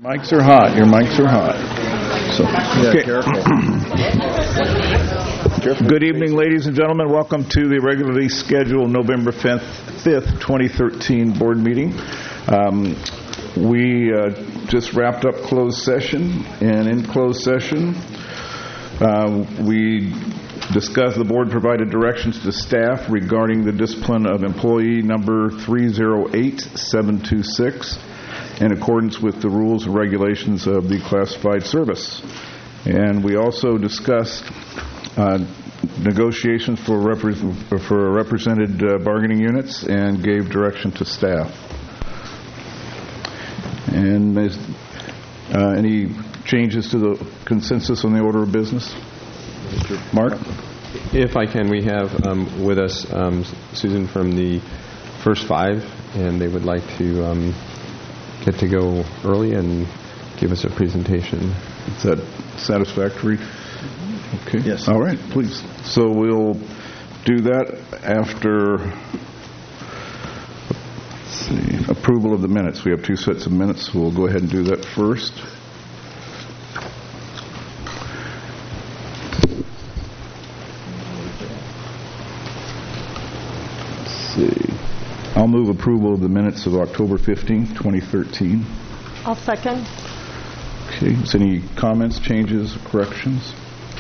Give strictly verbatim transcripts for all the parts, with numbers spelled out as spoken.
Mics are hot. Your mics are hot. So, okay. Yeah, careful. Good evening, ladies and gentlemen. Welcome to the regularly scheduled November fifth, twenty thirteen board meeting. Um, we uh, just wrapped up closed session, and in closed session, uh, we discussed, the board provided directions to staff regarding the discipline of employee number three zero eight seven two six. In accordance with the rules and regulations of the classified service. And we also discussed uh, negotiations for, repre- for represented uh, bargaining units and gave direction to staff. And is, uh, any changes to the consensus on the order of business? Mark? If I can, we have um, with us um, Susan from the First Five, and they would like to um, get to go early and give us a presentation. Is that satisfactory? Okay. Yes. All right, please. So we'll do that after, let's see, approval of the minutes. We have two sets of minutes. We'll go ahead and do that first. Let's see. I'll move approval of the minutes of October fifteenth, twenty thirteen. I'll second. Okay. Is any comments, changes, corrections?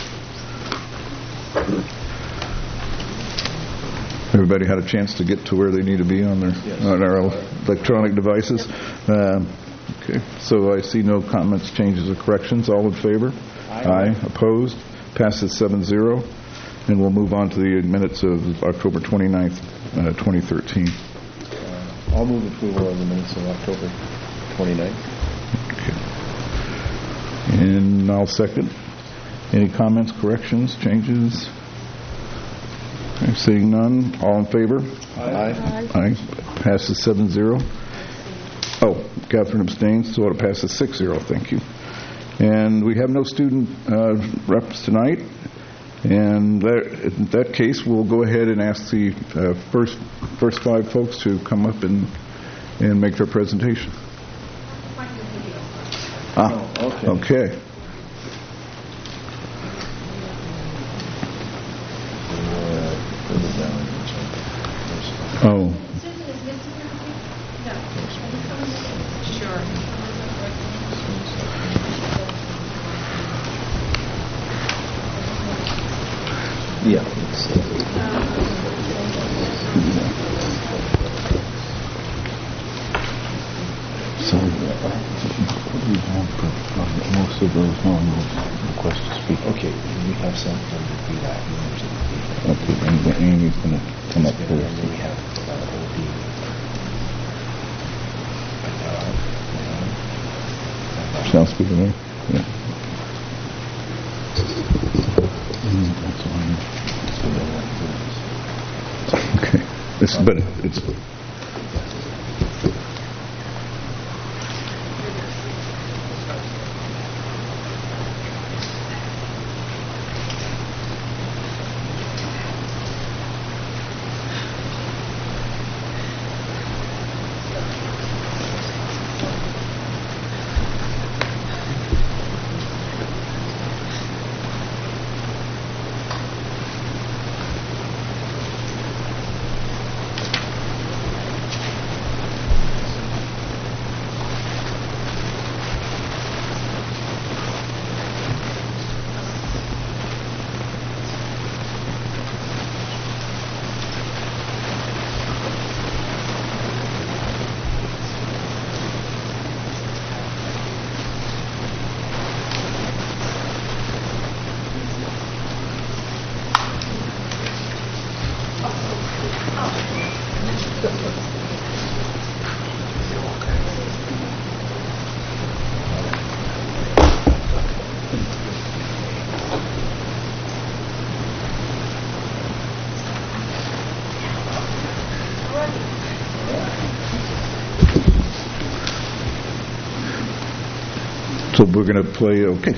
Everybody had a chance to get to where they need to be on their yes. on our electronic devices. Um, okay. So I see no comments, changes, or corrections. All in favor? Aye. Aye. Opposed? Passes seven zero. And we'll move on to the minutes of October twenty-ninth, uh, twenty thirteen. I'll move approval of the minutes of October twenty-ninth. Okay. And I'll second. Any comments, corrections, changes? Okay, seeing none, all in favor? Aye. Aye. Aye. Passes seven zero. Oh, Catherine abstains, so it passes six zero. Thank you. And we have no student uh, reps tonight. And that, in that case, we'll go ahead and ask the uh, first first five folks to come up and and make their presentation. Ah, Oh, okay. okay. Oh, Yeah. It's, uh, so we have most of those non requests to speak. okay, we have some from the P D A C members of the P D A C. Okay, and Amy's going to come up And first. then we have uh, O D. Shall I speak away? Yeah. Mm, that's all right. Okay. It's, but it's... So we're going to play, okay.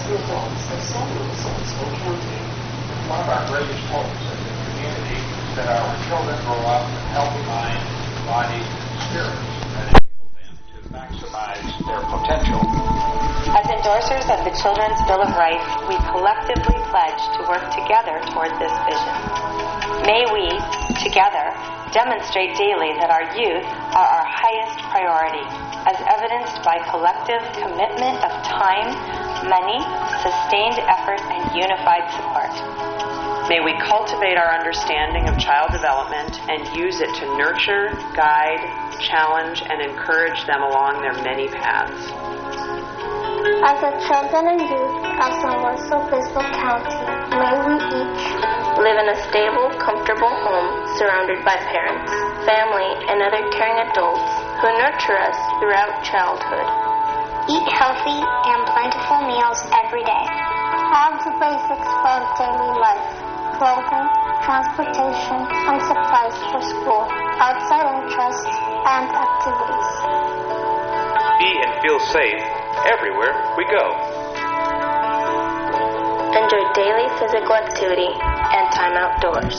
results of San Luis Obispo County. One of our greatest hopes as a community is that our children grow up with healthy minds, bodies, and spirits that enable them to maximize their potential. As endorsers of the Children's Bill of Rights, we collectively pledge to work together toward this vision. May we, together, demonstrate daily that our youth are our highest priority, as evidenced by collective commitment of time, money, sustained effort, and unified support. May we cultivate our understanding of child development and use it to nurture, guide, challenge, and encourage them along their many paths. As the children and youth of San Luis Obispo County, may we each live in a stable, comfortable home surrounded by parents, family, and other caring adults who nurture us throughout childhood. Eat healthy and plentiful meals every day. Have the basics for daily life: clothing, transportation, and supplies for school, outside interests, and activities. Be and feel safe everywhere we go. Enjoy daily physical activity and time outdoors.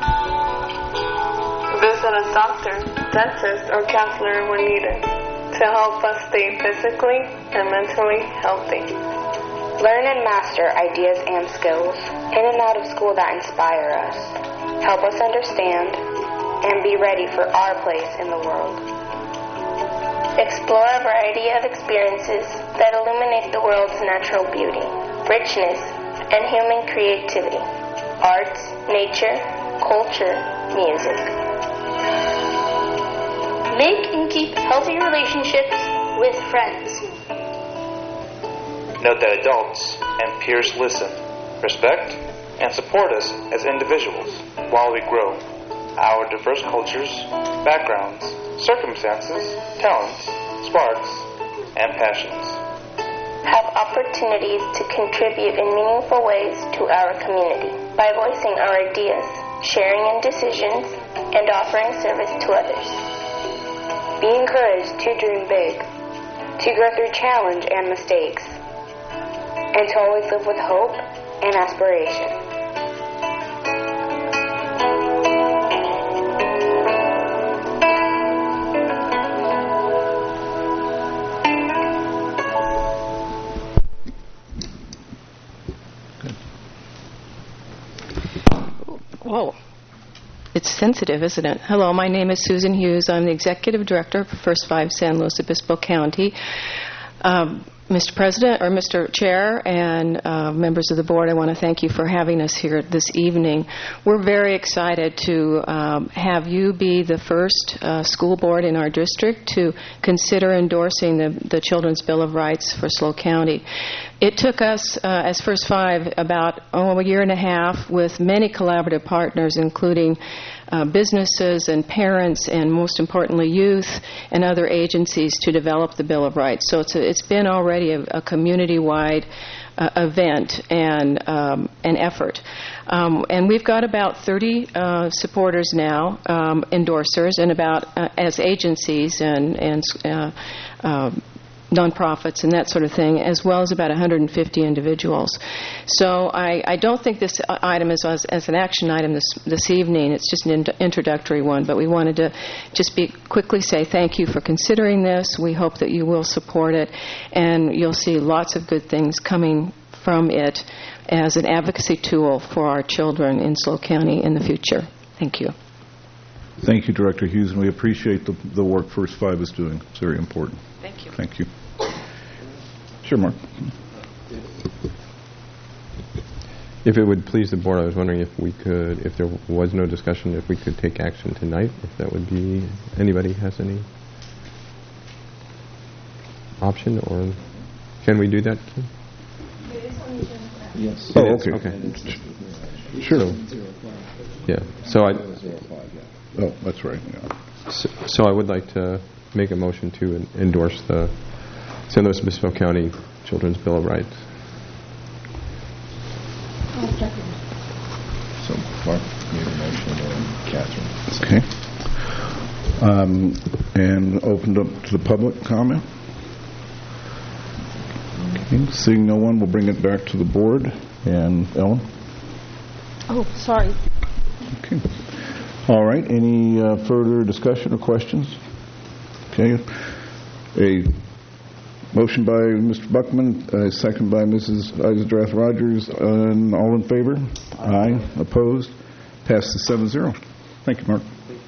Visit a doctor, dentist, or counselor when needed to help us stay physically and mentally healthy. Learn and master ideas and skills in and out of school that inspire us. Help us understand and be ready for our place in the world. Explore a variety of experiences that illuminate the world's natural beauty, richness, and human creativity, arts, nature, culture, music. Make and keep healthy relationships with friends. Note that adults and peers listen, respect, and support us as individuals while we grow our diverse cultures, backgrounds, circumstances, talents, sparks, and passions. Have opportunities to contribute in meaningful ways to our community by voicing our ideas, sharing in decisions, and offering service to others. Be encouraged to dream big, to grow through challenge and mistakes, and to always live with hope and aspiration. Whoa. It's sensitive, isn't it? Hello, my name is Susan Hughes. I'm the Executive Director for First Five San Luis Obispo County. Um, Mister President, or Mister Chair, and uh, members of the board, I want to thank you for having us here this evening. We're very excited to um, have you be the first uh, school board in our district to consider endorsing the, the Children's Bill of Rights for SLO County. It took us, uh, as First Five, about oh, a year and a half with many collaborative partners, including Uh, businesses and parents and, most importantly, youth and other agencies to develop the Bill of Rights. So it's, a, it's been already a, a community-wide uh, event and um, an effort. Um, and we've got about thirty uh, supporters now, um, endorsers, and about uh, as agencies and, and uh, uh, nonprofits and that sort of thing, as well as about one hundred fifty individuals. So I, I don't think this item is as, as an action item this this evening. It's just an in- introductory one, but we wanted to just be quickly say thank you for considering this. We hope that you will support it, and you'll see lots of good things coming from it as an advocacy tool for our children in SLO County in the future. Thank you. Thank you, Director Hughes, and we appreciate the, the work First Five is doing. It's very important. Thank you. Thank you. Sure, Mark. If it would please the board, I was wondering if we could, if there was no discussion, if we could take action tonight, if that would be, anybody has any option, or can we do that, Kim? Yes. Oh, okay. Okay. Sure. So, yeah. So I. Oh, that's right. Yeah. So, so I would like to make a motion to en- endorse the San Luis Obispo County Children's Bill of Rights. So Mark made a motion and Catherine. Okay. Um, and opened up to the public comment. Okay, seeing no one, we'll bring it back to the board. And Ellen? Oh, sorry. Okay. All right. Any uh, further discussion or questions? Okay. A motion by Mister Buckman, a second by Missus Eisendrath Rogers. And all in favor? Aye. Aye. Opposed? Passes seven zero. Thank you, Mark.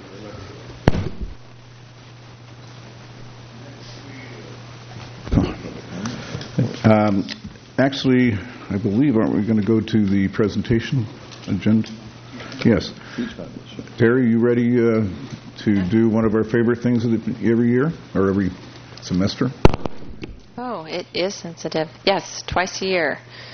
Um, actually, I believe, aren't we going to go to the presentation agenda? Yes. Terry, you ready uh, to do one of our favorite things of the, every year or every semester? Oh, it is sensitive. Yes, twice a year.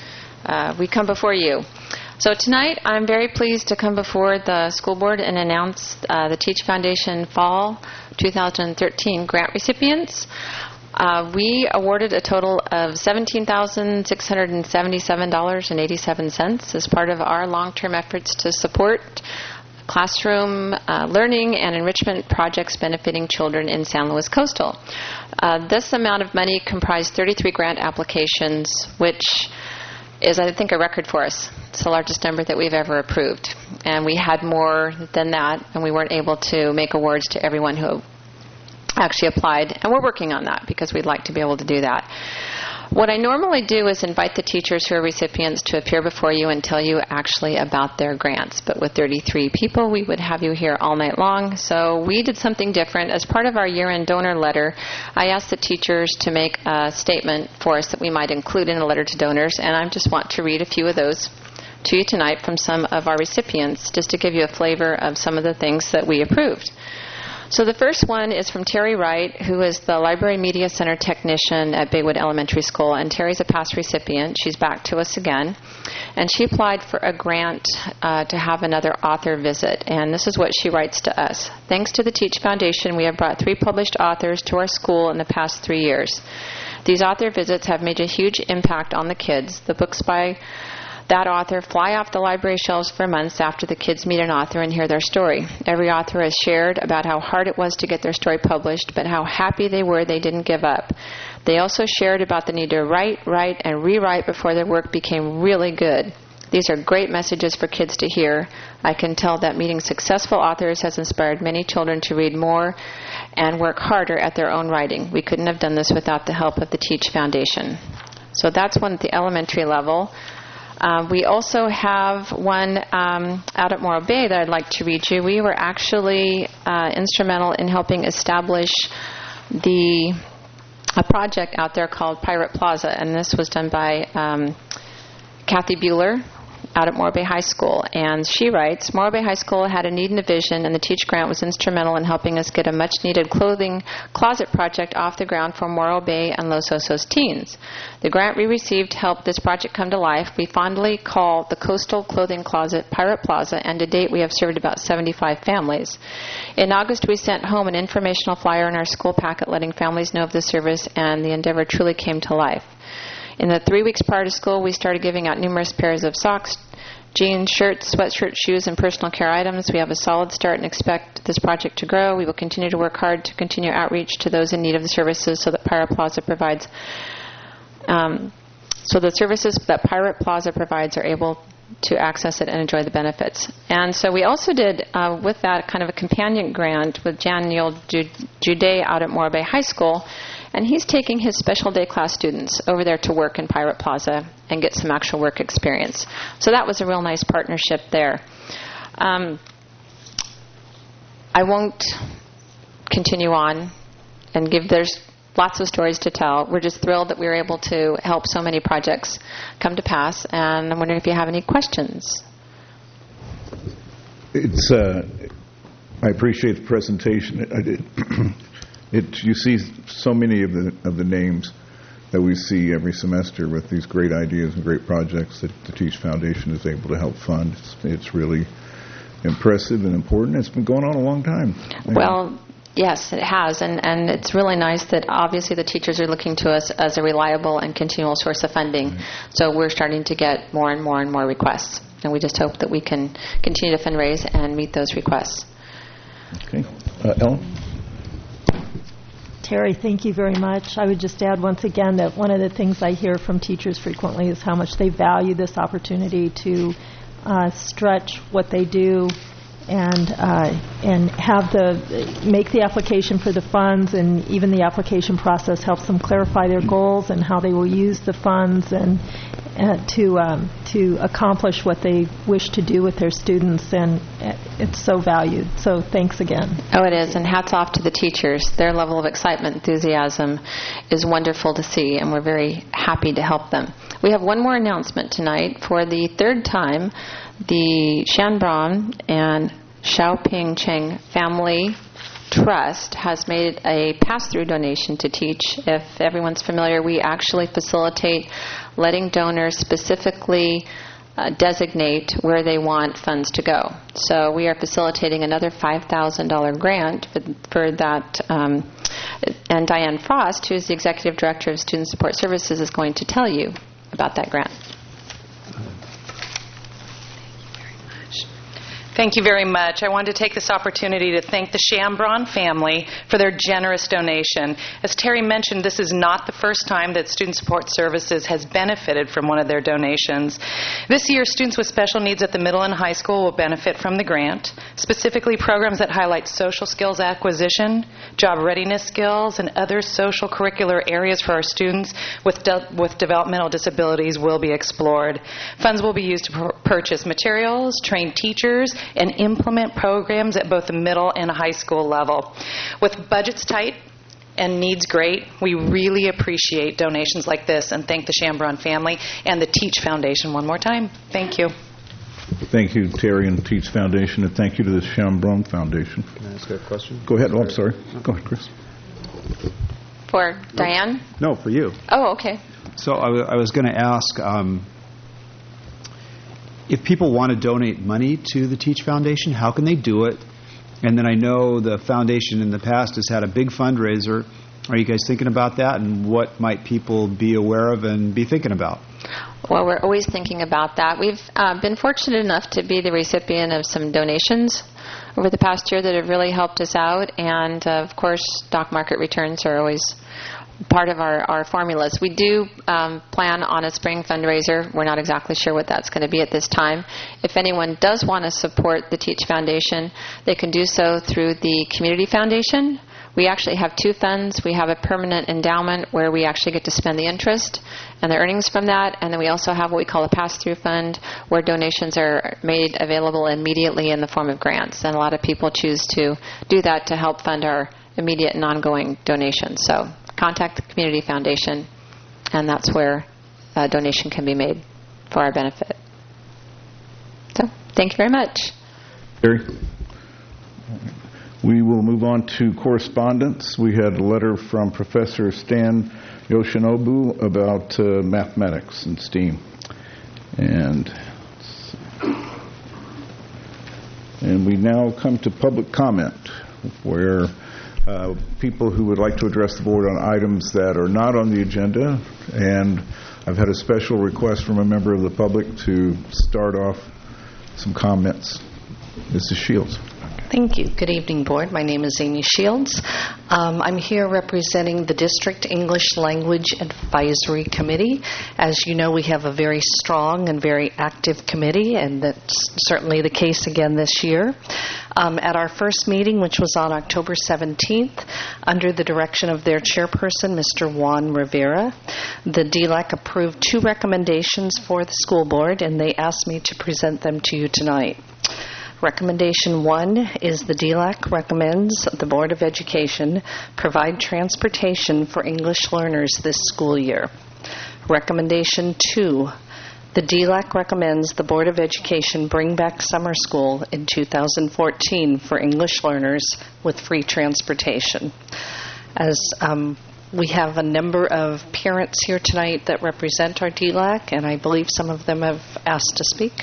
Uh, we come before you. So tonight, I'm very pleased to come before the school board and announce uh, the Teach Foundation Fall twenty thirteen grant recipients. Uh, we awarded a total of seventeen thousand six hundred seventy-seven dollars and eighty-seven cents as part of our long-term efforts to support classroom uh, learning and enrichment projects benefiting children in San Luis Coastal. Uh, this amount of money comprised thirty-three grant applications, which is, I think, a record for us. It's the largest number that we've ever approved. And we had more than that, and we weren't able to make awards to everyone who actually applied, and we're working on that because we'd like to be able to do that. What I normally do is invite the teachers who are recipients to appear before you and tell you actually about their grants. But with thirty-three people, we would have you here all night long. So we did something different. As part of our year-end donor letter, I asked the teachers to make a statement for us that we might include in a letter to donors, and I just want to read a few of those to you tonight from some of our recipients, just to give you a flavor of some of the things that we approved. So the first one is from Terry Wright, who is the Library Media Center technician at Baywood Elementary School. And Terry's a past recipient. She's back to us again. And she applied for a grant uh, to have another author visit. And this is what she writes to us. Thanks to the Teach Foundation, we have brought three published authors to our school in the past three years. These author visits have made a huge impact on the kids. The books by that author fly off the library shelves for months after the kids meet an author and hear their story. Every author has shared about how hard it was to get their story published, but how happy they were they didn't give up. They also shared about the need to write, write, and rewrite before their work became really good. These are great messages for kids to hear. I can tell that meeting successful authors has inspired many children to read more and work harder at their own writing. We couldn't have done this without the help of the Teach Foundation. So that's one at the elementary level. Uh, we also have one um, out at Morro Bay that I'd like to read you. We were actually uh, instrumental in helping establish the a project out there called Pirate Plaza, and this was done by um, Kathy Bueller out at Morro Bay High School. And she writes, Morro Bay High School had a need and a vision, and the Teach Grant was instrumental in helping us get a much-needed clothing closet project off the ground for Morro Bay and Los Osos teens. The grant we received helped this project come to life. We fondly call the Coastal Clothing Closet Pirate Plaza, and to date we have served about seventy-five families. In August, we sent home an informational flyer in our school packet letting families know of the service, and the endeavor truly came to life. In the three weeks prior to school, we started giving out numerous pairs of socks, jeans, shirts, sweatshirts, shoes, and personal care items. We have a solid start and expect this project to grow. We will continue to work hard to continue outreach to those in need of the services so that Pirate Plaza provides, um, so the services that Pirate Plaza provides are able to access it and enjoy the benefits. And so we also did, uh, with that, kind of a companion grant with Daniel Jude out at Morro Bay High School. And he's taking his special day class students over there to work in Pirate Plaza and get some actual work experience. So that was a real nice partnership there. Um, I won't continue on and give, there's lots of stories to tell. We're just thrilled that we were able to help so many projects come to pass, and I'm wondering if you have any questions. It's, uh, I appreciate the presentation. I did. It, you see so many of the of the names that we see every semester with these great ideas and great projects that the Teach Foundation is able to help fund. It's, it's really impressive and important. It's been going on a long time. Well, yes, it has, and, and it's really nice that obviously the teachers are looking to us as a reliable and continual source of funding. Right. So we're starting to get more and more and more requests, and we just hope that we can continue to fundraise and meet those requests. Okay. Uh, Ellen? Terry, thank you very much. I would just add once again that one of the things I hear from teachers frequently is how much they value this opportunity to uh, stretch what they do and uh, and have the make the application for the funds, and even the application process helps them clarify their goals and how they will use the funds and uh, to um, to accomplish what they wish to do with their students, and it's so valued. So thanks again. Oh, it is, and hats off to the teachers. Their level of excitement, enthusiasm is wonderful to see, and we're very happy to help them. We have one more announcement tonight. For the third time, the Shanbron and Xiaoping Cheng Family Trust has made a pass-through donation to Teach. If everyone's familiar, we actually facilitate letting donors specifically uh, designate where they want funds to go. So we are facilitating another five thousand dollars grant for, for that. Um, and Diane Frost, who is the Executive Director of Student Support Services, is going to tell you about that grant. Thank you very much. I wanted to take this opportunity to thank the Shambron family for their generous donation. As Terry mentioned, this is not the first time that Student Support Services has benefited from one of their donations. This year, students with special needs at the middle and high school will benefit from the grant, specifically programs that highlight social skills acquisition, job readiness skills, and other social curricular areas for our students with, de- with developmental disabilities will be explored. Funds will be used to pr- purchase materials, train teachers, and implement programs at both the middle and high school level. With budgets tight and needs great, we really appreciate donations like this, and thank the Shambron family and the Teach Foundation one more time. Thank you. Thank you, Terry and the Teach Foundation, and thank you to the Shambron Foundation. Can I ask a question? Go ahead. Oh, I'm sorry. Go ahead, Chris. For Diane? No, for you. Oh, okay. So I, w- I was going to ask, um, if people want to donate money to the Teach Foundation, how can they do it? And then I know the foundation in the past has had a big fundraiser. Are you guys thinking about that? And what might people be aware of and be thinking about? Well, we're always thinking about that. We've uh, been fortunate enough to be the recipient of some donations over the past year that have really helped us out. And, uh, of course, stock market returns are always part of our, our formulas. We do um, plan on a spring fundraiser. We're not exactly sure what that's going to be at this time. If anyone does want to support the Teach Foundation, they can do so through the Community Foundation. We actually have two funds. We have a permanent endowment where we actually get to spend the interest and the earnings from that, and then we also have what we call a pass-through fund where donations are made available immediately in the form of grants, and a lot of people choose to do that to help fund our immediate and ongoing donations. So contact the Community Foundation, and that's where a donation can be made for our benefit. So, thank you very much. Gary? We will move on to correspondence. We had a letter from Professor Stan Yoshinobu about uh, mathematics and STEAM. And, and we now come to public comment, where Uh, people who would like to address the board on items that are not on the agenda. And I've had a special request from a member of the public to start off some comments. Missus Shields. Thank you. Good evening, Board. My name is Amy Shields. Um, I'm here representing the District English Language Advisory Committee. As you know, we have a very strong and very active committee, and that's certainly the case again this year. Um, at our first meeting, which was on October seventeenth, under the direction of their chairperson, Mister Juan Rivera, the D L A C approved two recommendations for the school board, and they asked me to present them to you tonight. Recommendation one is the D L A C recommends the Board of Education provide transportation for English learners this school year. Recommendation two, the D L A C recommends the Board of Education bring back summer school in two thousand fourteen for English learners with free transportation. As um, we have a number of parents here tonight that represent our D L A C, and I believe some of them have asked to speak.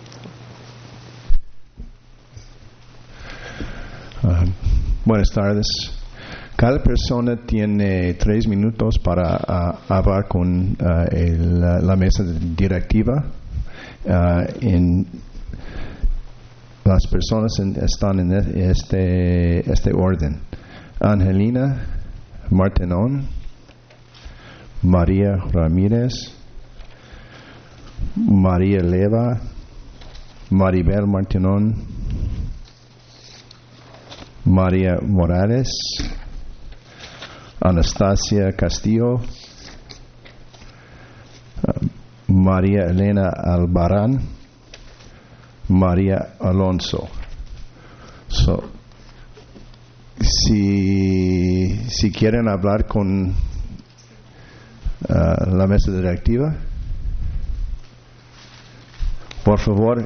Uh, buenas tardes. Cada persona tiene tres minutos para uh, hablar con uh, el, la mesa directiva. Uh, en, las personas en, están en este, este orden. Angelina Martinón, María Ramírez, María Leva, Maribel Martinón, María Morales, Anastasia Castillo, María Elena Albarán, María Alonso. So, si, si quieren hablar con uh, la mesa directiva, por favor.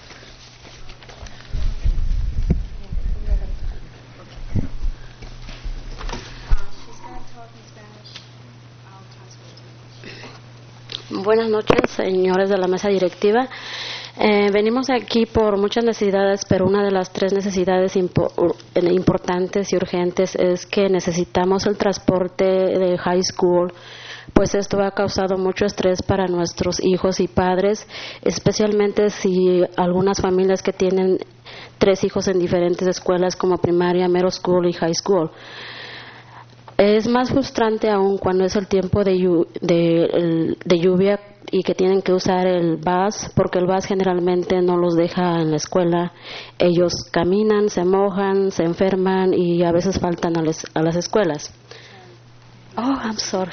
Buenas noches, señores de la mesa directiva. Eh, venimos aquí por muchas necesidades, pero una de las tres necesidades impo importantes y urgentes es que necesitamos el transporte de high school, pues esto ha causado mucho estrés para nuestros hijos y padres, especialmente si algunas familias que tienen tres hijos en diferentes escuelas como primaria, middle school y high school. Es más frustrante aún cuando es el tiempo de, llu de, el, de lluvia y que tienen que usar el bus, porque el bus generalmente no los deja en la escuela. Ellos caminan, se mojan, se enferman y a veces faltan a, les, a las escuelas. Oh, I'm sorry.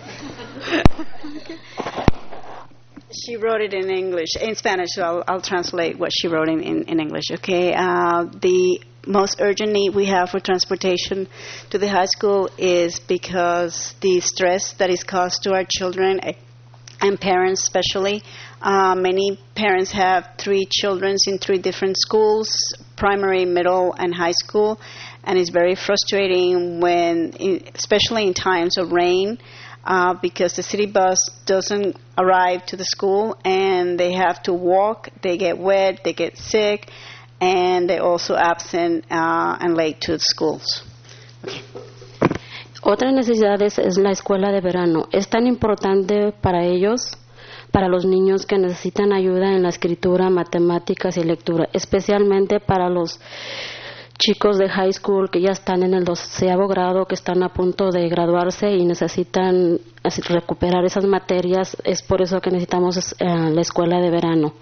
She wrote it in English, in Spanish, so I'll, I'll translate what she wrote in, in, in English, okay? Uh, the most urgent need we have for transportation to the high school is because the stress that is caused to our children and parents especially. Uh, many parents have three children in three different schools, primary, middle, and high school, and it's very frustrating when, especially in times of rain, Uh, because the city bus doesn't arrive to the school and they have to walk, they get wet, they get sick, and they're also absent uh, and late to the schools. Okay. Otra necesidad es, es la escuela de verano. Es tan importante para ellos, para los niños que necesitan ayuda en la escritura, matemáticas y lectura, especialmente para los chicos de high school que ya están en el doceavo grado, que están a punto de graduarse y necesitan recuperar esas materias. Es por eso que necesitamos eh, la escuela de verano.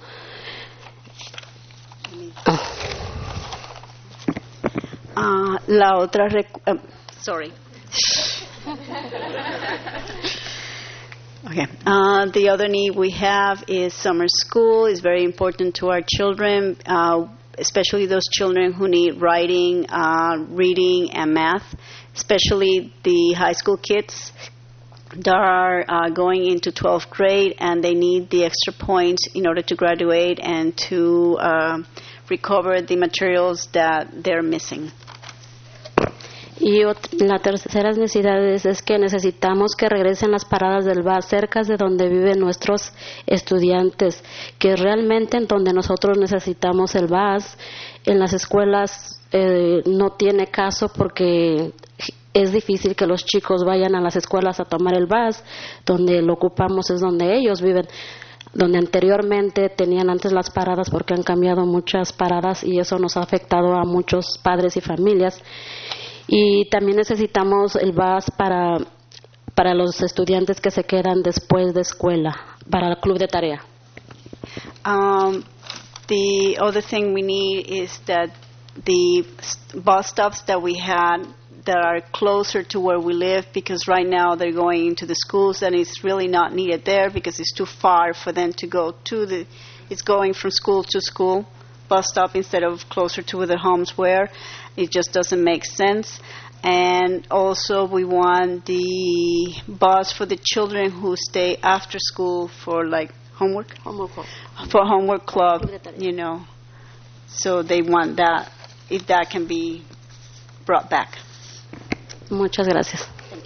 Oh. Uh, la otra, uh, sorry. Okay. Uh, the other need we have is summer school. It's very important to our children. Uh, especially those children who need writing, uh, reading, and math, especially the high school kids that are uh, going into twelfth grade and they need the extra points in order to graduate and to uh, recover the materials that they're missing. Y la tercera necesidad es, es que necesitamos que regresen las paradas del bus cerca de donde viven nuestros estudiantes, que realmente en donde nosotros necesitamos el bus. En las escuelas eh, no tiene caso porque es difícil que los chicos vayan a las escuelas a tomar el bus. Donde lo ocupamos es donde ellos viven, donde anteriormente tenían antes las paradas, porque han cambiado muchas paradas y eso nos ha afectado a muchos padres y familias. Y también necesitamos el bus para, para los estudiantes que se quedan después de escuela, para el club de tarea. Um, the other thing we need is that the bus stops that we had that are closer to where we live, because right now they're going into the schools and it's really not needed there because it's too far for them to go to the, it's going from school to school bus stop instead of closer to where their homes were. It just doesn't make sense. And also we want the bus for the children who stay after school for like homework, homework club. for homework club, you know. So they want that, if that can be brought back. Muchas gracias.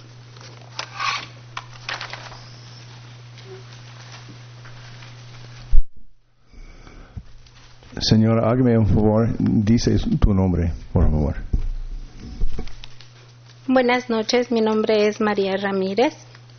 Señora, hágame un favor, dice tu nombre, por favor. Buenas noches, mi nombre es María Ramírez.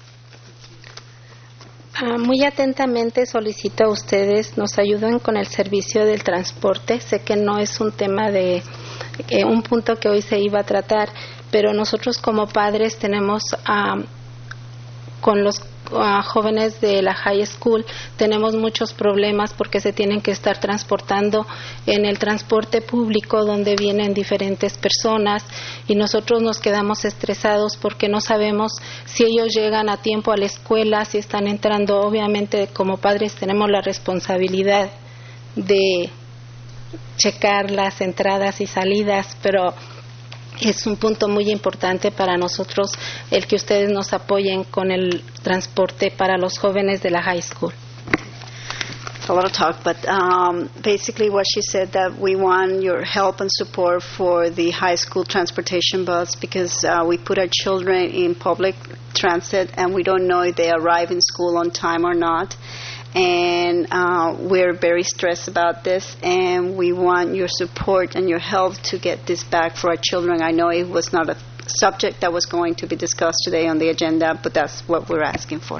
Uh, muy atentamente solicito a ustedes nos ayuden con el servicio del transporte. Sé que no es un tema de, eh, un punto que hoy se iba a tratar, pero nosotros como padres tenemos um, con los uh, jóvenes de la high school tenemos muchos problemas porque se tienen que estar transportando en el transporte público donde vienen diferentes personas y nosotros nos quedamos estresados porque no sabemos si ellos llegan a tiempo a la escuela, si están entrando. Obviamente como padres tenemos la responsabilidad de checar las entradas y salidas, pero es un punto muy importante para nosotros el que ustedes nos apoyen con el transporte para los jóvenes de la high school. A lot of talk, but um, basically what she said, that we want your help and support for the high school transportation bus because uh, we put our children in public transit and we don't know if they arrive in school on time or not. And uh, we're very stressed about this, and we want your support and your help to get this back for our children. I know it was not a subject that was going to be discussed today on the agenda, but that's what we're asking for.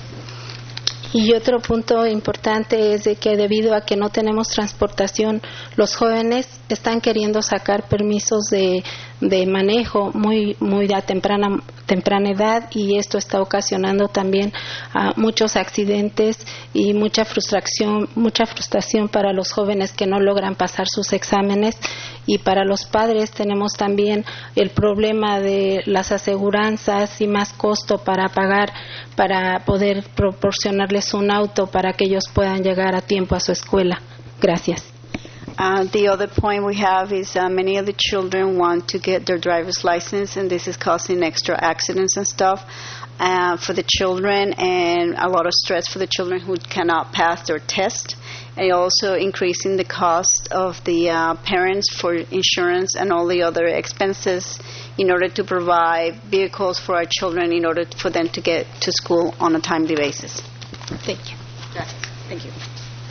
Y otro punto importante es de que debido a que no tenemos transportación, los jóvenes están queriendo sacar permisos de, de manejo muy muy a temprana temprana edad y esto está ocasionando también uh, muchos accidentes y mucha frustración mucha frustración para los jóvenes que no logran pasar sus exámenes y para los padres tenemos también el problema de las aseguranzas y más costo para pagar para poder proporcionarles un auto para que ellos puedan llegar a tiempo a su escuela. Gracias. Uh, the other point we have is uh, many of the children want to get their driver's license, and this is causing extra accidents and stuff uh, for the children, and a lot of stress for the children who cannot pass their test, and also increasing the cost of the uh, parents for insurance and all the other expenses in order to provide vehicles for our children in order for them to get to school on a timely basis. Thank you. Gracias. Thank you.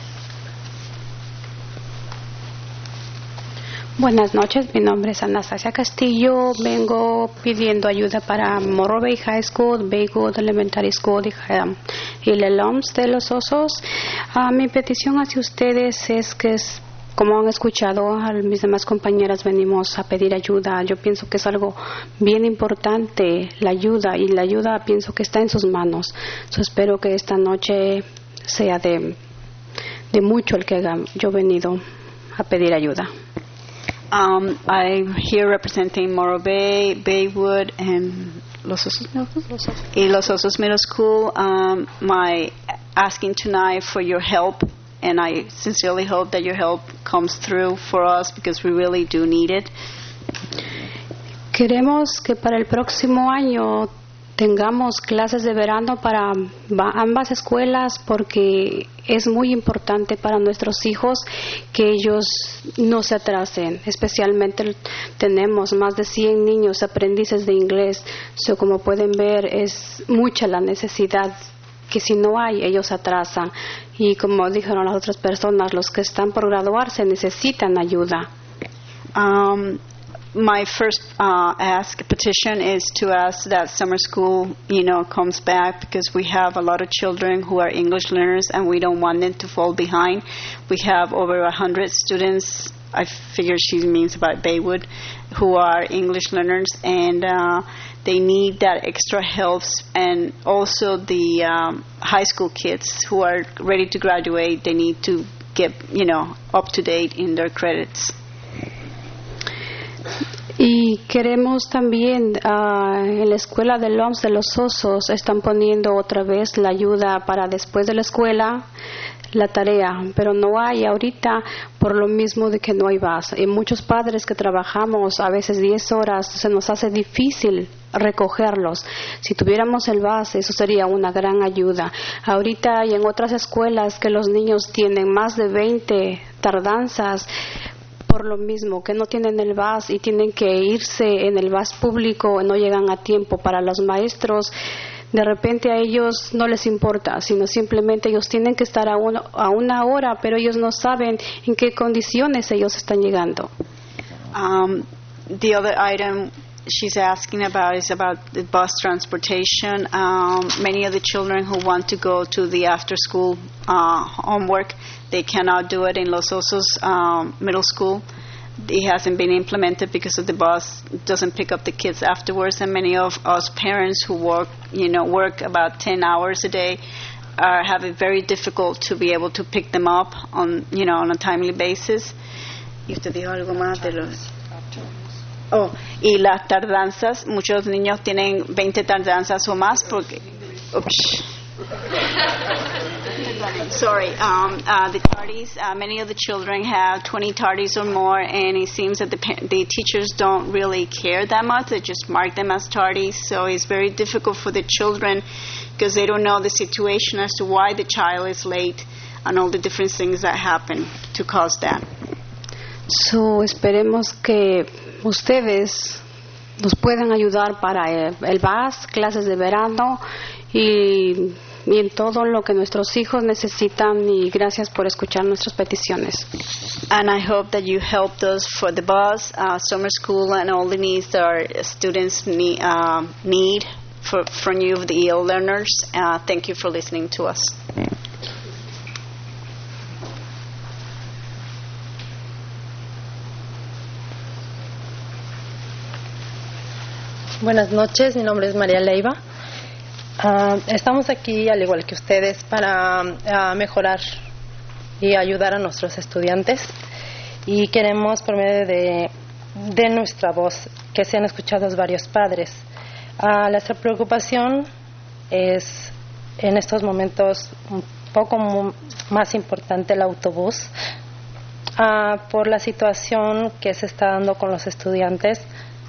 Buenas noches, mi nombre es Anastasia Castillo. Vengo pidiendo ayuda para Morro Bay High School, Baywood Elementary School y, um, y el L O M S de Los Osos. Uh, mi petición hacia ustedes es que, es, como han escuchado, a mis demás compañeras venimos a pedir ayuda. Yo pienso que es algo bien importante, la ayuda, y la ayuda pienso que está en sus manos. So, espero que esta noche sea de, de mucho el que haya yo venido a pedir ayuda. Um, I'm here representing Morro Bay, Baywood, and Los Osos, Los Osos. Y Los Osos Middle School. Um, my asking tonight for your help, and I sincerely hope that your help comes through for us because we really do need it. Queremos que para el próximo año tengamos clases de verano para ambas escuelas porque es muy importante para nuestros hijos que ellos no se atrasen. Especialmente tenemos más de cien niños aprendices de inglés. So, como pueden ver, es mucha la necesidad que si no hay, ellos atrasan. Y como dijeron las otras personas, los que están por graduarse necesitan ayuda. Um, My first uh, ask petition is to ask that summer school, you know, comes back because we have a lot of children who are English learners and we don't want them to fall behind. We have over a hundred students, I figure she means about Baywood, who are English learners and uh, they need that extra help. And also the um, high school kids who are ready to graduate, they need to get, you know, up to date in their credits. Y queremos también, uh, en la escuela del L O M S de Los Osos están poniendo otra vez la ayuda para después de la escuela, la tarea, pero no hay ahorita por lo mismo de que no hay bus. Y muchos padres que trabajamos a veces diez horas, se nos hace difícil recogerlos. Si tuviéramos el bus, eso sería una gran ayuda. Ahorita hay en otras escuelas que los niños tienen más de veinte tardanzas por lo mismo, que no tienen el bus y tienen que irse en el bus público, no llegan a tiempo. Para los maestros, de repente a ellos no les importa, sino simplemente ellos tienen que estar a, uno, a una hora, pero ellos no saben en qué condiciones ellos están llegando. Um, the other item she's asking about is about the bus transportation. Um, many of the children who want to go to the after-school uh, homework, they cannot do it in Los Osos um, Middle School it hasn't been implemented because of the bus doesn't pick up the kids afterwards, and many of us parents who work, you know, work about ten hours a day are having very difficult to be able to pick them up on, you know, on a timely basis. Y usted dijo algo más de los... Oh, y las tardanzas, muchos niños tienen veinte tardanzas o más porque... Oops. Sorry, um, uh, the tardies, uh, many of the children have twenty tardies or more, and it seems that the, the teachers don't really care that much. They just mark them as tardies, so it's very difficult for the children because they don't know the situation as to why the child is late and all the different things that happen to cause that. So, esperemos que ustedes nos puedan ayudar para el, el B A S, clases de verano y, y en todo lo que nuestros hijos necesitan, y gracias por escuchar nuestras peticiones. And I hope that you helped us for the bus, uh, summer school, and all the needs that our students need, uh, need for, from you, the E L learners. Uh, thank you for listening to us. Buenas noches, mi nombre es María Leiva. Uh, estamos aquí, al igual que ustedes, para uh, mejorar y ayudar a nuestros estudiantes, y queremos, por medio de, de nuestra voz, que sean escuchados varios padres. Uh, nuestra preocupación es, en estos momentos, un poco mu- más importante el autobús, uh, por la situación que se está dando con los estudiantes.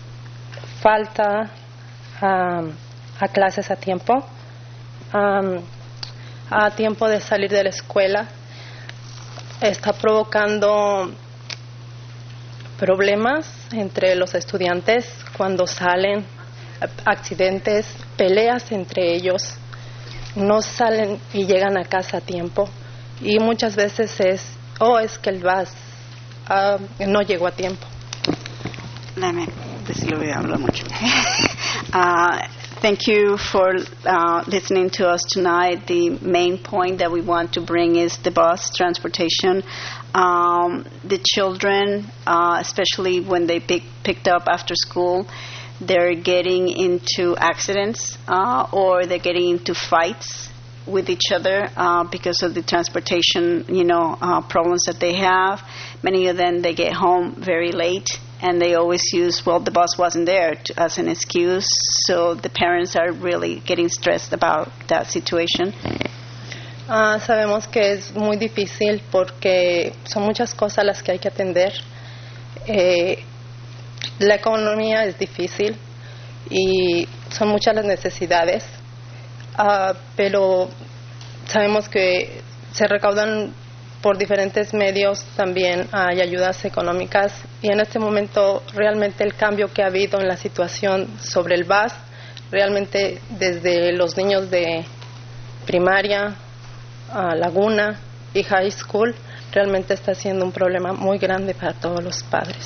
Falta um, a clases a tiempo, um, a tiempo de salir de la escuela, está provocando problemas entre los estudiantes cuando salen, accidentes, peleas entre ellos, no salen y llegan a casa a tiempo, y muchas veces es, oh, es que el bus uh, no llegó a tiempo. Let decirlo, voy a hablar mucho. uh, thank you for uh, listening to us tonight. The main point that we want to bring is the bus transportation. Um, the children, uh, especially when they pick, picked up after school, they're getting into accidents uh, or they're getting into fights with each other uh, because of the transportation, you know, uh, problems that they have. Many of them, they get home very late, and they always use, well, the bus wasn't there to, as an excuse. So the parents are really getting stressed about that situation. Uh, sabemos que es muy difícil porque son muchas cosas las que hay que atender. Eh, la economía es difícil y son muchas las necesidades, uh, pero sabemos que se recaudan por diferentes medios, también hay ayudas económicas, y en este momento realmente el cambio que ha habido en la situación sobre el B A S, realmente desde los niños de primaria, uh, Laguna y high school, realmente está siendo un problema muy grande para todos los padres.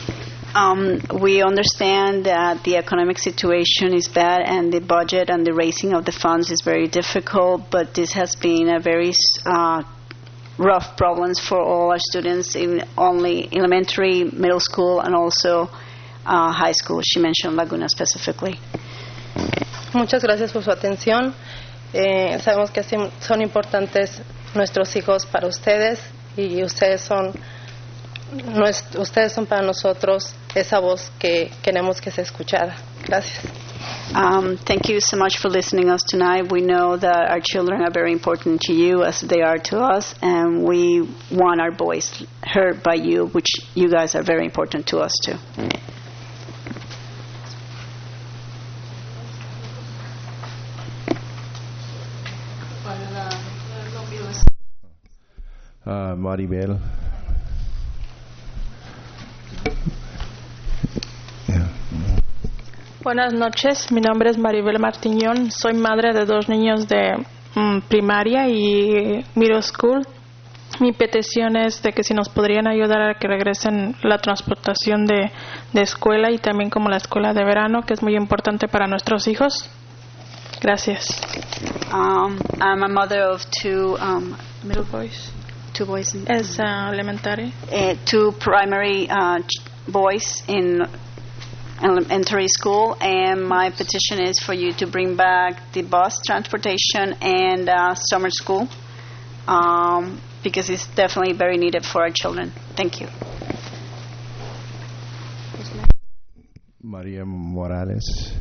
Um, we understand that the economic situation is bad and the budget and the raising of the funds is very difficult, but this has been a very uh, rough problems for all our students in only elementary, middle school, and also uh, high school. She mentioned Laguna specifically. Muchas gracias por su atención. Eh, sabemos que son importantes nuestros hijos para ustedes, y ustedes son nuest- ustedes son para nosotros esa voz que queremos que sea escuchada. Gracias. Um, thank you so much for listening to us tonight. We know that our children are very important to you as they are to us, and we want our voice heard by you, which you guys are very important to us too. Uh, Maribel. Buenas noches, mi nombre es Maribel Martiñón, soy madre de dos niños de mm, primaria y middle school. Mi petición es de que si nos podrían ayudar a que regresen la transportación de, de escuela y también como la escuela de verano, que es muy importante para nuestros hijos. Gracias. Um, I'm a mother of two um, middle boys. Two boys. In, Es uh, elementary. Uh, two primary uh, ch- boys in elementary school, and my petition is for you to bring back the bus transportation and uh, summer school, um, because it's definitely very needed for our children. Thank you. María Morales.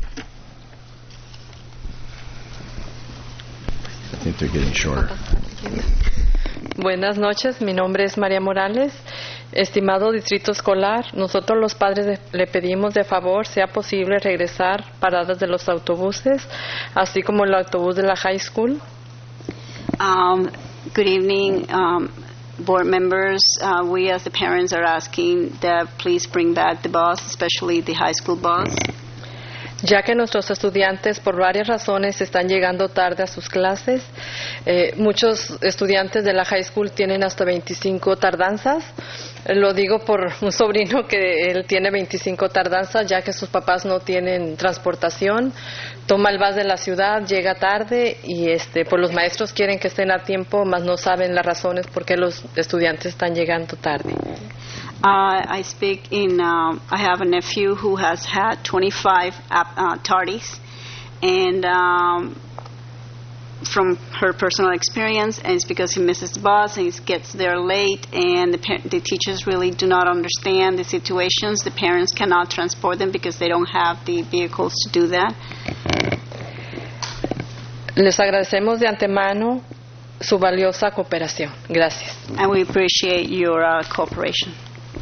I think they're getting shorter. Buenas noches, mi nombre es María Morales. Estimado Distrito Escolar, nosotros los padres de, le pedimos de favor, sea posible regresar paradas de los autobuses, así como el autobús de la high school. Um, good evening, um, board members. Uh, we as the parents are asking that please bring back the bus, especially the high school bus. Ya que nuestros estudiantes por varias razones están llegando tarde a sus clases, eh, muchos estudiantes de la high school tienen hasta veinticinco tardanzas. Eh, lo digo por un sobrino que él tiene veinticinco tardanzas, ya que sus papás no tienen transportación. Toma el bus de la ciudad, llega tarde y este, pues los maestros quieren que estén a tiempo, mas no saben las razones por qué los estudiantes están llegando tarde. Uh, I speak in, uh, I have a nephew who has had twenty-five uh, tardies, and um, from her personal experience, and it's because he misses the bus and he gets there late, and the, pa- the teachers really do not understand the situations. The parents cannot transport them because they don't have the vehicles to do that. Les agradecemos de antemano su valiosa cooperación. Gracias. And we appreciate your uh, cooperation.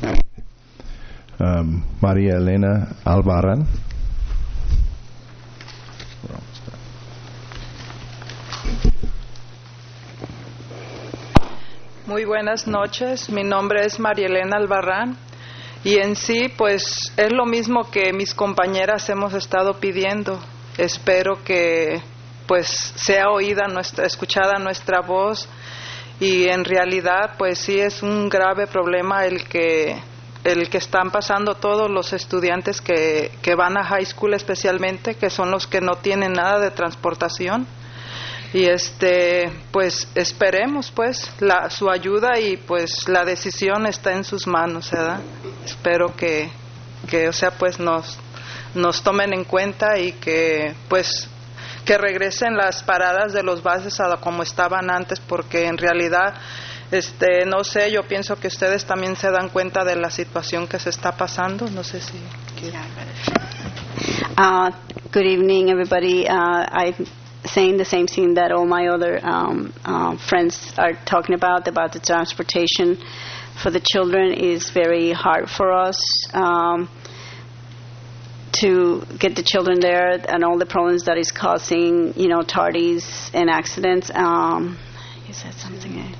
Um, María Elena Albarrán. Muy buenas noches, mi nombre es María Elena Albarrán y en sí pues es lo mismo que mis compañeras hemos estado pidiendo. Espero que pues sea oída nuestra, escuchada nuestra voz, y en realidad pues sí es un grave problema el que el que están pasando todos los estudiantes que, que van a high school, especialmente, que son los que no tienen nada de transportación. Y este pues esperemos pues la, su ayuda, y pues la decisión está en sus manos, ¿verdad? Espero que, que o sea pues nos nos tomen en cuenta y que pues que regresen las paradas de los buses a como estaban antes, porque en realidad Este, no sé, yo pienso que ustedes también se dan cuenta de la situación que se está pasando. No sé si... Uh, good evening, everybody. Uh, I'm saying the same thing that all my other um, uh, friends are talking about, about the transportation for the children is very hard for us um, to get the children there, and all the problems that is causing, you know, tardies and accidents. Um, you said something... Eh?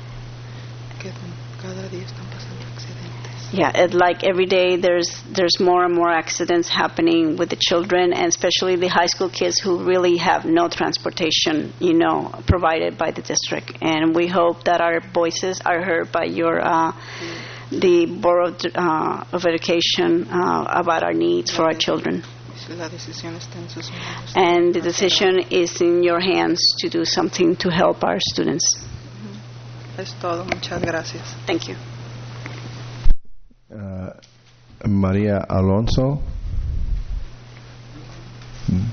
Yeah, it, like every day there's there's more and more accidents happening with the children, and especially the high school kids who really have no transportation, you know, provided by the district. And we hope that our voices are heard by your uh, the Board of, uh, of Education uh, about our needs for our children. And the decision is in your hands to do something to help our students. Es todo. Muchas gracias. Thank you. Uh, María Alonso. Hmm.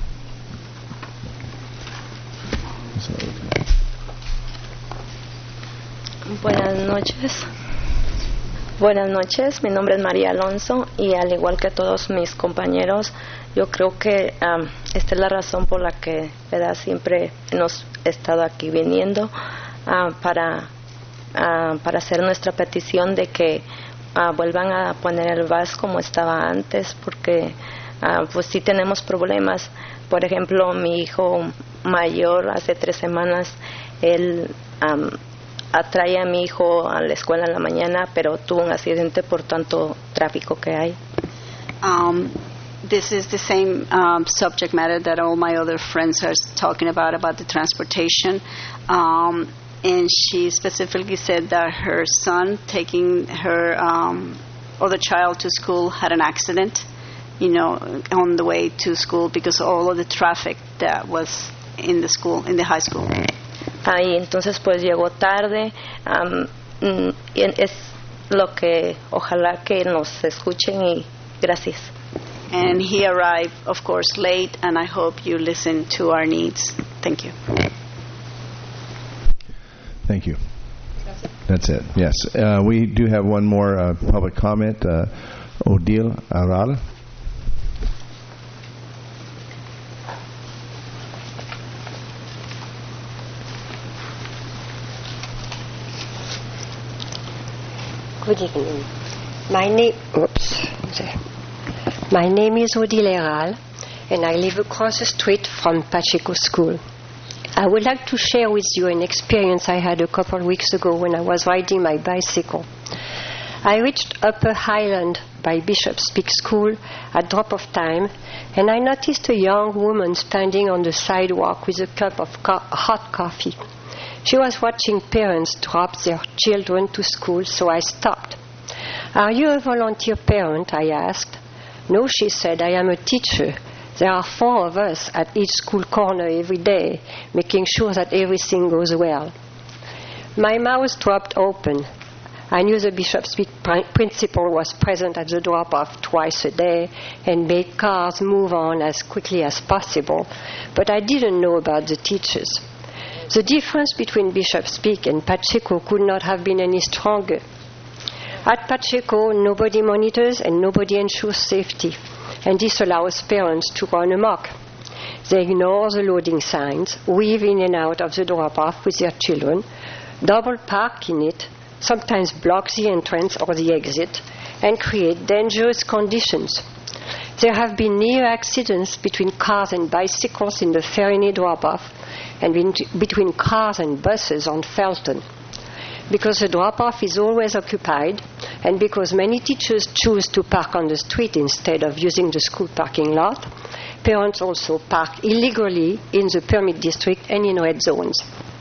Buenas noches. Buenas noches, mi nombre es María Alonso y al igual que todos mis compañeros, yo creo que um, esta es la razón por la que ¿verdad? Siempre hemos estado aquí viniendo uh, para Uh, para hacer nuestra petición de que uh, vuelvan a poner el bus como estaba antes, porque uh, pues sí tenemos problemas. Por ejemplo, mi hijo mayor hace tres semanas él um, atrae a mi hijo a la escuela en la mañana, pero tuvo un accidente por tanto tráfico que hay. Um, this is the same um, subject matter that all my other friends are talking about, about the transportation. Um, And she specifically said that her son taking her um, other child to school had an accident, you know, on the way to school because of all of the traffic that was in the school, in the high school. ahí, entonces pues llegó tarde. Um, y es lo que ojalá que nos escuchen y gracias. And he arrived, of course, late, and I hope you listen to our needs. Thank you. Thank you. That's it. Yes. Uh, we do have one more uh, public comment. Uh, Odile Aral. Good evening. My name, oops, my name is Odile Aral, and I live across the street from Pacheco School. I would like to share with you an experience I had a couple of weeks ago when I was riding my bicycle. I reached Upper Highland by Bishop's Peak School at drop of time, and I noticed a young woman standing on the sidewalk with a cup of co- hot coffee. She was watching parents drop their children to school, so I stopped. "Are you a volunteer parent?" I asked. "No," she said, "I am a teacher. There are four of us at each school corner every day, making sure that everything goes well." My mouth dropped open. I knew the Bishop's Peak principal was present at the drop-off twice a day and made cars move on as quickly as possible, but I didn't know about the teachers. The difference between Bishop's Peak and Pacheco could not have been any stronger. At Pacheco, nobody monitors and nobody ensures safety, and this allows parents to run amok. They ignore the loading signs, weave in and out of the drop-off with their children, double park in it, sometimes block the entrance or the exit, and create dangerous conditions. There have been near accidents between cars and bicycles in the Ferrini drop-off, and between cars and buses on Felton. Because the drop-off is always occupied, and because many teachers choose to park on the street instead of using the school parking lot, parents also park illegally in the permit district and in red zones.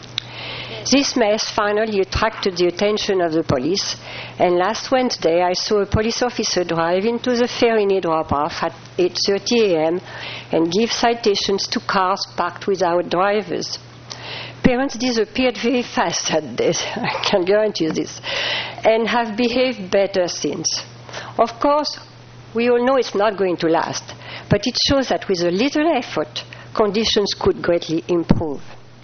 This mess finally attracted the attention of the police, and last Wednesday I saw a police officer drive into the Ferrini drop-off at eight thirty a.m. and give citations to cars parked without drivers. Parents disappeared very fast that day, I can guarantee you this, and have behaved better since. Of course, we all know it's not going to last, but it shows that with a little effort, conditions could greatly improve.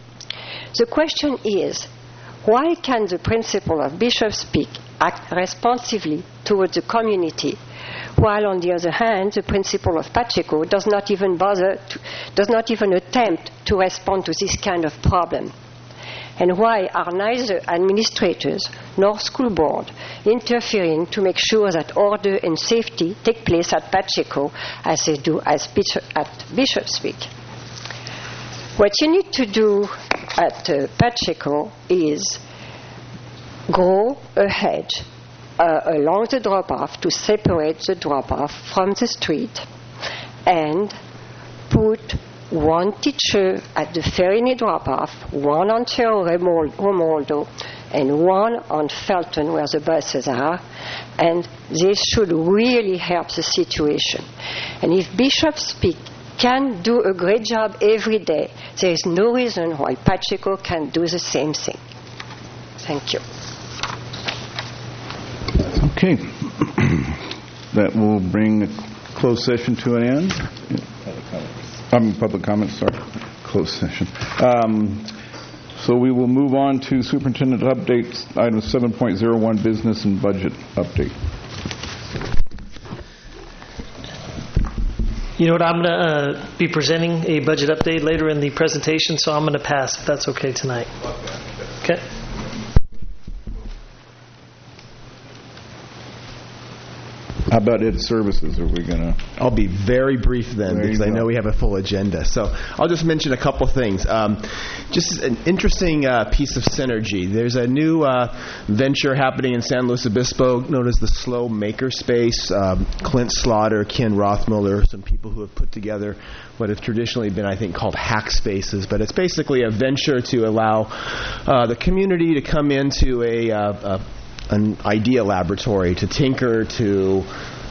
The question is, why can the principal of Bishop's Peak act responsively towards the community, while on the other hand, the principal of Pacheco does not even bother, to, does not even attempt to respond to this kind of problem? And why are neither administrators nor school board interfering to make sure that order and safety take place at Pacheco as they do as Bishop, at Bishop's Peak? What you need to do at uh, Pacheco is grow a hedge uh, along the drop-off to separate the drop-off from the street, and put one teacher at the Ferrini drop-off, one on Cerro Romoldo, and one on Felton where the buses are, and this should really help the situation. And if Bishop's Peak can do a great job every day, there is no reason why Pacheco can do the same thing. Thank you. Okay. That will bring the closed session to an end. I mean, public comments, sorry. Closed session. Um, so we will move on to superintendent updates, item seven point zero one, business and budget update. You know what, I'm going to uh, be presenting a budget update later in the presentation, so I'm going to pass if that's okay tonight. Okay. How about ed services? Are we going to? I'll be very brief then, There because you I go. know we have a full agenda. So I'll just mention a couple things. Um, just an interesting uh, piece of synergy. There's a new uh, venture happening in San Luis Obispo known as the Slow Makerspace. Um, Clint Slaughter, Ken Rothmiller, some people who have put together what have traditionally been, I think, called hack spaces. But it's basically a venture to allow uh, the community to come into a, uh, a an idea laboratory, to tinker, to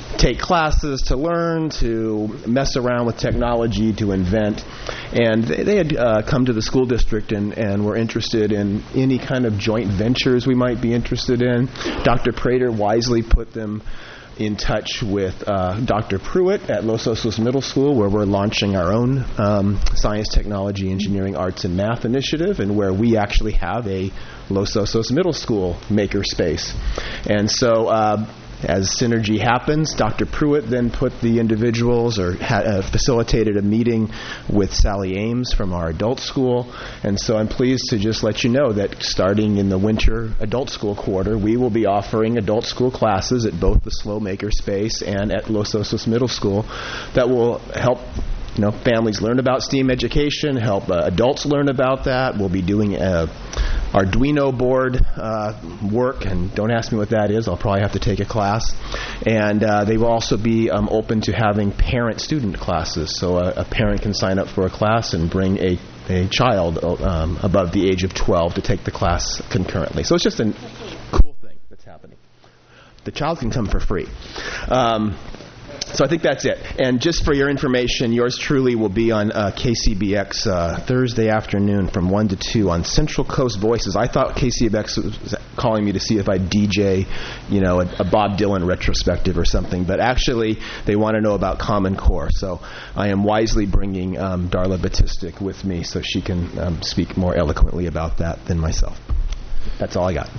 take classes, to learn, to mess around with technology, to invent. And they, they had uh, come to the school district and, and were interested in any kind of joint ventures we might be interested in. Doctor Prater wisely put them in touch with uh, Doctor Pruitt at Los Osos Middle School, where we're launching our own um, science, technology, engineering, arts, and math initiative, and where we actually have a Los Osos Middle School maker space. And so uh, as synergy happens, Doctor Pruitt then put the individuals or ha- uh, facilitated a meeting with Sally Ames from our adult school. And so I'm pleased to just let you know that starting in the winter adult school quarter, we will be offering adult school classes at both the Slow Maker Space and at Los Osos Middle School that will help you know, families learn about STEAM education, help uh, adults learn about that. We'll be doing uh, Arduino board uh, work, and don't ask me what that is. I'll probably have to take a class. And uh, they will also be um, open to having parent-student classes. So a, a parent can sign up for a class and bring a, a child um, above the age of twelve to take the class concurrently. So it's just a cool thing that's happening. The child can come for free. Um, So I think that's it. And just for your information, yours truly will be on uh, K C B X uh, Thursday afternoon from one to two on Central Coast Voices. I thought K C B X was calling me to see if I'd D J, you know, a, a Bob Dylan retrospective or something. But actually, they want to know about Common Core. So I am wisely bringing um, Darla Batistic with me so she can um, speak more eloquently about that than myself. That's all I got.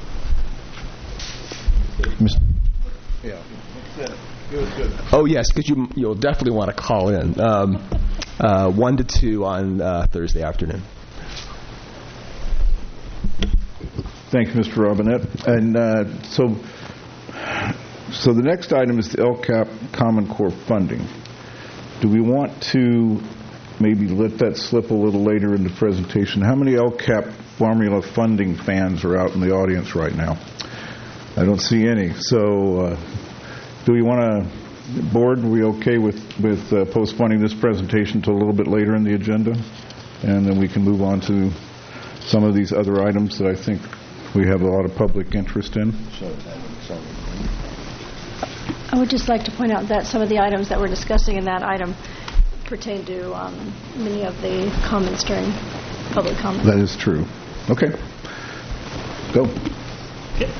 Yeah. Good, good. Oh, yes, because you, you'll definitely want to call in. Um, uh, one to two on uh, Thursday afternoon. Thank you, Mister Robinette. And uh, so so the next item is the L C A P Common Core funding. Do we want to maybe let that slip a little later in the presentation? How many L C A P formula funding fans are out in the audience right now? I don't see any. So uh, do we want to, board, are we okay with, with uh, postponing this presentation to a little bit later in the agenda? And then we can move on to some of these other items that I think we have a lot of public interest in. I would just like to point out that some of the items that we're discussing in that item pertain to um, many of the comments during public comment. That is true. Okay. Go. Okay.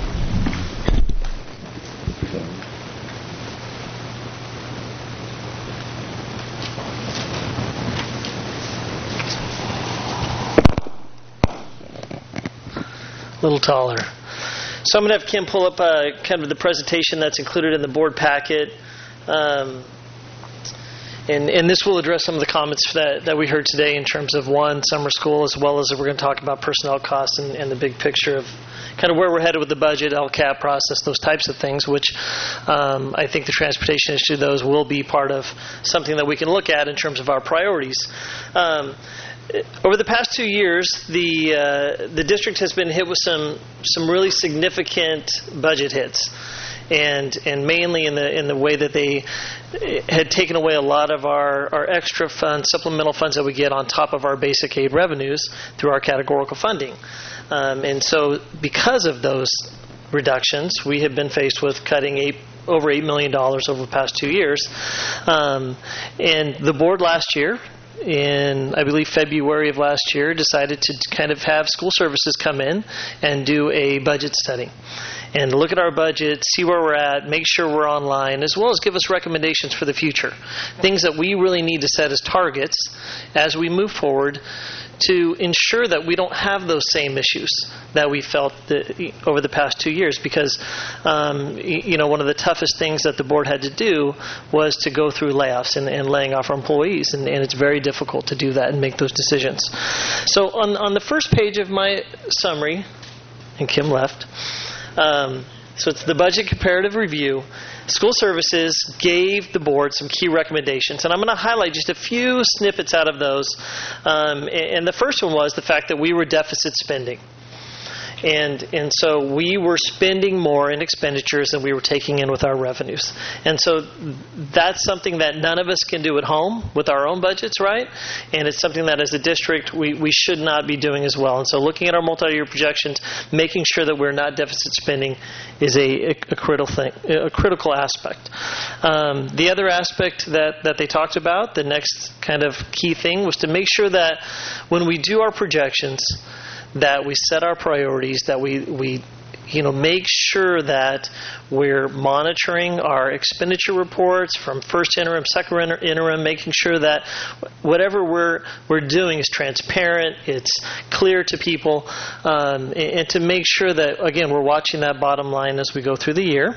A little taller. So I'm going to have Kim pull up uh, kind of the presentation that's included in the board packet. Um, and, and this will address some of the comments that, that we heard today in terms of, one, summer school, as well as we're going to talk about personnel costs and, and the big picture of kind of where we're headed with the budget, L C A P process, those types of things, which um, I think the transportation issue, those will be part of something that we can look at in terms of our priorities. Um, Over the past two years, the uh, the district has been hit with some some really significant budget hits, and and mainly in the in the way that they had taken away a lot of our, our extra funds, supplemental funds that we get on top of our basic aid revenues through our categorical funding, um, and so because of those reductions, we have been faced with cutting eight. over eight million dollars over the past two years, um, and the board last year, in, I believe, February of last year, decided to kind of have school services come in and do a budget study and look at our budget, see where we're at, make sure we're online, as well as give us recommendations for the future. Things that we really need to set as targets as we move forward to ensure that we don't have those same issues that we felt that over the past two years. Because, um, you know, one of the toughest things that the board had to do was to go through layoffs and, and laying off our employees, and, and it's very difficult to do that and make those decisions. So on, on the first page of my summary, and Kim left, um, so it's the budget comparative review. School Services gave the board some key recommendations, and I'm going to highlight just a few snippets out of those. Um, and the first one was the fact that we were deficit spending. And and so we were spending more in expenditures than we were taking in with our revenues. And so that's something that none of us can do at home with our own budgets, right? And it's something that as a district we, we should not be doing as well. And so looking at our multi-year projections, making sure that we're not deficit spending is a, a, a critical thing, a critical aspect. Um, the other aspect that, that they talked about, the next kind of key thing, was to make sure that when we do our projections, that we set our priorities, that we, we you know, make sure that we're monitoring our expenditure reports from first interim, second interim, making sure that whatever we're we're doing is transparent, it's clear to people, um, and, and to make sure that, again, we're watching that bottom line as we go through the year.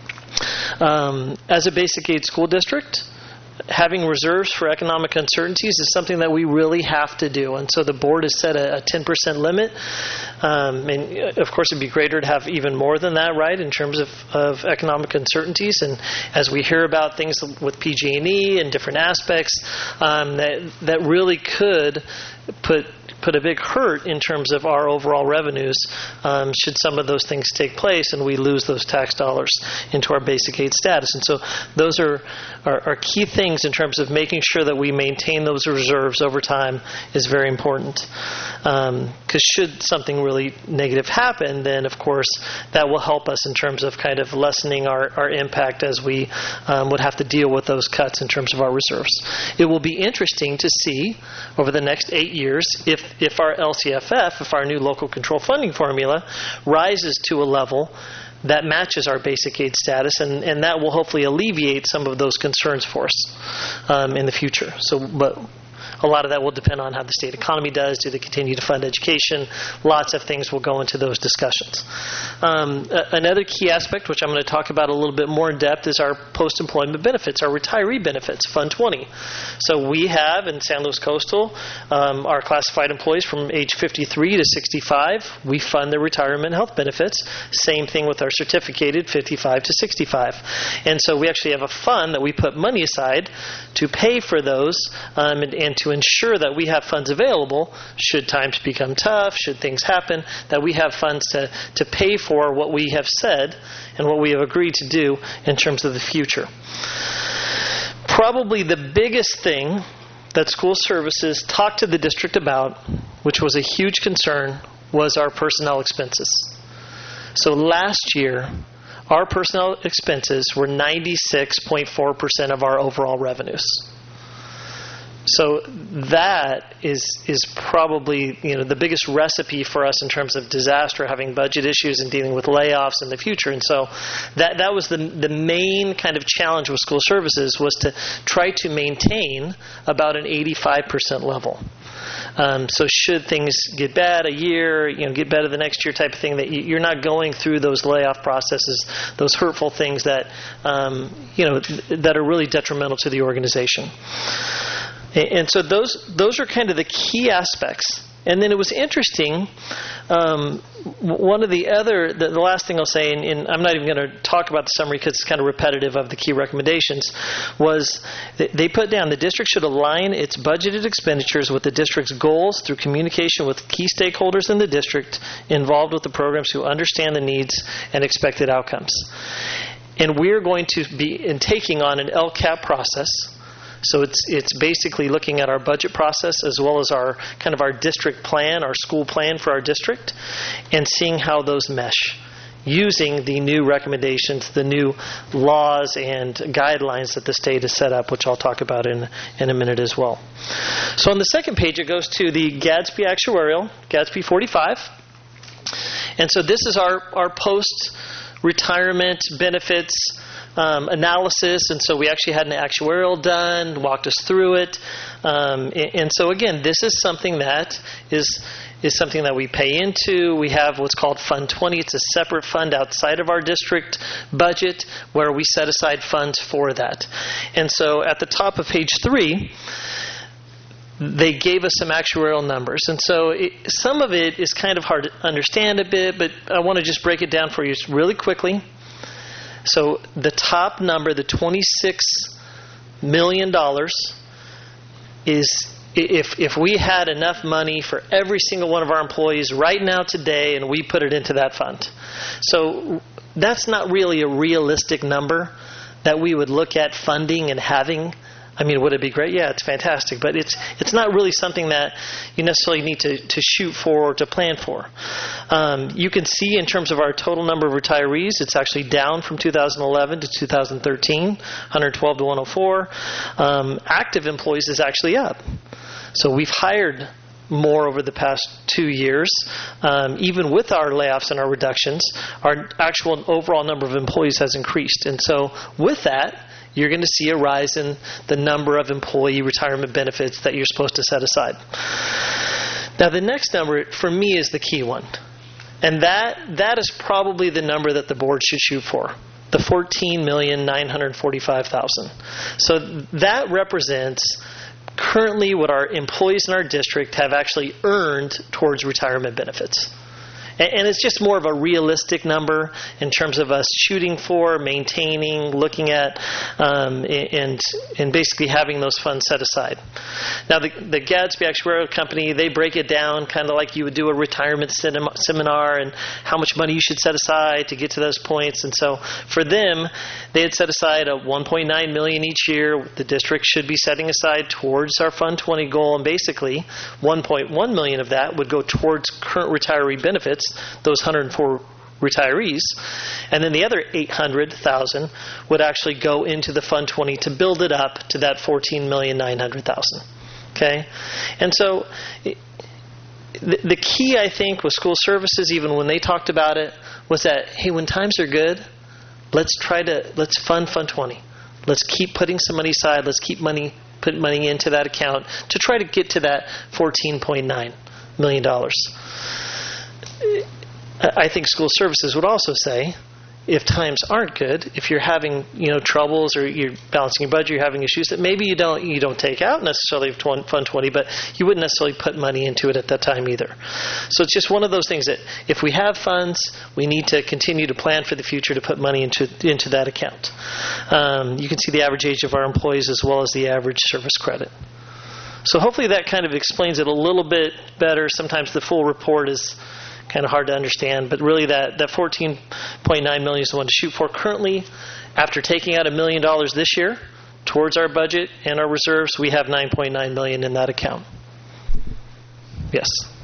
Um, as a basic aid school district, having reserves for economic uncertainties is something that we really have to do. And so the board has set a, a ten percent limit. Um, and of course, it'd be greater to have even more than that, right, in terms of, of economic uncertainties. And as we hear about things with P G and E and different aspects, um, that, that really could put put a big hurt in terms of our overall revenues um, should some of those things take place and we lose those tax dollars into our basic aid status. And so those are, are, are key things in terms of making sure that we maintain those reserves over time is very important. Because um, should something really negative happen, then of course that will help us in terms of kind of lessening our, our impact as we um, would have to deal with those cuts in terms of our reserves. It will be interesting to see over the next eight years if if our L C F F, if our new local control funding formula, rises to a level that matches our basic aid status, and, and that will hopefully alleviate some of those concerns for us um, in the future. So, but a lot of that will depend on how the state economy does. Do they continue to fund education? Lots of things will go into those discussions. Um, a- another key aspect, which I'm going to talk about a little bit more in depth, is our post-employment benefits, our retiree benefits, Fund twenty. So we have in San Luis Coastal um, our classified employees from age fifty-three to sixty-five. We fund their retirement health benefits. Same thing with our certificated fifty-five to sixty-five. And so we actually have a fund that we put money aside to pay for those um, and, and to ensure that we have funds available should times become tough, should things happen, that we have funds to, to pay for what we have said and what we have agreed to do in terms of the future. Probably the biggest thing that school services talked to the district about, which was a huge concern, was our personnel expenses. So last year, our personnel expenses were ninety-six point four percent of our overall revenues. So that is is probably, you know, the biggest recipe for us in terms of disaster, having budget issues and dealing with layoffs in the future. And so that that was the the main kind of challenge with school services, was to try to maintain about an eighty-five percent level. Um, so should things get bad a year, you know, get better the next year type of thing, that you're not going through those layoff processes, those hurtful things that um, you know that are really detrimental to the organization. And so those those are kind of the key aspects. And then it was interesting, um, one of the other, the, the last thing I'll say, and, and I'm not even going to talk about the summary because it's kind of repetitive of the key recommendations, was that they put down the district should align its budgeted expenditures with the district's goals through communication with key stakeholders in the district involved with the programs who understand the needs and expected outcomes. And we're going to be in taking on an L C A P process. So it's it's basically looking at our budget process as well as our kind of our district plan, our school plan for our district, and seeing how those mesh, using the new recommendations, the new laws and guidelines that the state has set up, which I'll talk about in in a minute as well. So on the second page, it goes to the Gadsby actuarial, Gadsby forty-five. And so this is our, our post-retirement benefits Um, analysis, and so we actually had an actuarial done, walked us through it, um, and, and so again, this is something that is is something that we pay into. We have what's called Fund twenty. It's a separate fund outside of our district budget where we set aside funds for that. And so at the top of page three, they gave us some actuarial numbers. And so it, some of it is kind of hard to understand a bit, but I want to just break it down for you really quickly. So the top number, the twenty-six million dollars, is if if we had enough money for every single one of our employees right now today and we put it into that fund. So that's not really a realistic number that we would look at funding and having. I mean, would it be great? Yeah, it's fantastic. But it's it's not really something that you necessarily need to, to shoot for or to plan for. Um, you can see in terms of our total number of retirees, it's actually down from two thousand eleven to two thousand thirteen, one hundred twelve to one hundred four. Um, active employees is actually up. So we've hired more over the past two years. Um, even with our layoffs and our reductions, our actual overall number of employees has increased. And so with that, you're going to see a rise in the number of employee retirement benefits that you're supposed to set aside. Now, the next number, for me, is the key one. And that that is probably the number that the board should shoot for, the fourteen million nine hundred forty-five thousand. So that represents currently what our employees in our district have actually earned towards retirement benefits. And it's just more of a realistic number in terms of us shooting for, maintaining, looking at, um, and and basically having those funds set aside. Now, the, the Gadsby Actuarial Company, they break it down kind of like you would do a retirement cinema, seminar and how much money you should set aside to get to those points. And so for them, they had set aside a one point nine million dollars each year. The district should be setting aside towards our Fund twenty goal, and basically one point one million dollars of that would go towards current retiree benefits, those one hundred four retirees, and then the other eight hundred thousand would actually go into the Fund twenty to build it up to that fourteen million nine hundred thousand. Okay? And so the, the key, I think, with school services, even when they talked about it, was that, hey, when times are good, let's try to, let's fund Fund twenty. Let's keep putting some money aside. Let's keep money, put money into that account to try to get to that fourteen point nine million dollars. I think school services would also say, if times aren't good, if you're having you know troubles or you're balancing your budget, you're having issues, that maybe you don't you don't take out necessarily Fund twenty, but you wouldn't necessarily put money into it at that time either. So it's just one of those things that if we have funds, we need to continue to plan for the future to put money into into that account. Um, you can see the average age of our employees as well as the average service credit. So hopefully that kind of explains it a little bit better. Sometimes the full report is kind of hard to understand, but really that, that fourteen point nine million dollars is the one to shoot for. Currently, after taking out a million dollars this year towards our budget and our reserves, we have nine point nine million dollars in that account. Yes.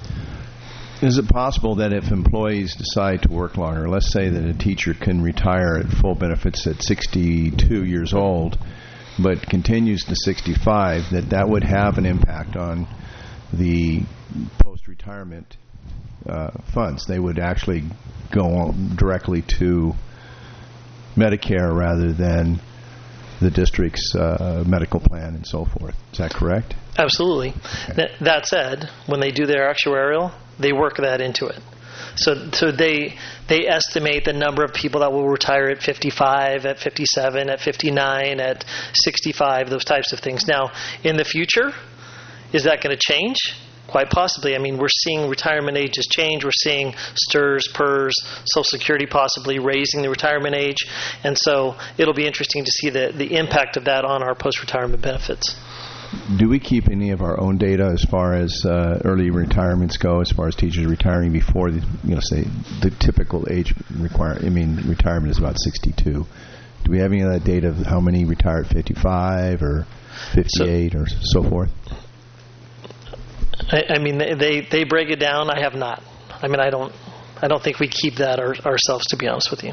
Is it possible that if employees decide to work longer, let's say that a teacher can retire at full benefits at sixty-two years old, but continues to sixty-five, that that would have an impact on the post-retirement Uh, funds? They would actually go on directly to Medicare rather than the district's uh, medical plan and so forth. Is that correct? Absolutely. Okay. That, that said, when they do their actuarial, they work that into it. So, so they they estimate the number of people that will retire at fifty-five, at fifty-seven, at fifty-nine, at sixty-five, those types of things. Now, in the future, is that going to change? Quite possibly. I mean, we're seeing retirement ages change. We're seeing S T R S, P E R S, Social Security possibly raising the retirement age. And so it'll be interesting to see the, the impact of that on our post-retirement benefits. Do we keep any of our own data as far as uh, early retirements go, as far as teachers retiring before, the, you know, say, the typical age require? I mean, retirement is about sixty-two. Do we have any of that data of how many retire at fifty-five or fifty-eight so, or so forth? I, I mean, they, they break it down. I have not. I mean, I don't I don't think we keep that our, ourselves, to be honest with you.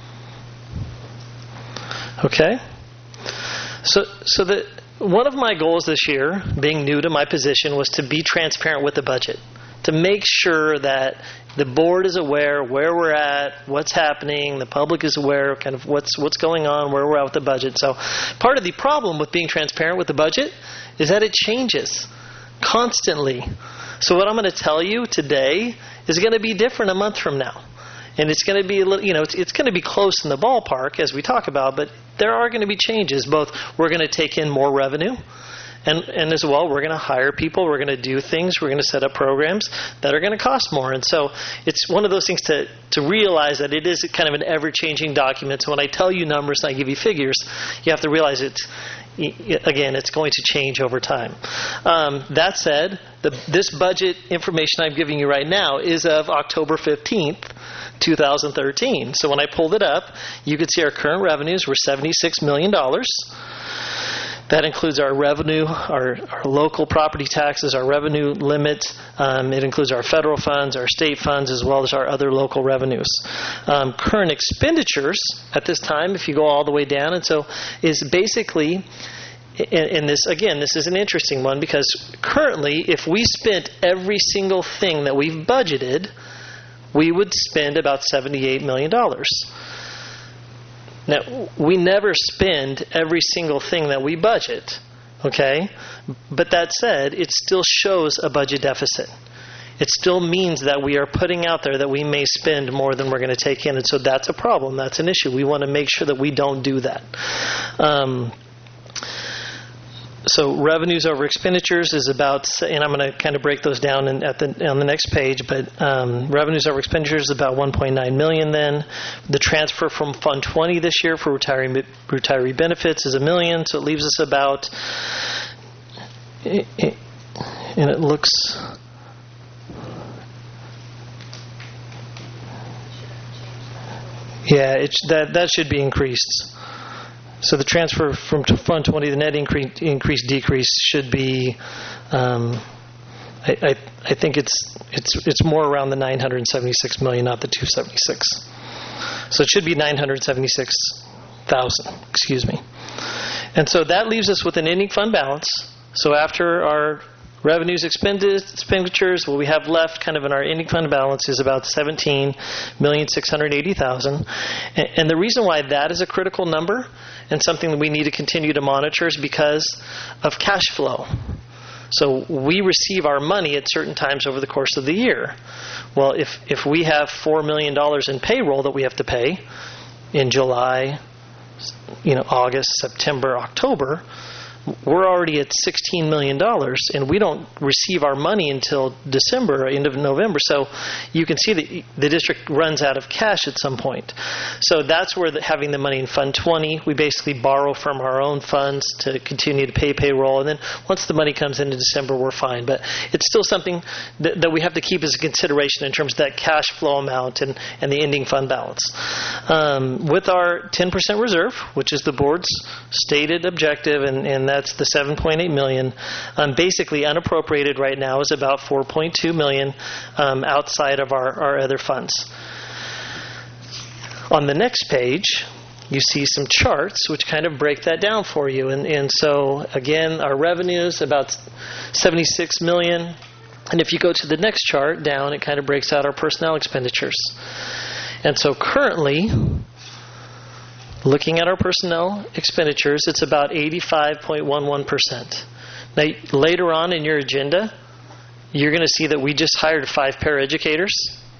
Okay. So so the one of my goals this year, being new to my position, was to be transparent with the budget, to make sure that the board is aware where we're at, what's happening, the public is aware of kind of what's what's going on, where we're at with the budget. So part of the problem with being transparent with the budget is that it changes constantly. So what I'm going to tell you today is going to be different a month from now. And it's going to be a little, you know, it's, it's going to be close in the ballpark as we talk about, but there are going to be changes. Both we're going to take in more revenue, And, and as well, we're going to hire people, we're going to do things, we're going to set up programs that are going to cost more. And so it's one of those things to, to realize that it is kind of an ever-changing document. So when I tell you numbers and I give you figures, you have to realize it's, again, it's going to change over time. Um, that said, the, this budget information I'm giving you right now is of October fifteenth, two thousand thirteen. So when I pulled it up, you could see our current revenues were seventy-six million dollars. That includes our revenue, our, our local property taxes, our revenue limits. Um, it includes our federal funds, our state funds, as well as our other local revenues. Um, current expenditures at this time, if you go all the way down, and so is basically, and this, again, this is an interesting one because currently, if we spent every single thing that we've budgeted, we would spend about seventy-eight million dollars. Now, we never spend every single thing that we budget, okay? But that said, it still shows a budget deficit. It still means that we are putting out there that we may spend more than we're going to take in. And so that's a problem. That's an issue. We want to make sure that we don't do that. Um, So revenues over expenditures is about, and I'm going to kind of break those down in, at the, on the next page, but um, revenues over expenditures is about one point nine million dollars then. The transfer from Fund twenty this year for retiree, retiree benefits is a million, so it leaves us about, it, it, and it looks, yeah, it, that, that should be increased. So the transfer from Fund twenty, the net increase, increase decrease should be, um, I, I, I think it's it's it's more around the nine hundred seventy-six million, not the two seventy-six. So it should be nine hundred seventy-six thousand. Excuse me. And so that leaves us with an ending fund balance. So after our revenues expended, expenditures, what we have left kind of in our ending fund balance is about seventeen million six hundred eighty thousand. And, and the reason why that is a critical number and something that we need to continue to monitor is because of cash flow. So we receive our money at certain times over the course of the year. Well, if, if we have four million dollars in payroll that we have to pay in July, you know, August, September, October, we're already at sixteen million dollars, and we don't receive our money until December, end of November. So you can see that the district runs out of cash at some point. So that's where the, having the money in Fund twenty, we basically borrow from our own funds to continue to pay payroll. And then once the money comes into December, we're fine. But it's still something that, that we have to keep as a consideration in terms of that cash flow amount and, and the ending fund balance. Um, with our ten percent reserve, which is the board's stated objective, and, and that That's the seven point eight million dollars. Um, basically, unappropriated right now is about four point two million dollars um, outside of our, our other funds. On the next page, you see some charts which kind of break that down for you. And, and so, again, our revenues about seventy-six million dollars. And if you go to the next chart down, it kind of breaks out our personnel expenditures. And so currently, looking at our personnel expenditures, it's about eighty-five point one one percent. Now, later on in your agenda, you're going to see that we just hired five paraeducators.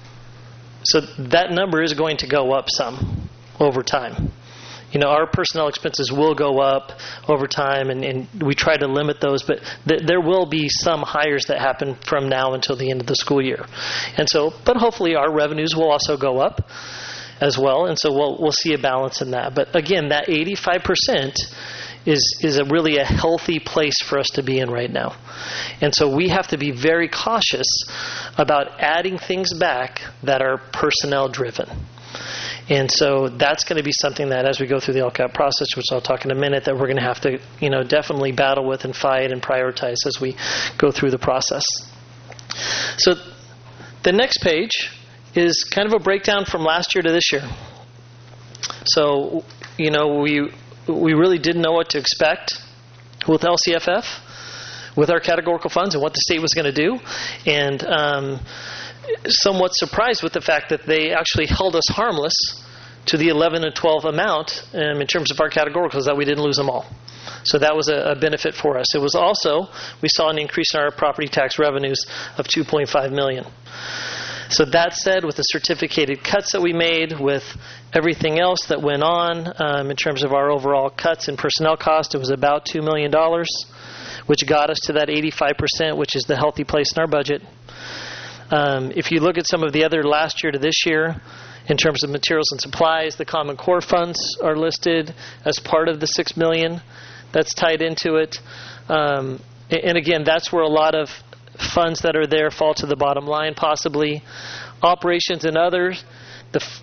So that number is going to go up some over time. You know, our personnel expenses will go up over time, and, and we try to limit those, but th- there will be some hires that happen from now until the end of the school year. And so, but hopefully our revenues will also go up as well, and so we'll we'll see a balance in that. But again, that eighty-five percent is is a really a healthy place for us to be in right now. And so we have to be very cautious about adding things back that are personnel driven. And so that's going to be something that as we go through the L C A P process, which I'll talk in a minute, that we're going to have to, you know, definitely battle with and fight and prioritize as we go through the process. So the next page is kind of a breakdown from last year to this year. So, you know, we we really didn't know what to expect with L C F F, with our categorical funds and what the state was going to do. And um, somewhat surprised with the fact that they actually held us harmless to the eleven and twelve amount um, in terms of our categoricals, that we didn't lose them all. So that was a, a benefit for us. It was also, we saw an increase in our property tax revenues of two point five million dollars. So that said, with the certificated cuts that we made, with everything else that went on um, in terms of our overall cuts in personnel cost, it was about two million dollars. which got us to that eighty-five percent, which is the healthy place in our budget. Um, if you look at some of the other last year to this year, in terms of materials and supplies, the Common Core funds are listed as part of the six million dollars that's tied into it. Um, and again, that's where a lot of funds that are there fall to the bottom line, possibly. Operations and others the f-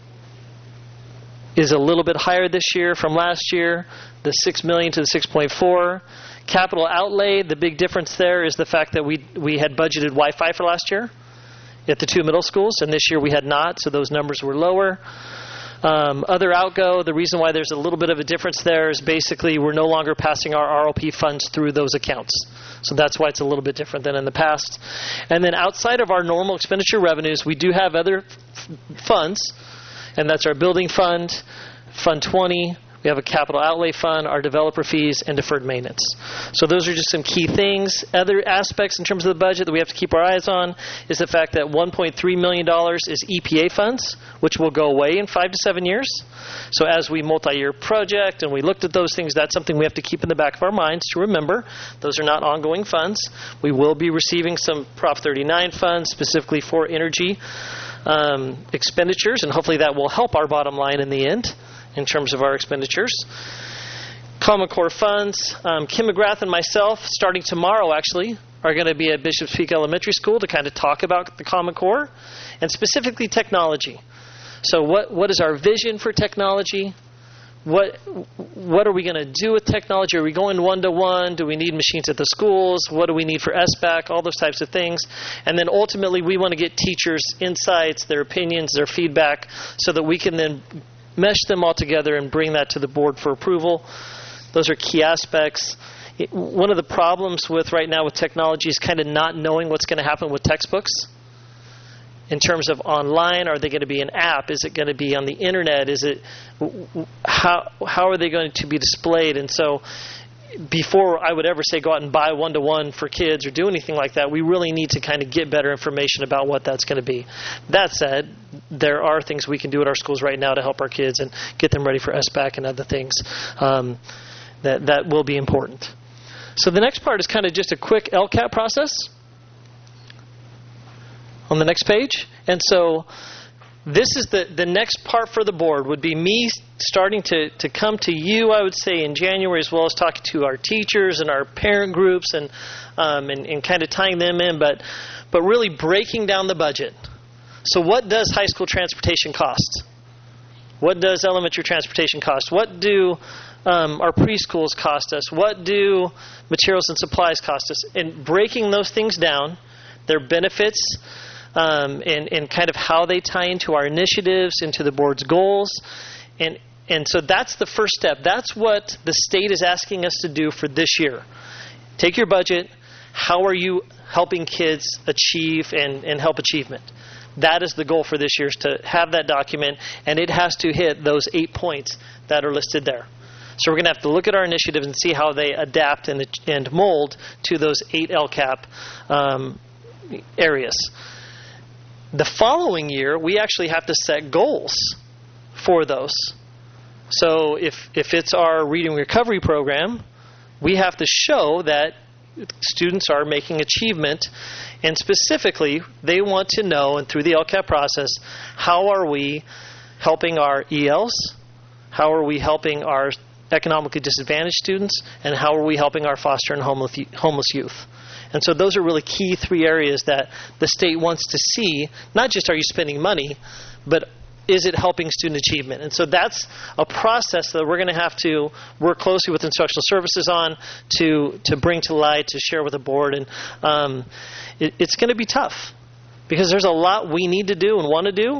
is a little bit higher this year from last year, the six million dollars to the six point four. Capital outlay, the big difference there is the fact that we we had budgeted Wi-Fi for last year at the two middle schools, and this year we had not, so those numbers were lower. Um, other outgo, the reason why there's a little bit of a difference there is basically we're no longer passing our R O P funds through those accounts. So that's why it's a little bit different than in the past. And then outside of our normal expenditure revenues, we do have other f- funds, and that's our building fund, Fund twenty. We have a capital outlay fund, our developer fees, and deferred maintenance. So those are just some key things. Other aspects in terms of the budget that we have to keep our eyes on is the fact that one point three million dollars is E P A funds, which will go away in five to seven years. So as we multi-year project and we looked at those things, that's something we have to keep in the back of our minds to remember. Those are not ongoing funds. We will be receiving some Prop thirty-nine funds specifically for energy um, expenditures, and hopefully that will help our bottom line in the end in terms of our expenditures. Common Core funds. Um, Kim McGrath and myself, starting tomorrow actually, are going to be at Bishop's Peak Elementary School to kind of talk about the Common Core, and specifically technology. So what what is our vision for technology? What what are we going to do with technology? Are we going one-to-one? Do we need machines at the schools? What do we need for S B A C? All those types of things. And then ultimately we want to get teachers' insights, their opinions, their feedback, so that we can then mesh them all together and bring that to the board for approval. Those are key aspects. It, one of the problems with right now with technology is kind of not knowing what's going to happen with textbooks. In terms of online, are they going to be an app? Is it going to be on the internet? Is it how how are they going to be displayed? And so before I would ever say go out and buy one-to-one for kids or do anything like that, we really need to kind of get better information about what that's going to be. That said, there are things we can do at our schools right now to help our kids and get them ready for S B A C and other things um, that, that will be important. So the next part is kind of just a quick L C A P process on the next page. And so this is the, the next part for the board would be me starting to, to come to you, I would say, in January, as well as talking to our teachers and our parent groups and um, and, and kind of tying them in, but but really breaking down the budget. So what does high school transportation cost? What does elementary transportation cost? What do um, our preschools cost us? What do materials and supplies cost us? And breaking those things down, their benefits, Um, and, and kind of how they tie into our initiatives, into the board's goals. And and so that's the first step. That's what the state is asking us to do for this year. Take your budget. How are you helping kids achieve and, and help achievement? That is the goal for this year, is to have that document, and it has to hit those eight points that are listed there. So we're going to have to look at our initiatives and see how they adapt and, and mold to those eight L C A P um, areas. The following year, we actually have to set goals for those. So if if it's our reading recovery program, we have to show that students are making achievement, and specifically, they want to know, and through the L C A P process, how are we helping our E Ls, how are we helping our economically disadvantaged students, and how are we helping our foster and homeless homeless youth. And so those are really key three areas that the state wants to see. Not just are you spending money, but is it helping student achievement? And so that's a process that we're going to have to work closely with instructional services on to to bring to light, to share with the board. And um, it, it's going to be tough because there's a lot we need to do and want to do,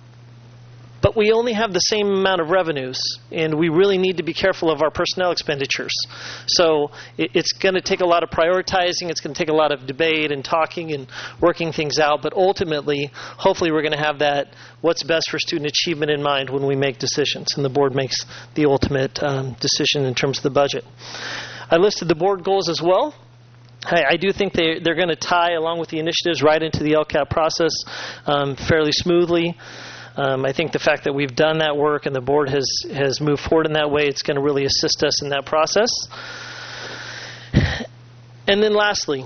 but we only have the same amount of revenues, and we really need to be careful of our personnel expenditures. So it, it's going to take a lot of prioritizing. It's going to take a lot of debate and talking and working things out. But ultimately, hopefully we're going to have that what's best for student achievement in mind when we make decisions, and the board makes the ultimate um, decision in terms of the budget. I listed the board goals as well. I, I do think they, they're going to tie, along with the initiatives, right into the L C A P process um, fairly smoothly. Um, I think the fact that we've done that work and the board has, has moved forward in that way, it's going to really assist us in that process. and then lastly,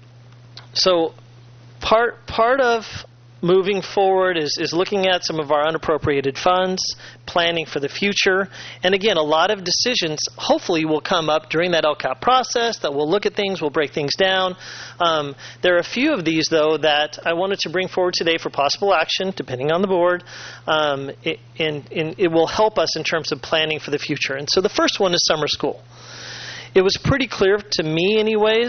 so part part of moving forward is, is looking at some of our unappropriated funds, planning for the future. And again, a lot of decisions hopefully will come up during that L C A P process, that we'll look at things, we'll break things down. Um, there are a few of these, though, that I wanted to bring forward today for possible action, depending on the board. Um, it, and, and it will help us in terms of planning for the future. And so the first one is summer school. It was pretty clear to me anyways,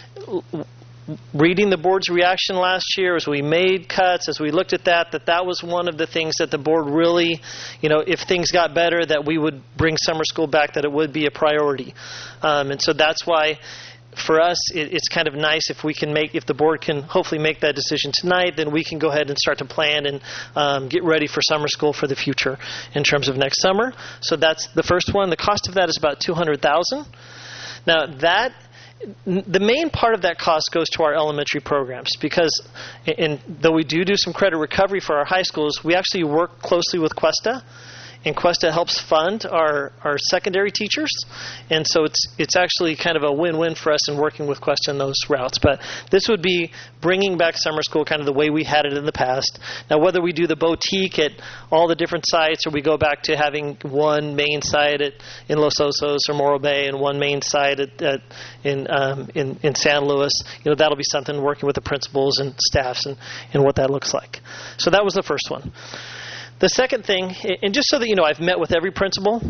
reading the board's reaction last year as we made cuts, as we looked at that, that that was one of the things that the board really, you know, if things got better, that we would bring summer school back, that it would be a priority. Um, and so that's why, for us, it, it's kind of nice if we can make, if the board can hopefully make that decision tonight, then we can go ahead and start to plan and um, get ready for summer school for the future in terms of next summer. So that's the first one. The cost of that is about two hundred thousand dollars. Now that, the main part of that cost goes to our elementary programs because, and though we do do some credit recovery for our high schools, we actually work closely with Cuesta, and Cuesta helps fund our, our secondary teachers, and so it's it's actually kind of a win-win for us in working with Cuesta in those routes. But this would be bringing back summer school kind of the way we had it in the past. Now, whether we do the boutique at all the different sites or we go back to having one main site at, in Los Osos or Morro Bay and one main site at, at, in, um, in in San Luis, you know, that'll be something working with the principals and staffs and, and what that looks like. So that was the first one. The second thing, and just so that you know, I've met with every principal.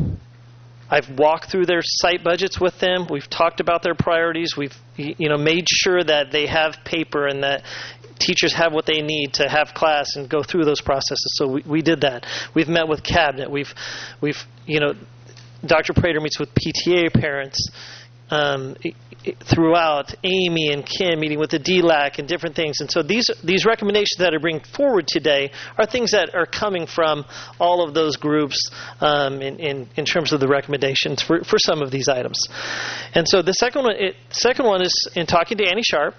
I've walked through their site budgets with them. We've talked about their priorities. We've, you know, made sure that they have paper and that teachers have what they need to have class and go through those processes. So we, we did that. We've met with cabinet. We've, we've, you know, Doctor Prater meets with P T A parents. Um, throughout, Amy and Kim meeting with the D L A C and different things. And so these these recommendations that I bring forward today are things that are coming from all of those groups um, in, in, in terms of the recommendations for, for some of these items. And so the second one, it, second one is, in talking to Annie Sharp,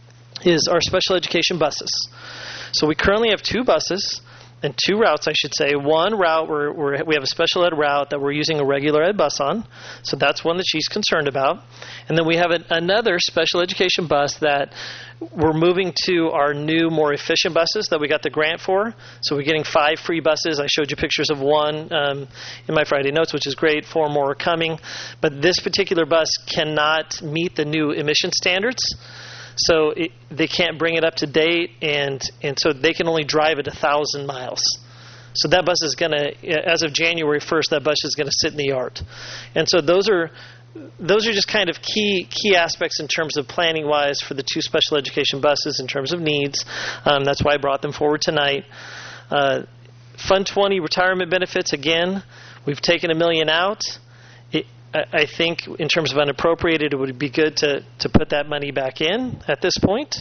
is our special education buses. So we currently have two buses. And two routes, I should say. One route, we're, we're, we have a special ed route that we're using a regular ed bus on. So that's one that she's concerned about. And then we have an, another special education bus that we're moving to our new, more efficient buses that we got the grant for. So we're getting five free buses. I showed you pictures of one um, in my Friday notes, which is great. Four more are coming. But this particular bus cannot meet the new emission standards. So it, they can't bring it up to date, and, and so they can only drive it one thousand miles. So that bus is going to, as of January first, that bus is going to sit in the yard. And so those are those are just kind of key key aspects in terms of planning-wise for the two special education buses in terms of needs. Um, that's why I brought them forward tonight. Uh, Fund twenty retirement benefits, again, we've taken a million out. It, I think in terms of unappropriated, it would be good to, to put that money back in at this point.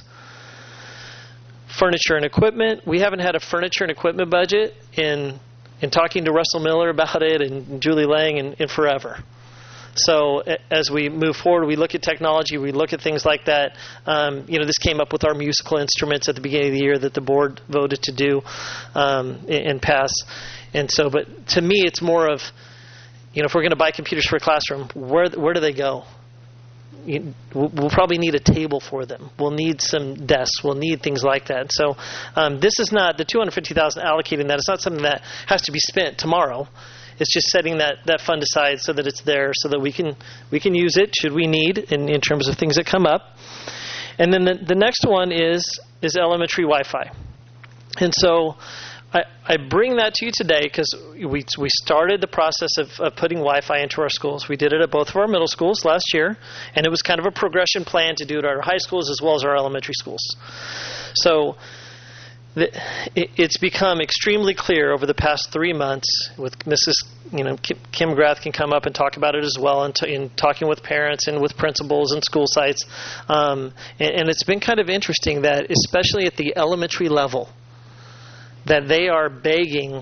Furniture and equipment. We haven't had a furniture and equipment budget in in talking to Russell Miller about it and Julie Lang in, in forever. So as we move forward, we look at technology, we look at things like that. Um, you know, this came up with our musical instruments at the beginning of the year that the board voted to do um, and, and pass. And so, but to me, it's more of, you know, if we're going to buy computers for a classroom, where where do they go? You, we'll, we'll probably need a table for them. We'll need some desks. We'll need things like that. So um, this is not, the two hundred fifty thousand dollars allocating that. It's not something that has to be spent tomorrow. It's just setting that, that fund aside so that it's there so that we can we can use it should we need in, in terms of things that come up. And then the, the next one is is elementary Wi-Fi. And so I, I bring that to you today because we we started the process of, of putting Wi-Fi into our schools. We did it at both of our middle schools last year, and it was kind of a progression plan to do it at our high schools as well as our elementary schools. So the, it, it's become extremely clear over the past three months with Missus You know, Kim, Kim Grath can come up and talk about it as well in, t- in talking with parents and with principals and school sites. Um, and, and it's been kind of interesting that, especially at the elementary level, that they are begging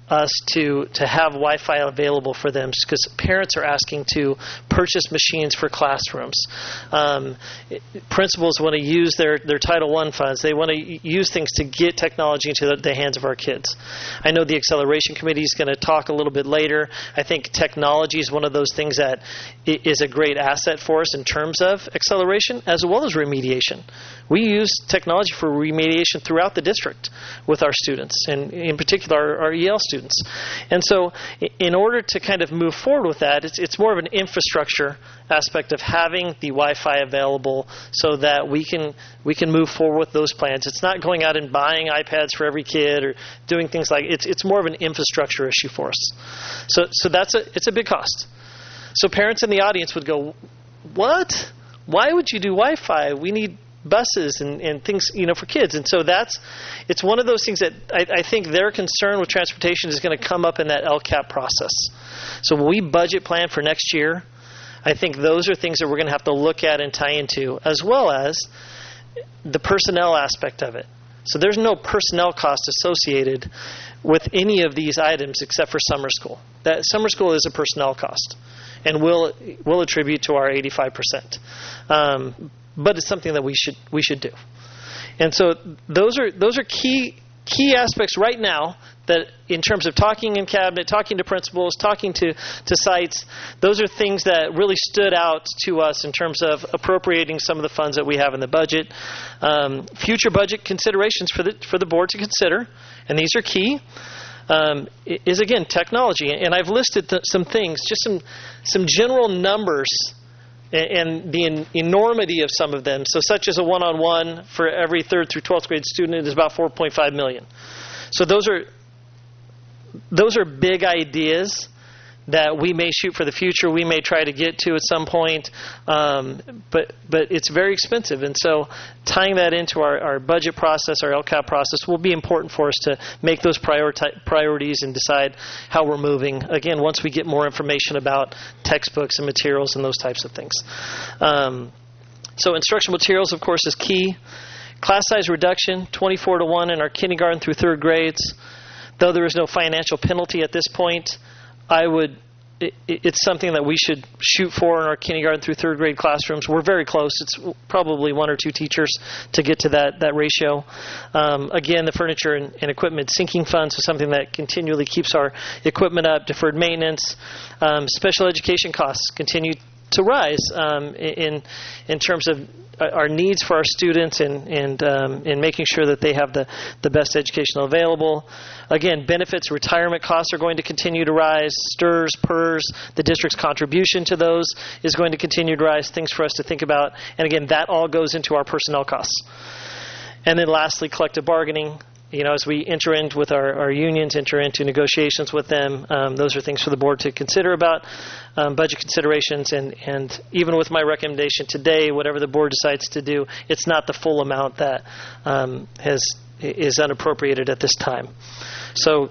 us to, to have Wi-Fi available for them, because parents are asking to purchase machines for classrooms. Um, principals want to use their, their Title One funds. They want to use things to get technology into the, the hands of our kids. I know the Acceleration Committee is going to talk a little bit later. I think technology is one of those things that is a great asset for us in terms of acceleration as well as remediation. We use technology for remediation throughout the district with our students, and in particular our, our E L students. And so in order to kind of move forward with that, it's, it's more of an infrastructure aspect of having the Wi-Fi available so that we can we can move forward with those plans. It's not going out and buying iPads for every kid or doing things like it's it's more of an infrastructure issue for us. So so that's a it's a big cost. So parents in the audience would go, "What? Why would you do Wi-Fi? We need buses and, and things, you know, for kids." And so that's, it's one of those things that I, I think their concern with transportation is going to come up in that L C A P process. So when we budget plan for next year, I think those are things that we're going to have to look at and tie into, as well as the personnel aspect of it. So there's no personnel cost associated with any of these items except for summer school. That summer school is a personnel cost, and will will attribute to our eighty-five percent. Um, but it's something that we should we should do. And so those are those are key key aspects right now that in terms of talking in cabinet, talking to principals, talking to, to sites, those are things that really stood out to us in terms of appropriating some of the funds that we have in the budget. Um, future budget considerations for the for the board to consider, and these are key, um, is again technology. And I've listed th- some things, just some some general numbers and the en- enormity of some of them. So such as a one-on-one for every third through twelfth grade student is about four point five million dollars. So those are those are big ideas that we may shoot for the future, we may try to get to at some point, um, but but it's very expensive. And so tying that into our, our budget process, our L C A P process, will be important for us to make those prioriti- priorities and decide how we're moving, again, once we get more information about textbooks and materials and those types of things. Um, so instructional materials, of course, is key. Class size reduction, twenty-four to one in our kindergarten through third grades. Though there is no financial penalty at this point, I would, it, it's something that we should shoot for in our kindergarten through third grade classrooms. We're very close. It's probably one or two teachers to get to that, that ratio. Um, again, the furniture and, and equipment sinking funds is something that continually keeps our equipment up. Deferred maintenance, um, special education costs continue to rise um, in in terms of our needs for our students and and um, and making sure that they have the, the best education available. Again, benefits, retirement costs are going to continue to rise. S T R S, P E R S, the district's contribution to those is going to continue to rise. Things for us to think about. And again, that all goes into our personnel costs. And then lastly, collective bargaining. You know, as we enter into with our, our unions, enter into negotiations with them, um, those are things for the board to consider about, um, budget considerations, and, and even with my recommendation today, whatever the board decides to do, it's not the full amount that um, has is unappropriated at this time. So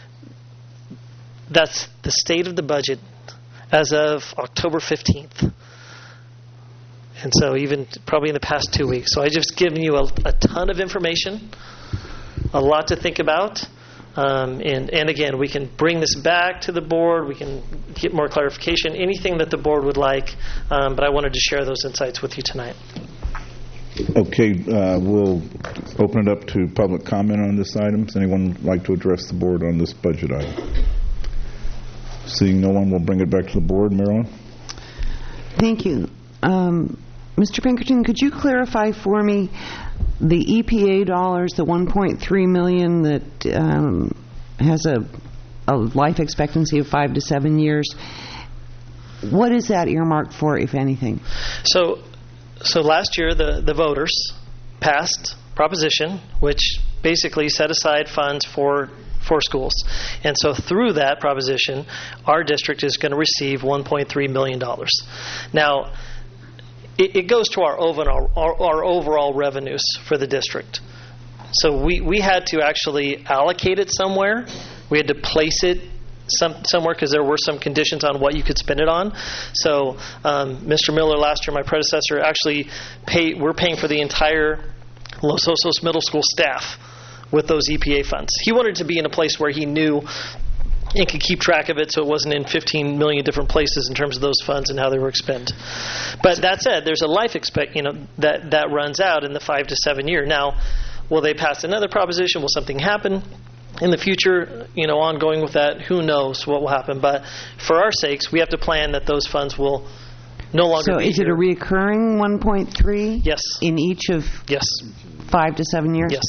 that's the state of the budget as of October fifteenth. And so even probably in the past two weeks. So I just given you a, a ton of information, a lot to think about. Um, and, and again, we can bring this back to the board. We can get more clarification, anything that the board would like. Um, but I wanted to share those insights with you tonight. Okay, uh, we'll open it up to public comment on this item. Does anyone like to address the board on this budget item? Seeing no one, we'll bring it back to the board. Marilyn? Thank you. Um, Mister Pinkerton, could you clarify for me the E P A dollars, the one point three million dollars that um, has a, a life expectancy of five to seven years? What is that earmarked for, if anything? So, so last year the, the voters passed proposition, which basically set aside funds for for schools. And so through that proposition, our district is going to receive one point three million dollars. Now, it, it goes to our overall, our, our overall revenues for the district. So we, we had to actually allocate it somewhere. We had to place it some, somewhere because there were some conditions on what you could spend it on. So um, Mister Miller last year, my predecessor, actually paid, we're paying for the entire Los Osos Middle School staff with those E P A funds. He wanted to be in a place where he knew and could keep track of it so it wasn't in fifteen million different places in terms of those funds and how they were expended. But that said, there's a life expect, you know, that, that runs out in the five to seven year. Now, will they pass another proposition? Will something happen in the future, you know, ongoing with that? Who knows what will happen? But for our sakes, we have to plan that those funds will no longer so be is here. it a recurring one point three? Yes. In each of yes. five to seven years? Yes.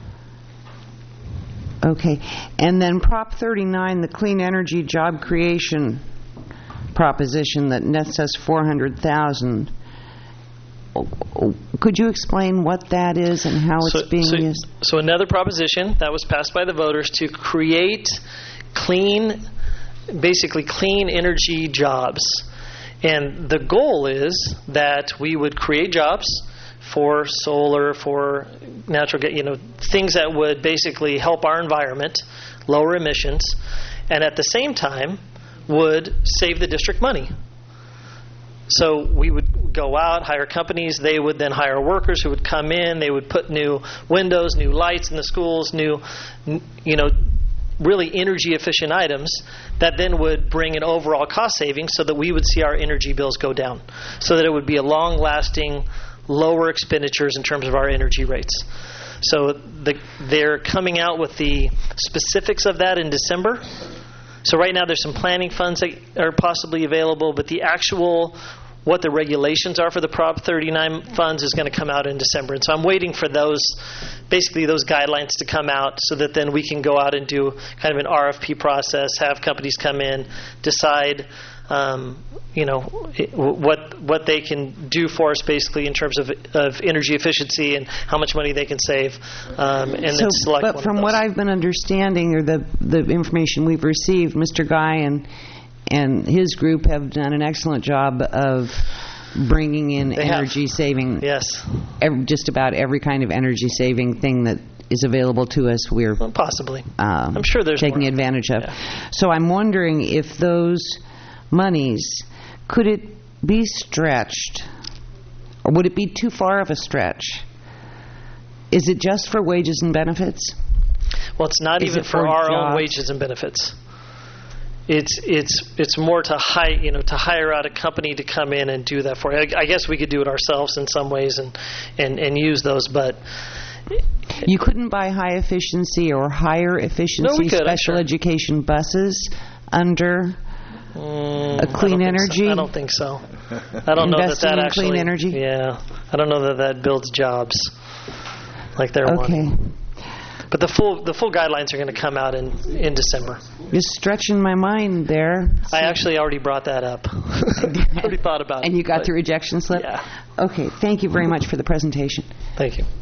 Okay. And then Prop thirty-nine, the clean energy job creation proposition that nets us four hundred thousand. Could you explain what that is and how so, it's being so, used? So another proposition that was passed by the voters to create clean, basically clean energy jobs. And the goal is that we would create jobs for solar, for natural gas, you know, things that would basically help our environment, lower emissions, and at the same time would save the district money. So we would go out, hire companies, they would then hire workers who would come in, they would put new windows, new lights in the schools, new, you know, really energy efficient items that then would bring an overall cost savings so that we would see our energy bills go down. So that it would be a long lasting, lower expenditures in terms of our energy rates. So the, they're coming out with the specifics of that in December. So right now there's some planning funds that are possibly available, but the actual, what the regulations are for the Prop thirty-nine funds is going to come out in December. And so I'm waiting for those, basically those guidelines to come out so that then we can go out and do kind of an R F P process, have companies come in, decide um, you know, what what they can do for us basically in terms of of energy efficiency and how much money they can save, um, and so, then select but one from of those. what I've been understanding, or the the information we've received, Mister Guy and and his group have done an excellent job of bringing in They energy have. saving. Yes, every, just about every kind of energy saving thing that is available to us. We're well, possibly. Um, I'm sure there's taking more. advantage of. Yeah. So I'm wondering if those monies, could it be stretched, or would it be too far of a stretch? Is it just for wages and benefits? Well, it's not Is even it for for our own jobs? wages and benefits. It's it's it's more to hire you know to hire out a company to come in and do that for you. I, I guess we could do it ourselves in some ways and, and, and use those, but you couldn't buy high efficiency or higher efficiency No, we could, I'm special sure. education buses under Mm, a clean I energy? So. I don't think so. I don't know that Investing that in actually. clean energy? Yeah, I don't know that that builds jobs like they're Okay. wanting. But the full the full guidelines are going to come out in in December. You're stretching my mind there. I actually already brought that up. I already thought about it. And you got but- the rejection slip? Yeah. Okay, thank you very much for the presentation. Thank you.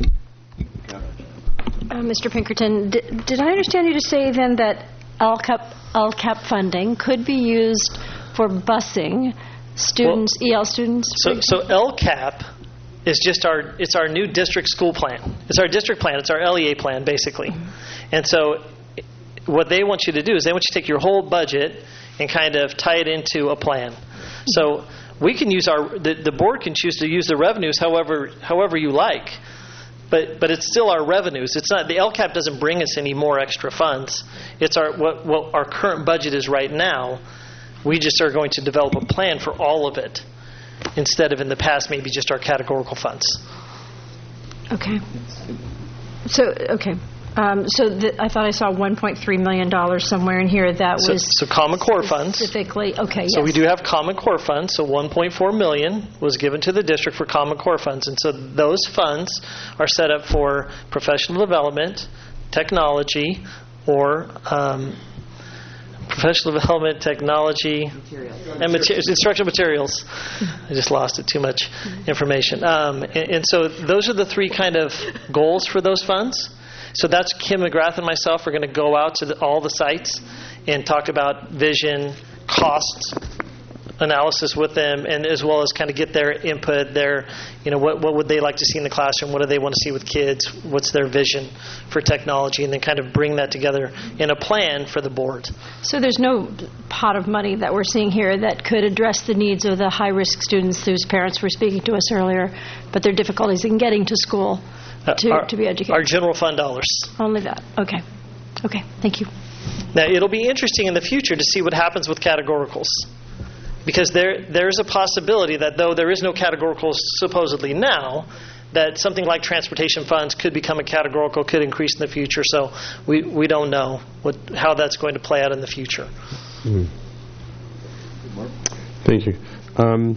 Uh, Mister Pinkerton, d- did I understand you to say then that L C A P, L C A P funding could be used for busing students, E L students? So so L C A P is just our it's our new district school plan. It's our district plan. It's our L E A plan basically. And so what they want you to do is they want you to take your whole budget and kind of tie it into a plan. So we can use our the, the board can choose to use the revenues however however you like. But but it's still our revenues. It's not the L C A P doesn't bring us any more extra funds. It's our what what our current budget is right now. We just are going to develop a plan for all of it instead of in the past maybe just our categorical funds. Okay. So, okay. Um, so th- I thought I saw one point three million dollars somewhere in here that So, was so Common Core funds. specifically, okay, So yes. we do have Common Core funds. So one point four million dollars was given to the district for Common Core funds, and so those funds are set up for professional development, technology, or um, professional development, technology, and materials, instructional materials. I just lost it. Too much information. Um, and, and so those are the three kind of goals for those funds. So that's Kim McGrath and myself are going to go out to the, all the sites and talk about vision, cost analysis with them, and as well as kind of get their input, their, you know, what what would they like to see in the classroom, what do they want to see with kids, what's their vision for technology, and then kind of bring that together in a plan for the board. So there's no pot of money that we're seeing here that could address the needs of the high-risk students whose parents were speaking to us earlier, but their difficulties in getting to school to, our, to be educated. Our general fund dollars. Only that. Okay. Okay. Thank you. Now, it'll be interesting in the future to see what happens with categoricals. Because there there's a possibility that though there is no categorical supposedly now, that something like transportation funds could become a categorical, could increase in the future. So we, we don't know what how that's going to play out in the future. Mm. Thank you. Um,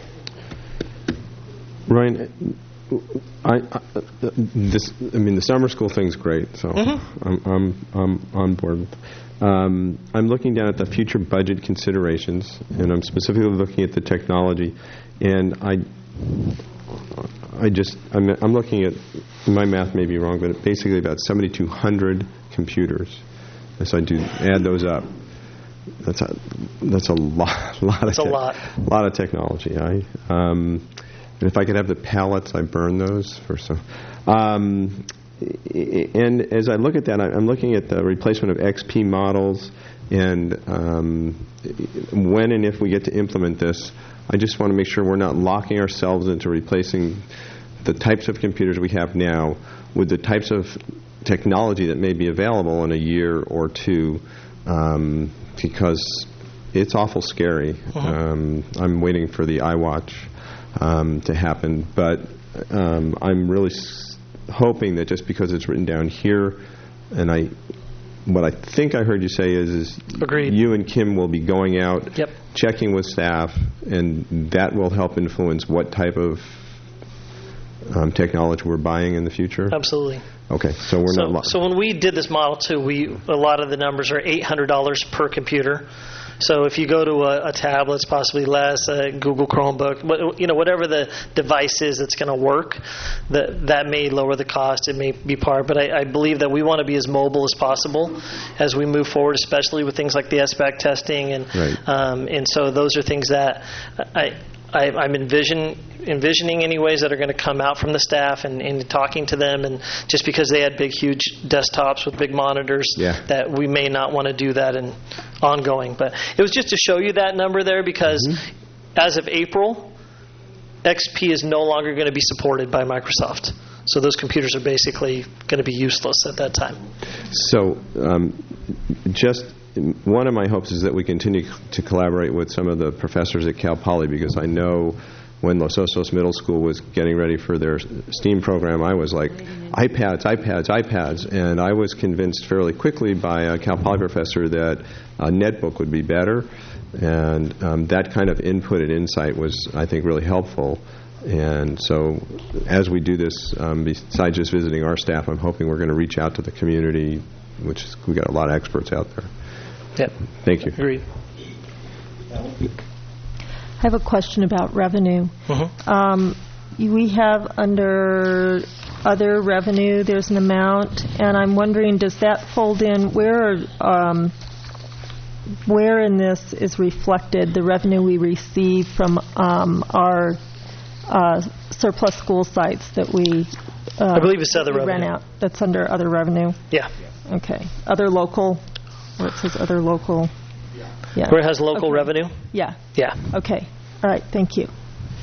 Ryan, I, I, this, I mean, the summer school thing's great, so mm-hmm. I'm, I'm, I'm on board with it. Um, I'm looking down at the future budget considerations, and I'm specifically looking at the technology, and I, I just, I'm, I'm looking at, my math may be wrong, but basically about seventy-two hundred computers. As I do add those up, that's a that's a lot, lot that's of te- a lot, lot of technology. I, um, and if I could have the pallets, I burn those for some. Um, And as I look at that, I'm looking at the replacement of X P models, and um, when and if we get to implement this, I just want to make sure we're not locking ourselves into replacing the types of computers we have now with the types of technology that may be available in a year or two, um, because it's awful scary. Uh-huh. Um, I'm waiting for the iWatch um, to happen, but um, I'm really s- hoping that just because it's written down here, and I, what I think I heard you say is, is Agreed. You and Kim will be going out, yep. checking with staff, and that will help influence what type of um, technology we're buying in the future? Absolutely. Okay, so we're so, not... Lo- so when we did this model, too, we a lot of the numbers are eight hundred dollars per computer. So if you go to a, a tablet, it's possibly less, a Google Chromebook, but, you know, whatever the device is that's going to work, that that may lower the cost. It may be part. But I, I believe that we want to be as mobile as possible as we move forward, especially with things like the S BAC testing. And right. um, and so those are things that I, I, I'm envision, envisioning any ways that are going to come out from the staff and, and talking to them. And just because they had big, huge desktops with big monitors, yeah. that we may not want to do that in ongoing. But it was just to show you that number there, because mm-hmm. as of April, X P is no longer going to be supported by Microsoft. So those computers are basically going to be useless at that time. So um, just one of my hopes is that we continue to collaborate with some of the professors at Cal Poly, because I know when Los Osos Middle School was getting ready for their STEAM program, I was like, iPads, iPads, iPads. And I was convinced fairly quickly by a Cal Poly professor that a netbook would be better. And um, that kind of input and insight was, I think, really helpful. And so as we do this, um, besides just visiting our staff, I'm hoping we're going to reach out to the community, which is, we got a lot of experts out there. Yep. Thank you. Agreed. I have a question about revenue. Mm-hmm. Um, we have under other revenue, there's an amount, and I'm wondering, does that fold in, where um, where in this is reflected the revenue we receive from um, our uh, surplus school sites that we uh, I believe it's other we revenue. rent out? That's under other revenue? Yeah. Okay. Other local, where it says other local. Yeah. Where it has local okay. revenue? Yeah. Yeah. Okay. All right. Thank you.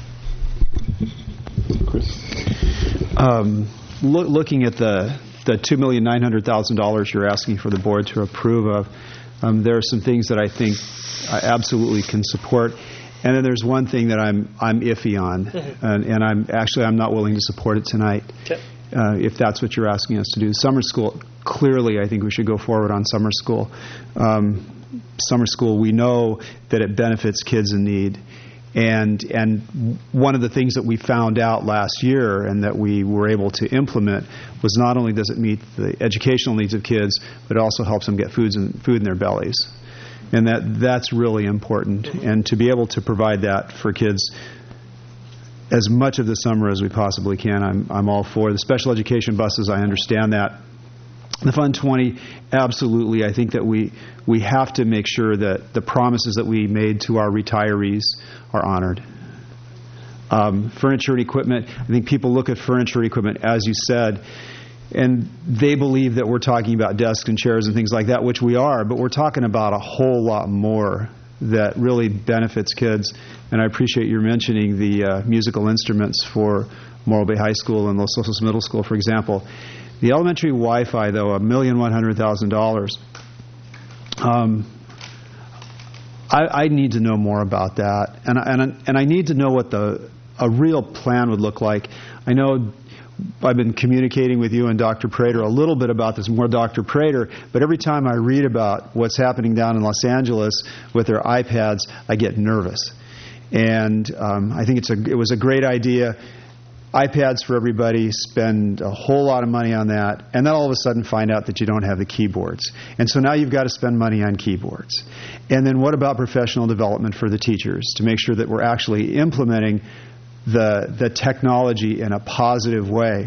Um, loo- looking at the the two million nine hundred thousand dollars you're asking for the board to approve of, um, there are some things that I think I absolutely can support, and then there's one thing that I'm I'm iffy on, mm-hmm. and, and I'm actually I'm not willing to support it tonight. Okay. Uh, if that's what you're asking us to do. Summer school, clearly I think we should go forward on summer school. Um, summer school, we know that it benefits kids in need. And and one of the things that we found out last year and that we were able to implement was not only does it meet the educational needs of kids, but it also helps them get foods in, food in their bellies. And that that's really important. Mm-hmm. And to be able to provide that for kids as much of the summer as we possibly can, I'm I'm all for. The special education buses, I understand that. The Fund twenty, absolutely. I think that we we have to make sure that the promises that we made to our retirees are honored. Um, furniture and equipment, I think people look at furniture and equipment, as you said, and they believe that we're talking about desks and chairs and things like that, which we are, but we're talking about a whole lot more that really benefits kids. And I appreciate your mentioning the uh, musical instruments for Morro Bay High School and Los Osos Middle School, for example. The elementary Wi-Fi, though, a million one hundred thousand dollars. Um, I, I need to know more about that, and I, and I, and I need to know what the a real plan would look like. I know I've been communicating with you and Doctor Prater a little bit about this, more Doctor Prater, but every time I read about what's happening down in Los Angeles with their iPads, I get nervous. And um, I think it's a it was a great idea. iPads for everybody, spend a whole lot of money on that, and then all of a sudden find out that you don't have the keyboards. And so now you've got to spend money on keyboards. And then what about professional development for the teachers to make sure that we're actually implementing the the technology in a positive way?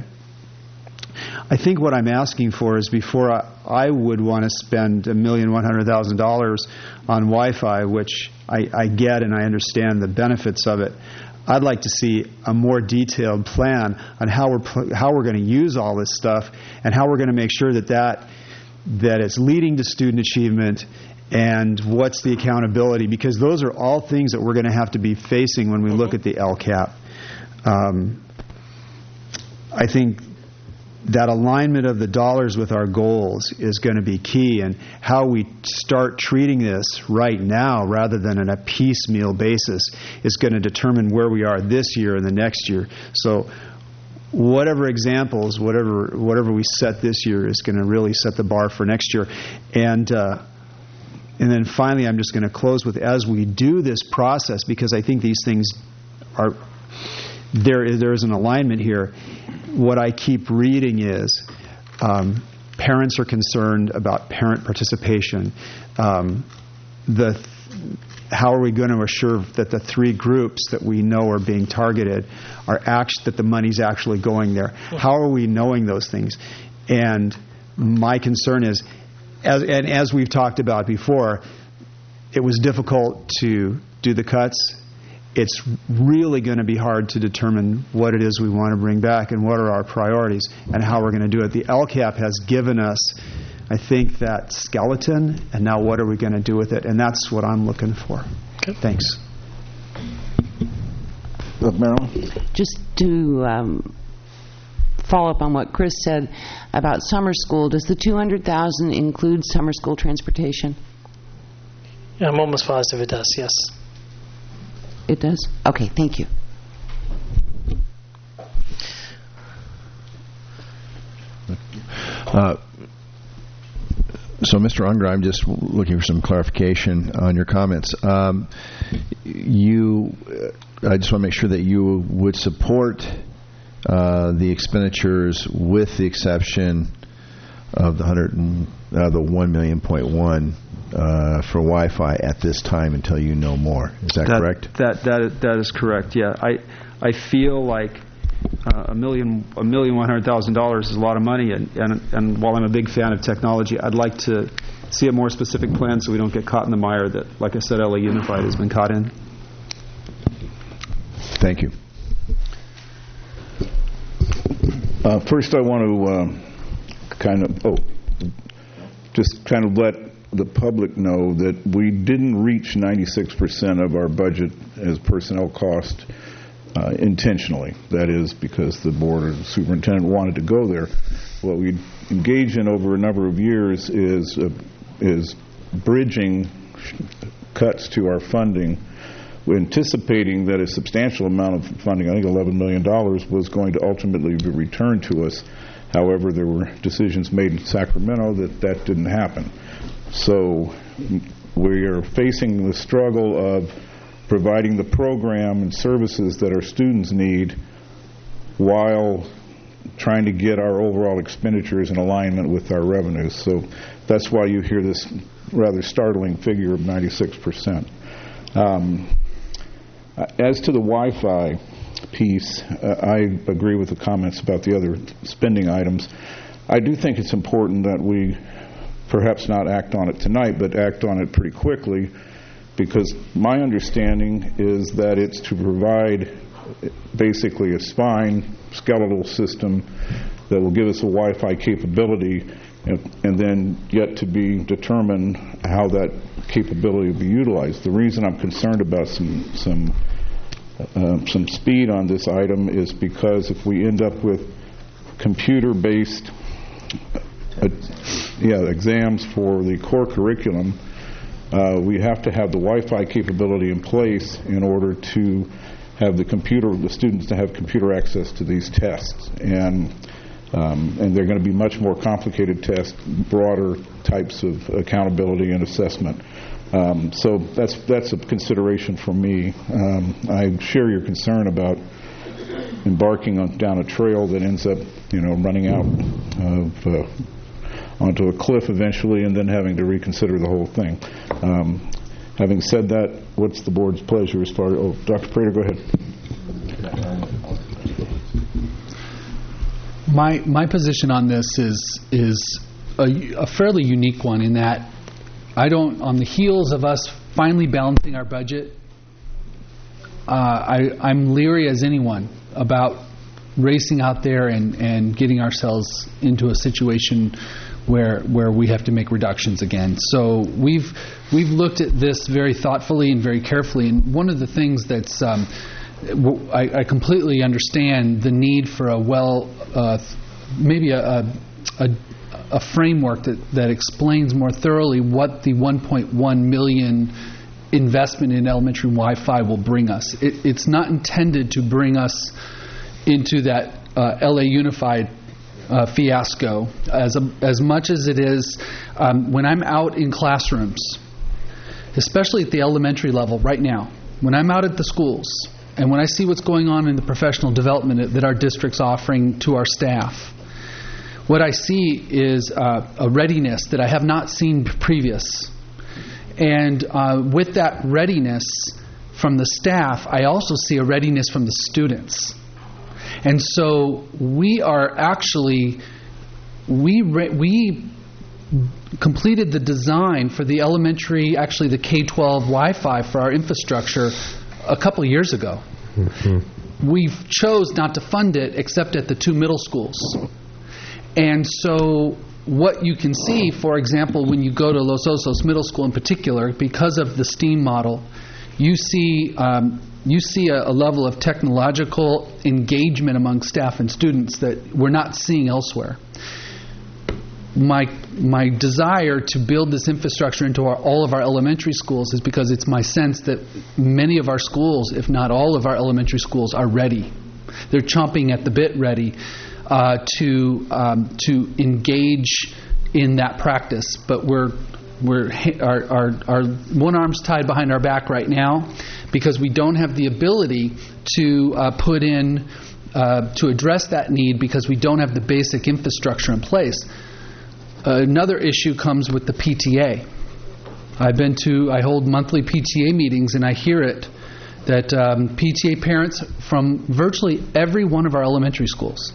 I think what I'm asking for is before I, I would want to spend a million one hundred thousand dollars on Wi-Fi, which I, I get and I understand the benefits of it. I'd like to see a more detailed plan on how we're pl- how we're going to use all this stuff and how we're going to make sure that that that it's leading to student achievement and what's the accountability, because those are all things that we're going to have to be facing when we look at the L CAP. Um, I think that alignment of the dollars with our goals is going to be key, and how we start treating this right now rather than on a piecemeal basis is going to determine where we are this year and the next year. So whatever examples, whatever whatever we set this year is going to really set the bar for next year. And uh, and then finally, I'm just going to close with, as we do this process, because I think these things are, there is, there is an alignment here. What I keep reading is um, parents are concerned about parent participation. Um, the th- how are we going to assure that the three groups that we know are being targeted are act- that the money's actually going there? How are we knowing those things? And my concern is, as, and as we've talked about before, it was difficult to do the cuts. It's really going to be hard to determine what it is we want to bring back and what are our priorities and how we're going to do it. The L CAP has given us, I think, that skeleton, and now what are we going to do with it? And that's what I'm looking for. Okay. Thanks. Uh, Marilyn? Just to um, follow up on what Chris said about summer school, does the two hundred thousand dollars include summer school transportation? Yeah, I'm almost positive it does, yes. It does? Okay, thank you. Uh, so, Mister Unger, I'm just looking for some clarification on your comments. Um, you, uh, I just want to make sure that you would support uh, the expenditures with the exception of the hundred and uh, the one million point one uh, for Wi-Fi at this time until you know more. Is that, that correct? That that that is correct. Yeah, I I feel like uh, a million a million one hundred thousand dollars is a lot of money, and, and and while I'm a big fan of technology, I'd like to see a more specific plan so we don't get caught in the mire that, like I said, L A Unified has been caught in. Thank you. Uh, first, I want to uh, kind of oh, just kind of let the public know that we didn't reach ninety-six percent of our budget as personnel cost uh, intentionally. That is because the board or the superintendent wanted to go there. What we engage in over a number of years is uh, is bridging cuts to our funding. We're anticipating that a substantial amount of funding, I think eleven million dollars, was going to ultimately be returned to us. However, there were decisions made in Sacramento that that didn't happen. So we are facing the struggle of providing the program and services that our students need while trying to get our overall expenditures in alignment with our revenues. So that's why you hear this rather startling figure of ninety-six percent. Um, as to the Wi-Fi piece, uh, I agree with the comments about the other spending items. I do think it's important that we perhaps not act on it tonight, but act on it pretty quickly, because my understanding is that it's to provide basically a spine, skeletal system that will give us a Wi-Fi capability, and, and then yet to be determined how that capability will be utilized. The reason I'm concerned about some some uh, some speed on this item is because if we end up with computer-based uh, yeah, exams for the core curriculum, uh, we have to have the Wi-Fi capability in place in order to have the computer, the students to have computer access to these tests. And um, and they're going to be much more complicated tests, broader types of accountability and assessment. Um, so that's that's a consideration for me. Um, I share your concern about embarking on, down a trail that ends up, you know, running out of, uh, onto a cliff eventually, and then having to reconsider the whole thing. Um, having said that, what's the board's pleasure as far as? Oh, Doctor Prater, go ahead. My my position on this is is a, a fairly unique one in that I don't, on the heels of us finally balancing our budget, uh, I, I'm leery as anyone about racing out there and, and getting ourselves into a situation where where we have to make reductions again. So we've we've looked at this very thoughtfully and very carefully. And one of the things that's um, I, I completely understand the need for a well, uh, maybe a, a, a a framework that, that explains more thoroughly what the one point one million investment in elementary Wi-Fi will bring us. It, it's not intended to bring us into that uh, L A Unified uh, fiasco as a, as much as it is um, when I'm out in classrooms, especially at the elementary level right now, when I'm out at the schools and when I see what's going on in the professional development that our district's offering to our staff, what I see is uh, a readiness that I have not seen previous. And uh, with that readiness from the staff, I also see a readiness from the students. And so we are actually, we re- we completed the design for the elementary, actually the K twelve Wi-Fi for our infrastructure a couple of years ago. Mm-hmm. We chose not to fund it except at the two middle schools. And so what you can see, for example, when you go to Los Osos Middle School in particular, because of the STEAM model, you see um, you see a, a level of technological engagement among staff and students that we're not seeing elsewhere. My my desire to build this infrastructure into our, all of our elementary schools is because it's my sense that many of our schools, if not all of our elementary schools, are ready. They're chomping at the bit ready uh, to um, to engage in that practice. But we're we're our, our our one arm's tied behind our back right now because we don't have the ability to uh, put in uh, to address that need because we don't have the basic infrastructure in place. Another issue comes with the P T A. I've been to, I hold monthly P T A meetings and I hear it, that um, P T A parents from virtually every one of our elementary schools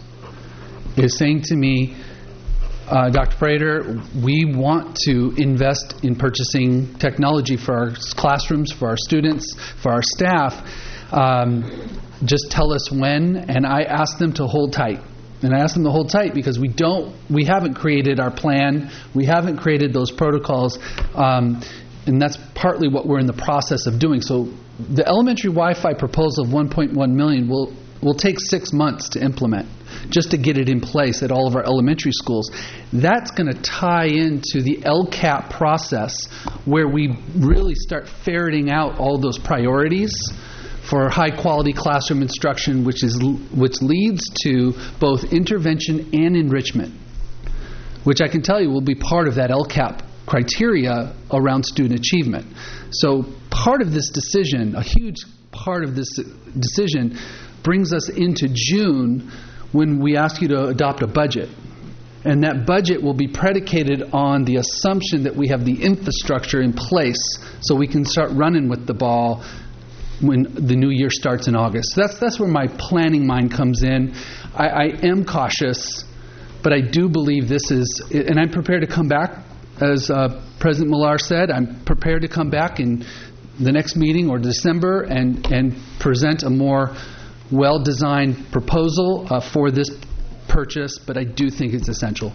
is saying to me, uh, Doctor Prater, we want to invest in purchasing technology for our classrooms, for our students, for our staff. Um, just tell us when, and I ask them to hold tight. And I ask them to hold tight because we don't, we haven't created our plan, we haven't created those protocols, um, and that's partly what we're in the process of doing. So the elementary Wi-Fi proposal of one point one million will will take six months to implement, just to get it in place at all of our elementary schools. That's going to tie into the L C A P process, where we really start ferreting out all those priorities for high-quality classroom instruction, which is which leads to both intervention and enrichment, which I can tell you will be part of that L C A P criteria around student achievement. So part of this decision, a huge part of this decision, brings us into June when we ask you to adopt a budget. And that budget will be predicated on the assumption that we have the infrastructure in place so we can start running with the ball when the new year starts in August. So that's that's where my planning mind comes in. I, I am cautious, but I do believe this is, and I'm prepared to come back, as uh, President Millar said, I'm prepared to come back in the next meeting or December and, and present a more well-designed proposal uh, for this purchase, but I do think it's essential.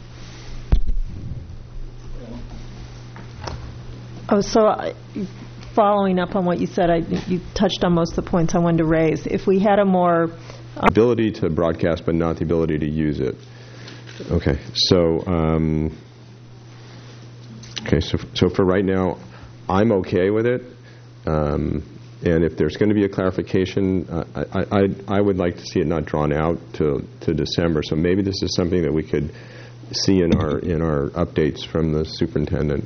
Oh, so I... Following up on what you said, I, you touched on most of the points I wanted to raise. If we had a more... Um, ability to broadcast, but not the ability to use it. Okay, so um, okay, so so for right now, I'm okay with it. Um, and if there's going to be a clarification, uh, I, I I would like to see it not drawn out to to December. So maybe this is something that we could see in our in our updates from the superintendent.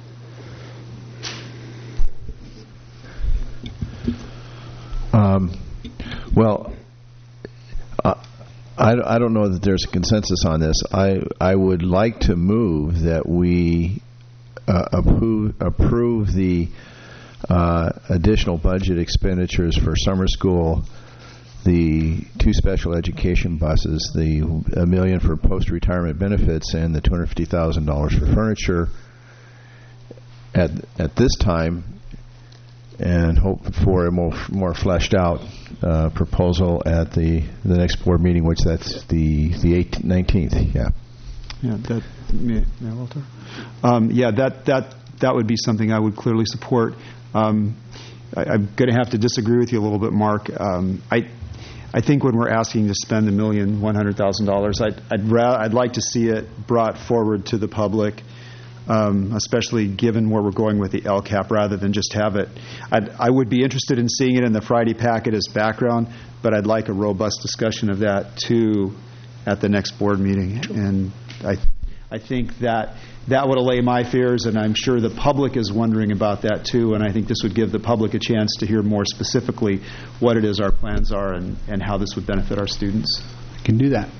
Um, well, uh, I, I don't know that there's a consensus on this. I I would like to move that we uh, approve approve the uh, additional budget expenditures for summer school, the two special education buses, the a million for post-retirement benefits, and the two hundred fifty thousand dollars for furniture at at this time, and hope for a more more fleshed out uh, proposal at the the next board meeting, which that's the the eighteenth, nineteenth. Yeah. Yeah. That. May, may I, Walter? Um, yeah. That that that would be something I would clearly support. Um, I, I'm going to have to disagree with you a little bit, Mark. Um, I. I think when we're asking to spend a million one hundred thousand dollars, I'd I'd, ra- I'd like to see it brought forward to the public, um, especially given where we're going with the L C A P, rather than just have it. I'd, I would be interested in seeing it in the Friday packet as background, but I'd like a robust discussion of that too at the next board meeting. And I I think that that would allay my fears, and I'm sure the public is wondering about that too, and I think this would give the public a chance to hear more specifically what it is our plans are and, and how this would benefit our students. I can do that.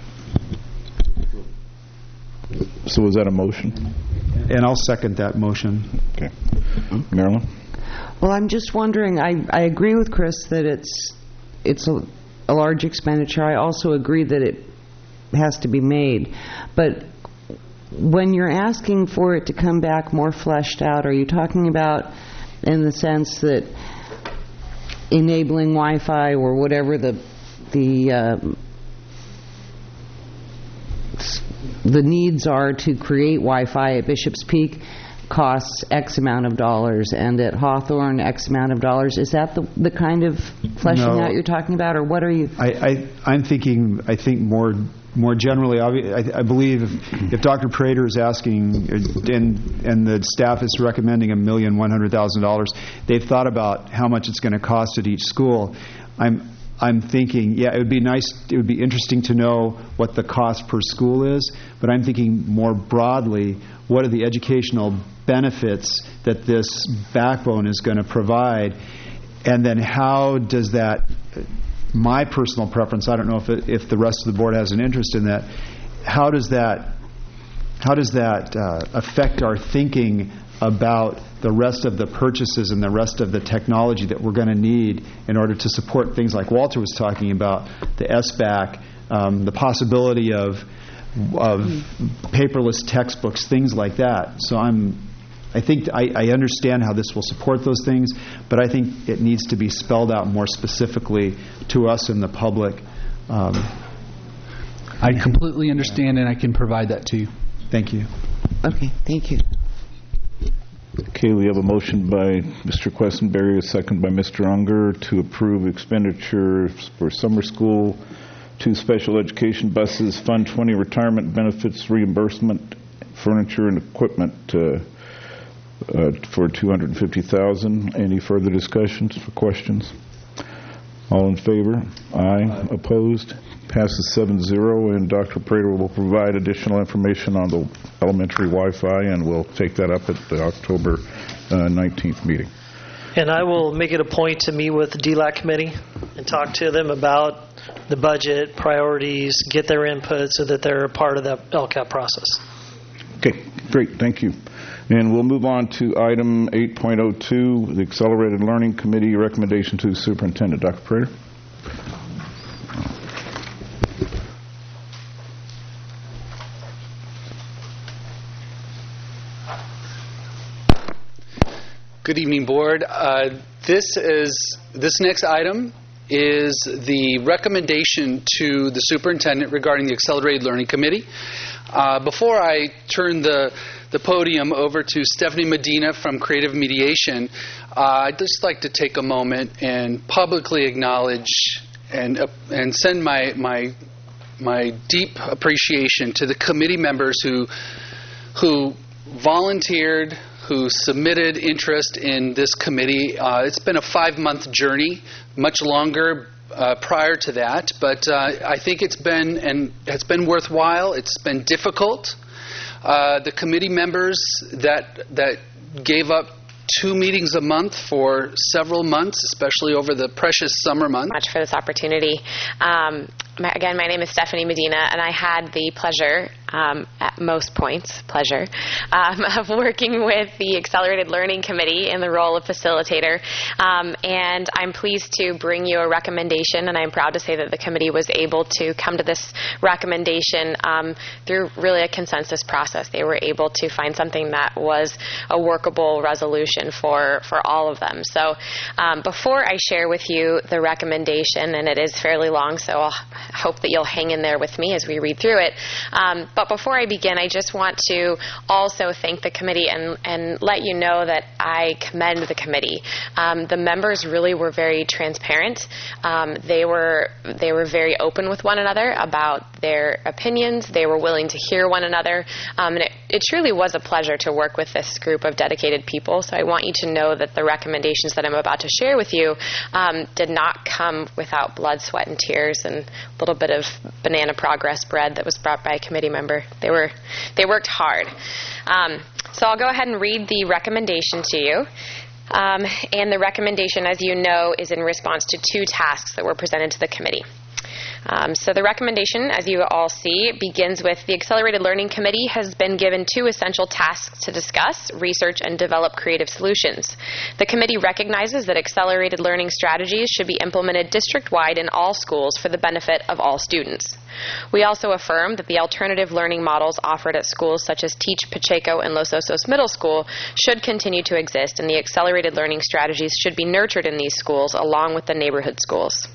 So was that a motion? And I'll second that motion. Okay. Marilyn? Well, I'm just wondering, I, I agree with Chris that it's it's a, a large expenditure. I also agree that it has to be made. But when you're asking for it to come back more fleshed out, are you talking about in the sense that enabling Wi-Fi or whatever the the um, the needs are to create Wi-Fi at Bishop's Peak costs X amount of dollars, and at Hawthorne X amount of dollars? Is that the the kind of fleshing No. out you're talking about, or what are you? I, I, I'm thinking, I think more more generally, I, I believe if, if Doctor Prater is asking and, and the staff is recommending a million one hundred thousand dollars, they've thought about how much it's going to cost at each school. I'm I'm thinking, yeah, it would be nice, it would be interesting to know what the cost per school is, but I'm thinking more broadly, what are the educational benefits that this backbone is going to provide, and then how does that, my personal preference, I don't know if it, if the rest of the board has an interest in that, how does that how does that uh, affect our thinking about the rest of the purchases and the rest of the technology that we're going to need in order to support things like Walter was talking about, the S B A C, um, the possibility of of paperless textbooks, things like that. So I'm, I think I, I understand how this will support those things, but I think it needs to be spelled out more specifically to us and the public. Um, I completely understand, and I can provide that to you. Thank you. Okay, thank you. Okay, we have a motion by Mister Questenberry, a second by Mister Unger to approve expenditures for summer school, two special education buses, Fund twenty retirement benefits reimbursement, furniture and equipment uh, uh, for two hundred fifty thousand dollars. Any further discussions or questions? All in favor? Aye. Aye. Opposed? Passes seven zero, and Doctor Prater will provide additional information on the elementary Wi-Fi, and we'll take that up at the October uh, nineteenth meeting. And I will make it a point to meet with the D LAC committee and talk to them about the budget, priorities, get their input so that they're a part of the L C A P process. Okay, great. Thank you. And we'll move on to item eight point oh two, the Accelerated Learning Committee recommendation to the superintendent. Doctor Prater? Good evening, Board. Uh, this is this next item is the recommendation to the superintendent regarding the Accelerated Learning Committee. Uh, before I turn the the podium over to Stephanie Medina from Creative Mediation, uh, I'd just like to take a moment and publicly acknowledge and uh, and send my my my deep appreciation to the committee members who who volunteered, who submitted interest in this committee. Uh, it's been a five-month journey, much longer uh, prior to that, but uh, I think it's been and it's been worthwhile. It's been difficult. Uh, the committee members that that gave up two meetings a month for several months, especially over the precious summer months. Much for this opportunity. Um, my, again, my name is Stephanie Medina, and I had the pleasure, um, at most points, pleasure, um, of working with the Accelerated Learning Committee in the role of facilitator. Um, and I'm pleased to bring you a recommendation, and I'm proud to say that the committee was able to come to this recommendation um, through really a consensus process. They were able to find something that was a workable resolution for, for all of them. So um, before I share with you the recommendation, and it is fairly long, so I'll hope that you'll hang in there with me as we read through it. Um, but before I begin, I just want to also thank the committee and, and let you know that I commend the committee. Um, the members really were very transparent. Um, they were they were very open with one another about their opinions. They were willing to hear one another. Um, and it, it truly was a pleasure to work with this group of dedicated people. So I want you to know that the recommendations that I'm about to share with you um, did not come without blood, sweat, and tears and a little bit of banana progress bread that was brought by a committee member. They were they worked hard. Um, so I'll go ahead and read the recommendation to you. Um, and the recommendation, as you know, is in response to two tasks that were presented to the committee. Um, so the recommendation, as you all see, begins with the Accelerated Learning Committee has been given two essential tasks to discuss, research, and develop creative solutions. The committee recognizes that accelerated learning strategies should be implemented district-wide in all schools for the benefit of all students. We also affirm that the alternative learning models offered at schools such as Teach, Pacheco, and Los Osos Middle School should continue to exist, and the accelerated learning strategies should be nurtured in these schools along with the neighborhood schools.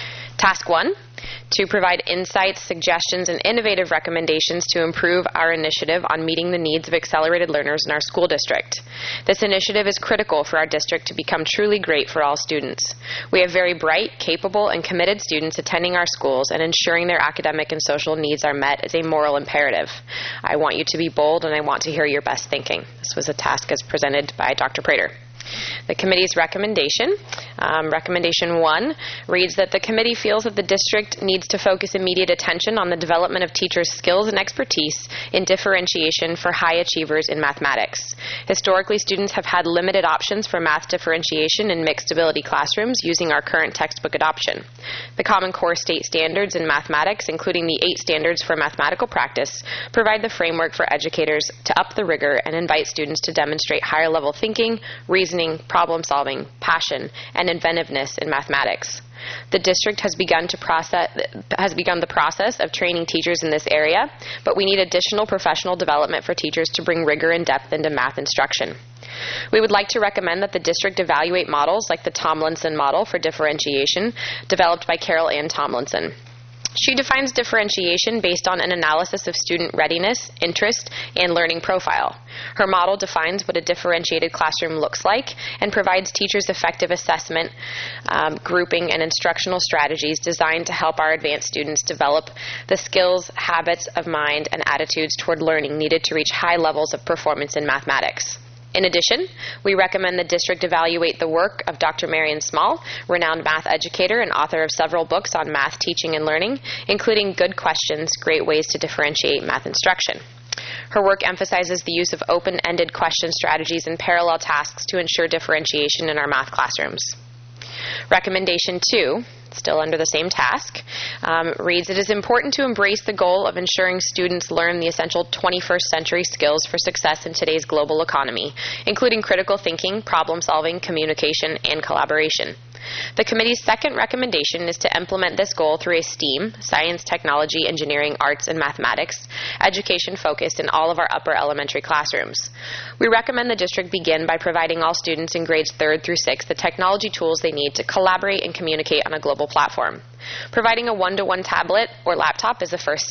Task one, to provide insights, suggestions, and innovative recommendations to improve our initiative on meeting the needs of accelerated learners in our school district. This initiative is critical for our district to become truly great for all students. We have very bright, capable, and committed students attending our schools, and ensuring their academic and social needs are met is a moral imperative. I want you to be bold, and I want to hear your best thinking. This was a task as presented by Doctor Prater. The committee's recommendation, um, recommendation one, reads that the committee feels that the district needs to focus immediate attention on the development of teachers' skills and expertise in differentiation for high achievers in mathematics. Historically, students have had limited options for math differentiation in mixed ability classrooms using our current textbook adoption. The Common Core state standards in mathematics, including the eight standards for mathematical practice, provide the framework for educators to up the rigor and invite students to demonstrate higher level thinking, reasoning, problem-solving, passion, and inventiveness in mathematics. The district has begun to process has begun the process of training teachers in this area, but we need additional professional development for teachers to bring rigor and depth into math instruction. We would like to recommend that the district evaluate models like the Tomlinson model for differentiation, developed by Carol Ann Tomlinson. She defines differentiation based on an analysis of student readiness, interest, and learning profile. Her model defines what a differentiated classroom looks like and provides teachers effective assessment, um, grouping, and instructional strategies designed to help our advanced students develop the skills, habits of mind, and attitudes toward learning needed to reach high levels of performance in mathematics. In addition, we recommend the district evaluate the work of Doctor Marion Small, renowned math educator and author of several books on math teaching and learning, including Good Questions, Great Ways to Differentiate Math Instruction. Her work emphasizes the use of open-ended question strategies and parallel tasks to ensure differentiation in our math classrooms. Recommendation two, still under the same task, um, reads, it is important to embrace the goal of ensuring students learn the essential twenty-first century skills for success in today's global economy, including critical thinking, problem solving, communication, and collaboration. The committee's second recommendation is to implement this goal through a STEAM, science, technology, engineering, arts, and mathematics, education focused in all of our upper elementary classrooms. We recommend the district begin by providing all students in grades third through sixth the technology tools they need to collaborate and communicate on a global platform. Providing a one-to-one tablet or laptop is the first step.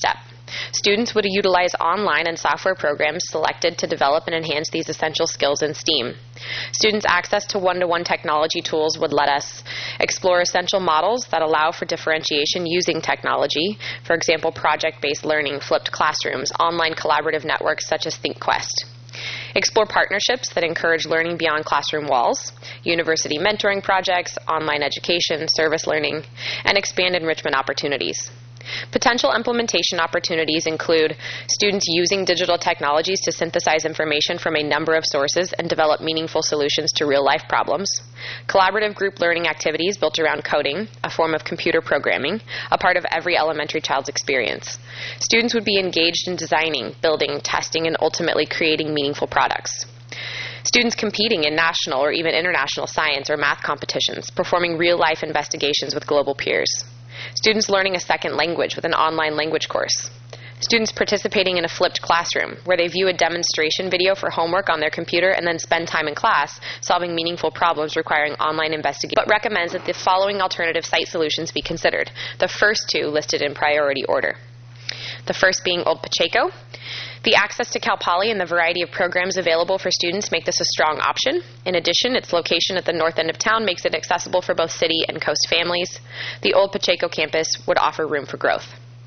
Students would utilize online and software programs selected to develop and enhance these essential skills in STEAM. Students' access to one-to-one technology tools would let us explore essential models that allow for differentiation using technology, for example, project-based learning, flipped classrooms, online collaborative networks such as ThinkQuest. Explore partnerships that encourage learning beyond classroom walls, university mentoring projects, online education, service learning, and expand enrichment opportunities. Potential implementation opportunities include students using digital technologies to synthesize information from a number of sources and develop meaningful solutions to real-life problems, collaborative group learning activities built around coding, a form of computer programming, a part of every elementary child's experience. Students would be engaged in designing, building, testing, and ultimately creating meaningful products. Students competing in national or even international science or math competitions, performing real-life investigations with global peers. Students learning a second language with an online language course. Students participating in a flipped classroom, where they view a demonstration video for homework on their computer and then spend time in class solving meaningful problems requiring online investigation, but recommends that the following alternative site solutions be considered, the first two listed in priority order. The first being Old Pacheco. The access to Cal Poly and the variety of programs available for students make this a strong option. In addition, its location at the north end of town makes it accessible for both city and coast families. The Old Pacheco campus would offer room for growth.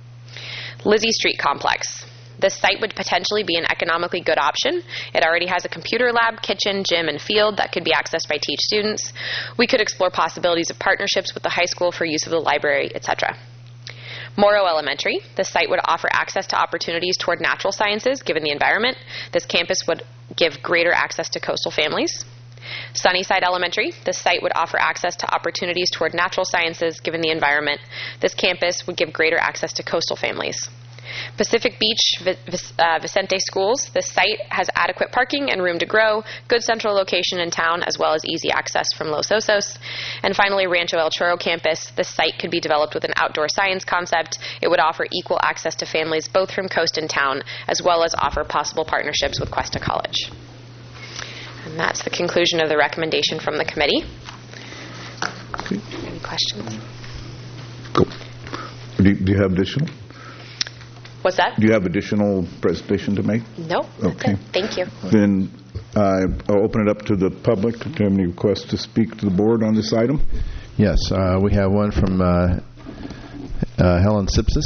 Lizzie Street Complex. This site would potentially be an economically good option. It already has a computer lab, kitchen, gym, and field that could be accessed by Teach students. We could explore possibilities of partnerships with the high school for use of the library, et cetera. Morrow Elementary. This site would offer access to opportunities toward natural sciences, given the environment. This campus would give greater access to coastal families. Sunnyside Elementary. This site would offer access to opportunities toward natural sciences, given the environment. This campus would give greater access to coastal families. Pacific Beach uh, Vicente Schools. This site has adequate parking and room to grow, good central location in town, as well as easy access from Los Osos. And finally, Rancho El Chorro campus. This site could be developed with an outdoor science concept. It would offer equal access to families both from coast and town, as well as offer possible partnerships with Cuesta College. And that's the conclusion of the recommendation from the committee. Any questions? Cool. Do you, do you have additional? What's that? Do you have additional presentation to make? No. Okay. Thank you. Then uh, I'll open it up to the public. Do you have any requests to speak to the board on this item? Yes, uh, we have one from uh, uh, Helen Sipsis.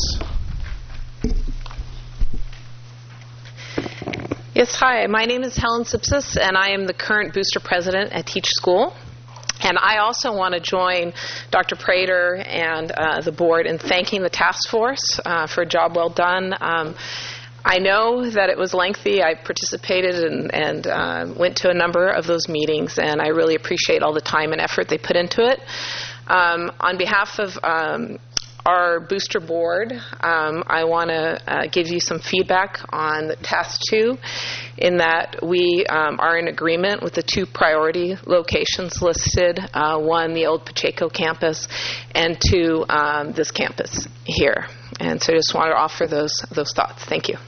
Yes, hi. My name is Helen Sipsis, and I am the current booster president at Teach School. And I also want to join Doctor Prater and uh, the board in thanking the task force uh, for a job well done. Um, I know that it was lengthy. I participated and, and uh, went to a number of those meetings, and I really appreciate all the time and effort they put into it. Um, on behalf of um, our booster board, um, I want to uh, give you some feedback on the task two, in that we um, are in agreement with the two priority locations listed, uh, one, the Old Pacheco campus, and two, um, this campus here. And so I just want to offer those those thoughts. Thank you.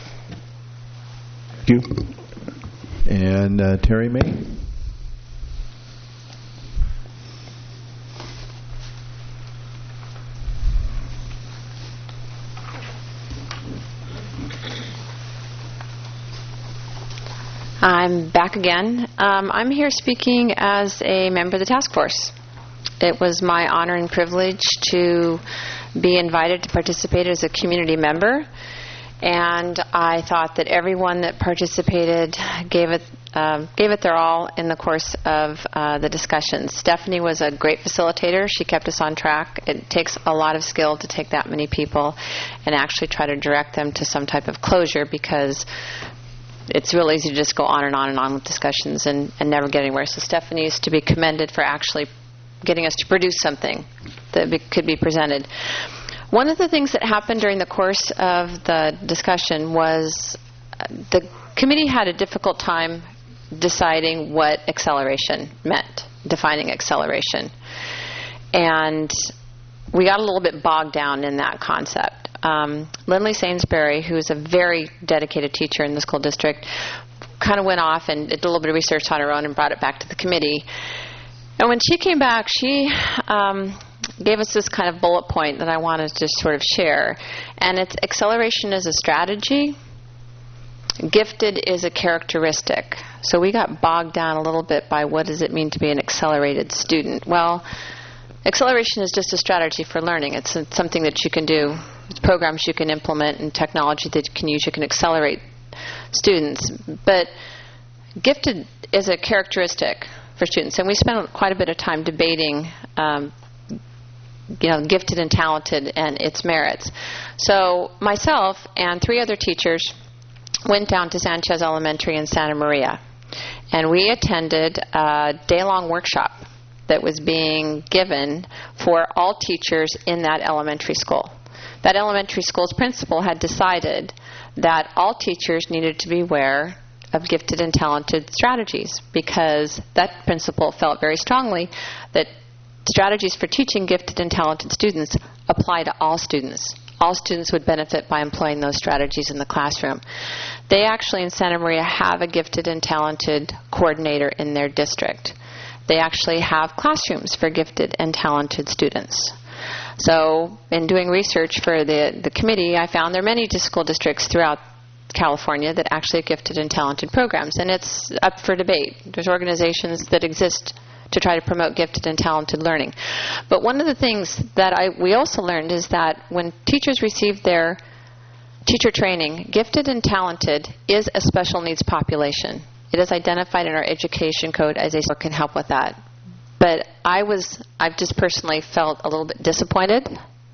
Thank you. And uh, Terry May. I'm back again. Um, I'm here speaking as a member of the task force. It was my honor and privilege to be invited to participate as a community member, and I thought that everyone that participated gave it uh, gave it their all in the course of uh, the discussions. Stephanie was a great facilitator. She kept us on track. It takes a lot of skill to take that many people and actually try to direct them to some type of closure, because it's real easy to just go on and on and on with discussions and, and never get anywhere. So Stephanie is to be commended for actually getting us to produce something that be, could be presented. One of the things that happened during the course of the discussion was uh, the committee had a difficult time deciding what acceleration meant, defining acceleration. And we got a little bit bogged down in that concept. Um, Lindley Sainsbury, who is a very dedicated teacher in the school district, kind of went off and did a little bit of research on her own and brought it back to the committee. And when she came back, she um, gave us this kind of bullet point that I wanted to sort of share. And it's acceleration is a strategy. Gifted is a characteristic. So we got bogged down a little bit by what does it mean to be an accelerated student. Well, acceleration is just a strategy for learning. It's something that you can do. It's programs you can implement and technology that you can use. You can accelerate students. But gifted is a characteristic for students. And we spent quite a bit of time debating um, you know, gifted and talented and its merits. So myself and three other teachers went down to Sanchez Elementary in Santa Maria. And we attended a day-long workshop that was being given for all teachers in that elementary school. That elementary school's principal had decided that all teachers needed to be aware of gifted and talented strategies, because that principal felt very strongly that strategies for teaching gifted and talented students apply to all students. All students would benefit by employing those strategies in the classroom. They actually in Santa Maria have a gifted and talented coordinator in their district. They actually have classrooms for gifted and talented students. So in doing research for the, the committee, I found there are many school districts throughout California that actually have gifted and talented programs, and it's up for debate. There's organizations that exist to try to promote gifted and talented learning. But one of the things that I we also learned is that when teachers receive their teacher training, gifted and talented is a special needs population. It is identified in our education code as a so can help with that. But I was, I've just personally felt a little bit disappointed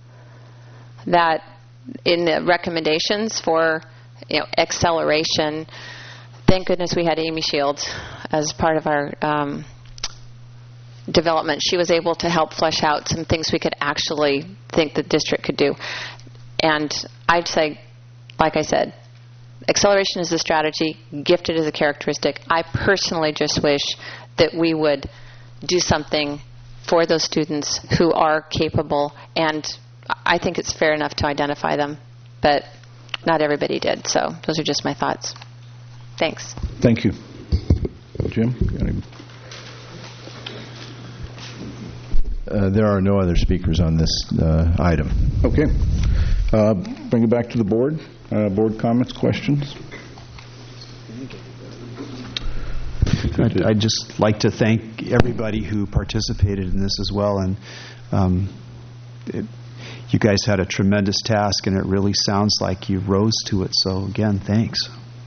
that in the recommendations for, you know, acceleration, thank goodness we had Amy Shields as part of our um, development. She was able to help flesh out some things we could actually think the district could do. And I'd say, like I said, acceleration is a strategy, gifted is a characteristic. I personally just wish that we would do something for those students who are capable, and I think it's fair enough to identify them, but not everybody did. So those are just my thoughts. Thanks. Thank you. Jim? Any? Uh, there are no other speakers on this uh, item. Okay. Uh, bring it back to the board. Uh, board comments, questions? I'd, I'd just like to thank everybody who participated in this as well. And um, it, you guys had a tremendous task, and it really sounds like you rose to it. So, again, thanks.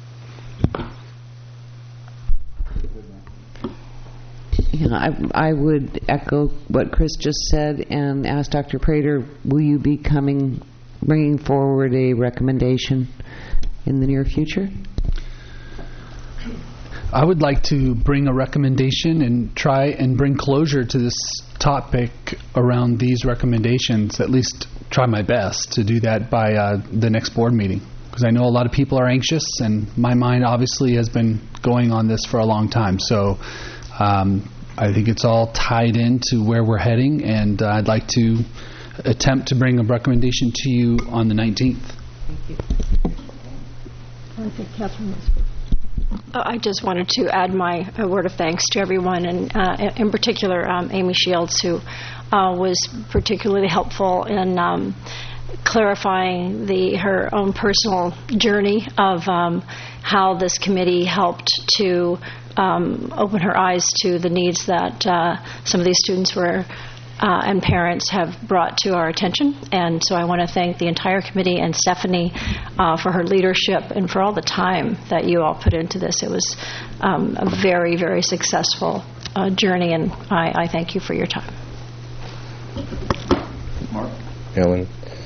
You know, I, I would echo what Chris just said and ask Doctor Prater, will you be coming, bringing forward a recommendation in the near future? I would like to bring a recommendation and try and bring closure to this topic around these recommendations, at least try my best to do that by uh, the next board meeting. Because I know a lot of people are anxious, and my mind obviously has been going on this for a long time. So um, I think it's all tied into where we're heading, and uh, I'd like to attempt to bring a recommendation to you on the nineteenth. Thank you. I think Catherine was Uh, I just wanted to add my uh, word of thanks to everyone, and uh, in particular um, Amy Shields, who uh, was particularly helpful in um, clarifying the her own personal journey of um, how this committee helped to um, open her eyes to the needs that uh, some of these students were Uh, and parents have brought to our attention. And so I want to thank the entire committee and Stephanie uh, for her leadership and for all the time that you all put into this. It was um, a very, very successful uh, journey, and I, I thank you for your time. Mark? Ellen?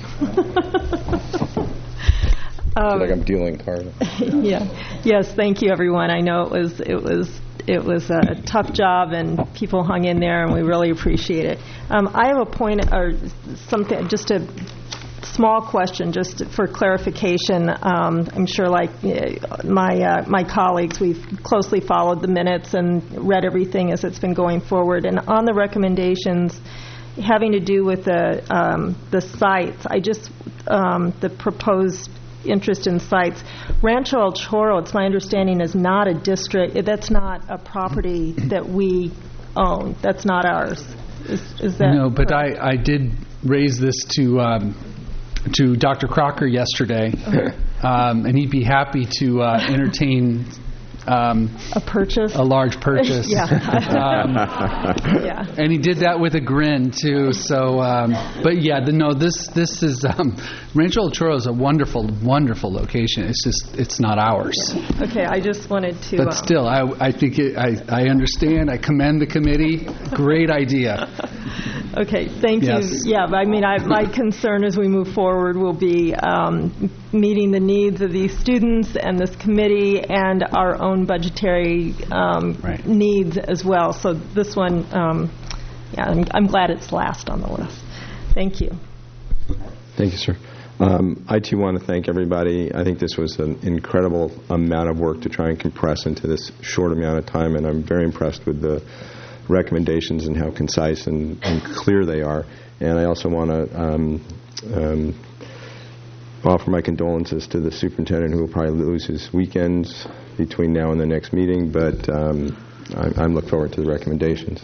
I Um, feel like I'm dealing card. yeah. Yes, thank you, everyone. I know it was it was it was a tough job, and people hung in there, and we really appreciate it. Um, I have a point or something, just a small question, just for clarification. Um, I'm sure, like uh, my uh, my colleagues, we've closely followed the minutes and read everything as it's been going forward. And on the recommendations having to do with the um, the sites, I just um, the proposed interest in sites. Rancho El Chorro, it's my understanding, is not a district. That's not a property that we own. That's not ours. Is, is that no? But correct? I, I did raise this to um, to Doctor Crocker yesterday, Okay. um, and he'd be happy to uh, entertain. Um, a purchase? A large purchase. Yeah. um, yeah. And he did that with a grin, too. So, um, but yeah, the, no, this this is, um, Rancho El Chorro is a wonderful, wonderful location. It's just, it's not ours. Okay, I just wanted to... But um, still, I, I think, it, I, I understand. I commend the committee. Great idea. Okay, thank Yes. you. Yeah, I mean, I, my concern as we move forward will be um, meeting the needs of these students and this committee and our own budgetary um, Right. needs as well. So this one, um, yeah, I'm, I'm glad it's last on the list. Thank you. Thank you, sir. Um, I, too, want to thank everybody. I think this was an incredible amount of work to try and compress into this short amount of time, and I'm very impressed with the recommendations and how concise and, and clear they are. And I also want to um, um, offer my condolences to the superintendent, who will probably lose his weekends between now and the next meeting, but um, I, I'm looking forward to the recommendations.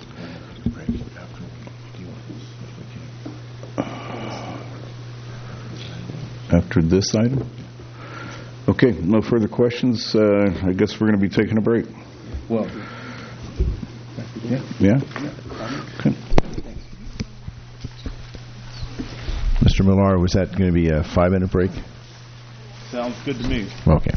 After this item? Okay, no further questions. Uh, I guess we're going to be taking a break. Well, yeah. Yeah? Okay. Mister Millar, was that going to be a five-minute break? Sounds good to me. Okay.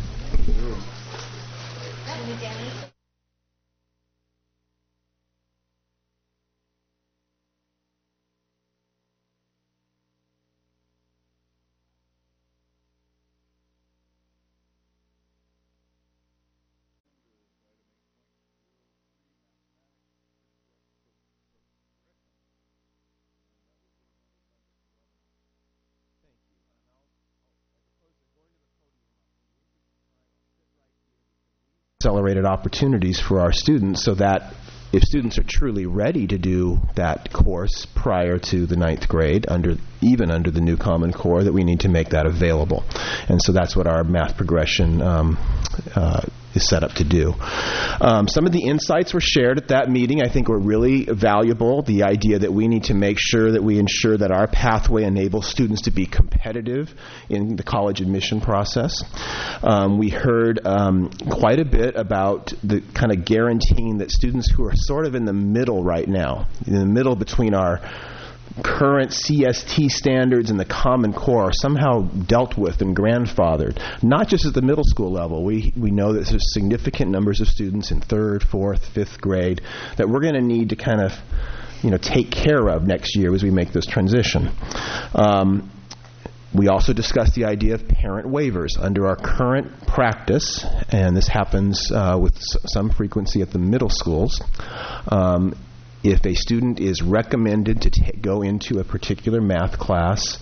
Accelerated opportunities for our students, so that if students are truly ready to do that course prior to the ninth grade, under even under the new Common Core, that we need to make that available. And so that's what our math progression um, uh, is set up to do. Um, some of the insights were shared at that meeting, I think, were really valuable. The idea that we need to make sure that we ensure that our pathway enables students to be competitive in the college admission process. Um, we heard um, quite a bit about the kind of guaranteeing that students who are sort of in the middle right now, in the middle between our current C S T standards and the Common Core, are somehow dealt with and grandfathered, not just at the middle school level. We we know that there's significant numbers of students in third, fourth, fifth grade that we're going to need to kind of, you know, take care of next year as we make this transition. Um, we also discussed the idea of parent waivers. Under our current practice, and this happens uh, with s- some frequency at the middle schools, um, if a student is recommended to t- go into a particular math class,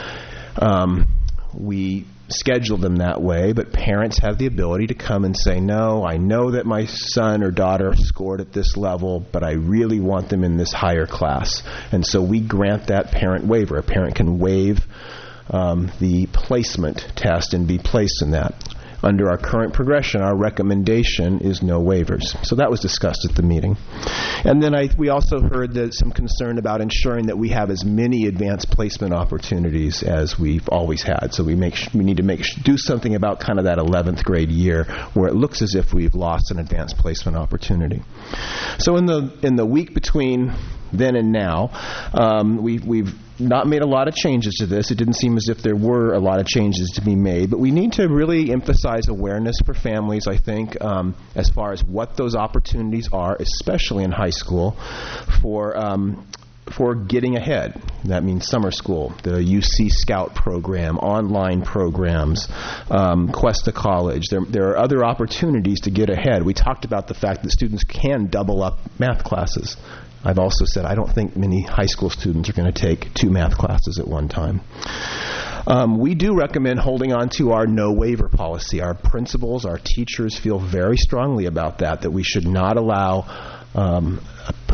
um, we schedule them that way, but parents have the ability to come and say, no, I know that my son or daughter scored at this level, but I really want them in this higher class. And so we grant that parent waiver. A parent can waive um, the placement test and be placed in that. Under our current progression, our recommendation is no waivers. So that was discussed at the meeting. And then I, we also heard that some concern about ensuring that we have as many advanced placement opportunities as we've always had. So we make sh- we need to make sh- do something about kind of that eleventh grade year where it looks as if we've lost an advanced placement opportunity. So in the in the week between then and now, um, we, we've not made a lot of changes to this. It didn't seem as if there were a lot of changes to be made, but we need to really emphasize awareness for families, I think, um, as far as what those opportunities are, especially in high school, for um, for getting ahead. That means summer school, the U C Scout program, online programs, um, Quest to College. There, there are other opportunities to get ahead. We talked about the fact that students can double up math classes. I've also said I don't think many high school students are going to take two math classes at one time. Um, we do recommend holding on to our no waiver policy. Our principals, our teachers feel very strongly about that, that we should not allow um, a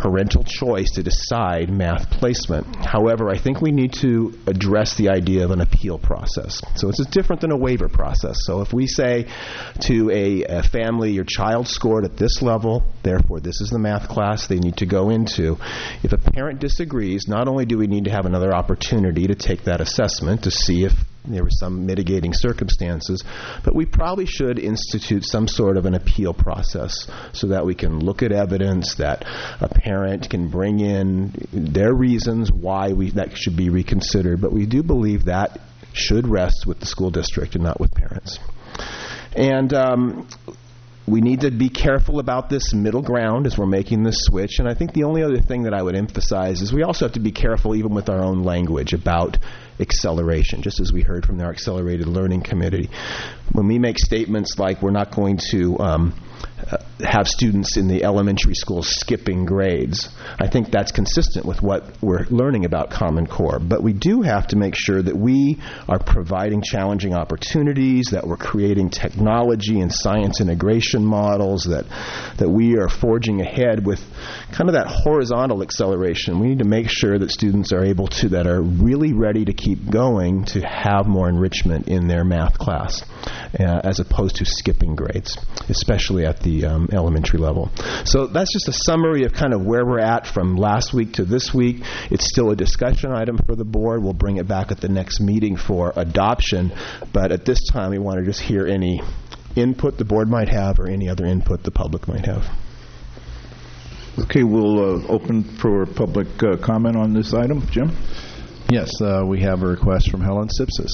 parental choice to decide math placement. However, I think we need to address the idea of an appeal process. So it's different than a waiver process. So if we say to a, a family, your child scored at this level, therefore this is the math class they need to go into. If a parent disagrees, not only do we need to have another opportunity to take that assessment to see if there were some mitigating circumstances, but we probably should institute some sort of an appeal process so that we can look at evidence, that a parent can bring in their reasons why we that should be reconsidered. But we do believe that should rest with the school district and not with parents. And um, we need to be careful about this middle ground as we're making this switch. And I think the only other thing that I would emphasize is we also have to be careful even with our own language about acceleration, just as we heard from our Accelerated Learning Committee. When we make statements like we're not going to um, uh, have students in the elementary school skipping grades, I think that's consistent with what we're learning about Common Core. But we do have to make sure that we are providing challenging opportunities, that we're creating technology and science integration models, that that we are forging ahead with kind of that horizontal acceleration. We need to make sure that students are able to, that are really ready to keep going, to have more enrichment in their math class, uh, as opposed to skipping grades, especially at the um, elementary level. So that's just a summary of kind of where we're at from last week to this week. It's still a discussion item for the board. We'll bring it back at the next meeting for adoption, but at this time we want to just hear any input the board might have or any other input the public might have. Okay, we'll uh, open for public uh, comment on this item. Jim? Yes, uh, we have a request from Helen Sipsis.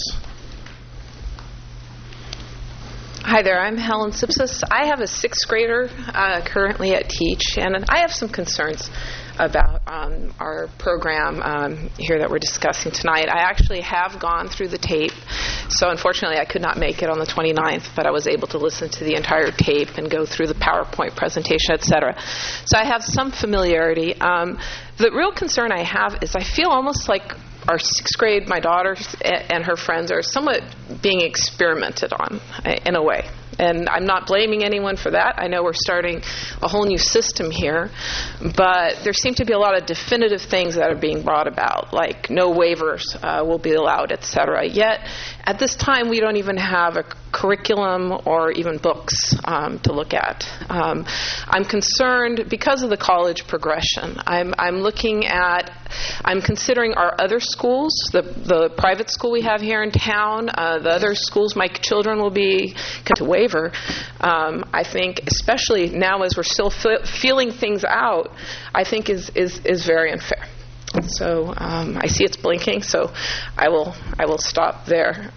Hi there, I'm Helen Sipsis. I have a sixth grader uh, currently at Teach, and I have some concerns about um, our program um, here that we're discussing tonight. I actually have gone through the tape, so unfortunately I could not make it on the twenty-ninth, but I was able to listen to the entire tape and go through the PowerPoint presentation, et cetera. So I have some familiarity. Um, the real concern I have is I feel almost like our sixth grade, my daughter and her friends, are somewhat being experimented on in a way. And I'm not blaming anyone for that. I know we're starting a whole new system here, but there seem to be a lot of definitive things that are being brought about, like no waivers uh, will be allowed, et cetera. Yet, at this time, we don't even have a curriculum or even books um, to look at. Um, I'm concerned because of the college progression. I'm, I'm looking at, I'm considering our other schools, the, the private school we have here in town, uh, the other schools my children will be to waiver. Um, I think, especially now as we're still fe- feeling things out, I think is, is, is very unfair. So um, I see it's blinking, so I will I will stop there.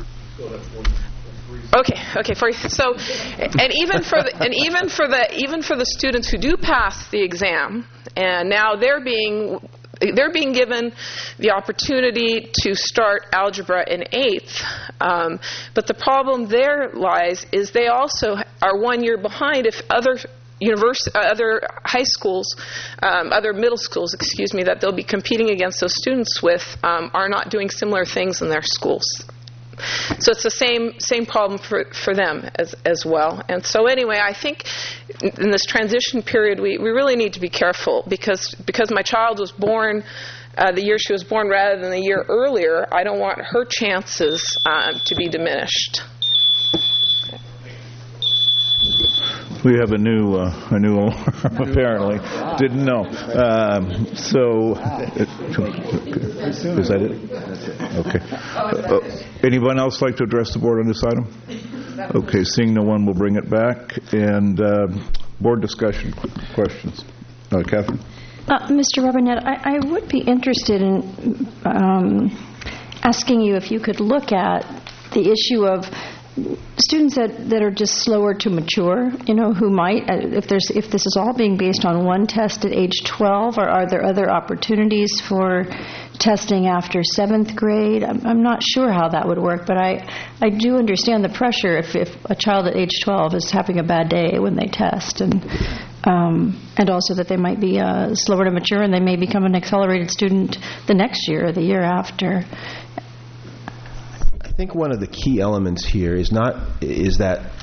Okay, okay. For so, and even for the, and even for the even for the students who do pass the exam, and now they're being they're being given the opportunity to start algebra in eighth. Um, but the problem there lies is they also are one year behind if other University, uh, other high schools, um, other middle schools, excuse me, that they'll be competing against those students with um, are not doing similar things in their schools. So it's the same same problem for, for them as as well. And so anyway, I think in this transition period, we, we really need to be careful because because my child was born uh, the year she was born rather than the year earlier. I don't want her chances uh, to be diminished. We have a new uh, a new alarm apparently. Didn't know. Um, so, is that it? Okay. Uh, anyone else like to address the board on this item? Okay. Seeing no one, we'll bring it back and uh, board discussion questions. Uh, Catherine. Uh, Mister Robinette, I, I would be interested in um, asking you if you could look at the issue of students that, that are just slower to mature, you know, who might, if there's if this is all being based on one test at age twelve, or are there other opportunities for testing after seventh grade? I'm, I'm not sure how that would work, but I, I do understand the pressure if, if a child at age twelve is having a bad day when they test, and um, and also that they might be uh, slower to mature and they may become an accelerated student the next year or the year after. I think one of the key elements here is not is that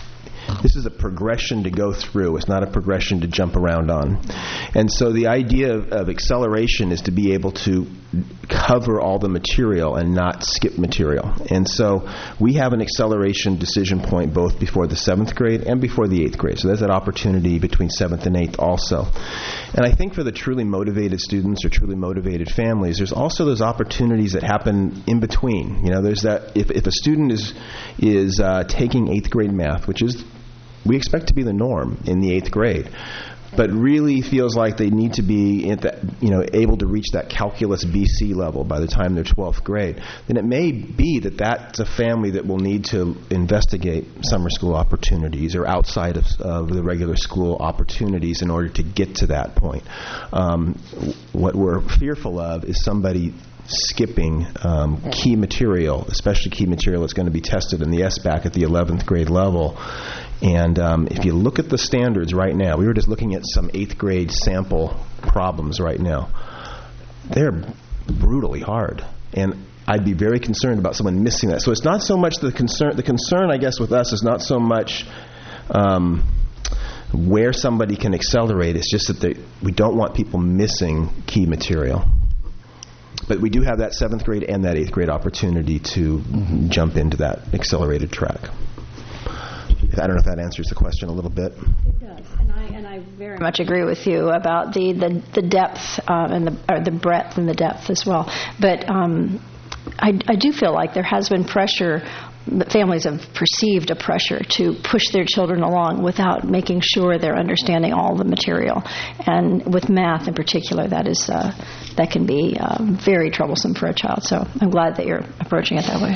this is a progression to go through. It's not a progression to jump around on. And so the idea of, of acceleration is to be able to cover all the material and not skip material. And so we have an acceleration decision point both before the seventh grade and before the eighth grade. So there's that opportunity between seventh and eighth also. And I think for the truly motivated students or truly motivated families, there's also those opportunities that happen in between. You know, there's that if, if a student is is uh, taking eighth grade math, which is we expect to be the norm in the eighth grade, but really feels like they need to be at that, you know, able to reach that calculus B C level by the time they're twelfth grade, then it may be that that's a family that will need to investigate summer school opportunities or outside of, of the regular school opportunities in order to get to that point. Um, what we're fearful of is somebody skipping um, key material, especially key material that's going to be tested in the S B A C at the eleventh grade level. And um, if you look at the standards right now, we were just looking at some eighth grade sample problems right now. They're brutally hard. And I'd be very concerned about someone missing that. So it's not so much the concern, the concern I guess with us is not so much um, where somebody can accelerate, it's just that they, we don't want people missing key material. But we do have that seventh grade and that eighth grade opportunity to mm-hmm. jump into that accelerated track. I don't know if that answers the question a little bit. It does, and I and I very much agree with you about the the, the depth uh, and the or the breadth and the depth as well. But um, I I do feel like there has been pressure. The families have perceived a pressure to push their children along without making sure they're understanding all the material, and with math in particular, that is uh, that can be um, very troublesome for a child. So I'm glad that you're approaching it that way.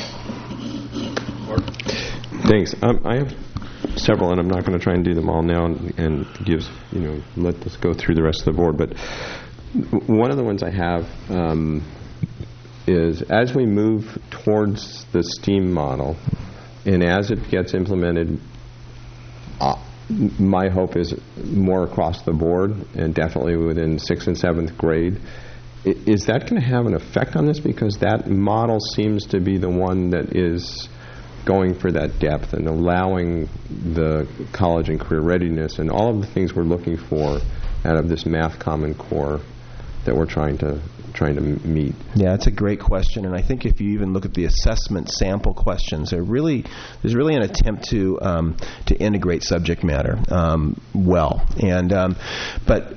Thanks. Um, I have several, and I'm not going to try and do them all now, and, and gives you know let this go through the rest of the board. But one of the ones I have um, is as we move towards the STEAM model, and as it gets implemented, uh, my hope is more across the board, and definitely within sixth and seventh grade. I, is that going to have an effect on this? Because that model seems to be the one that is going for that depth and allowing the college and career readiness and all of the things we're looking for out of this math common core that we're trying to trying to meet. Yeah, that's a great question, and I think if you even look at the assessment sample questions, they're really there's really an attempt to um, to integrate subject matter um, well, and um, but.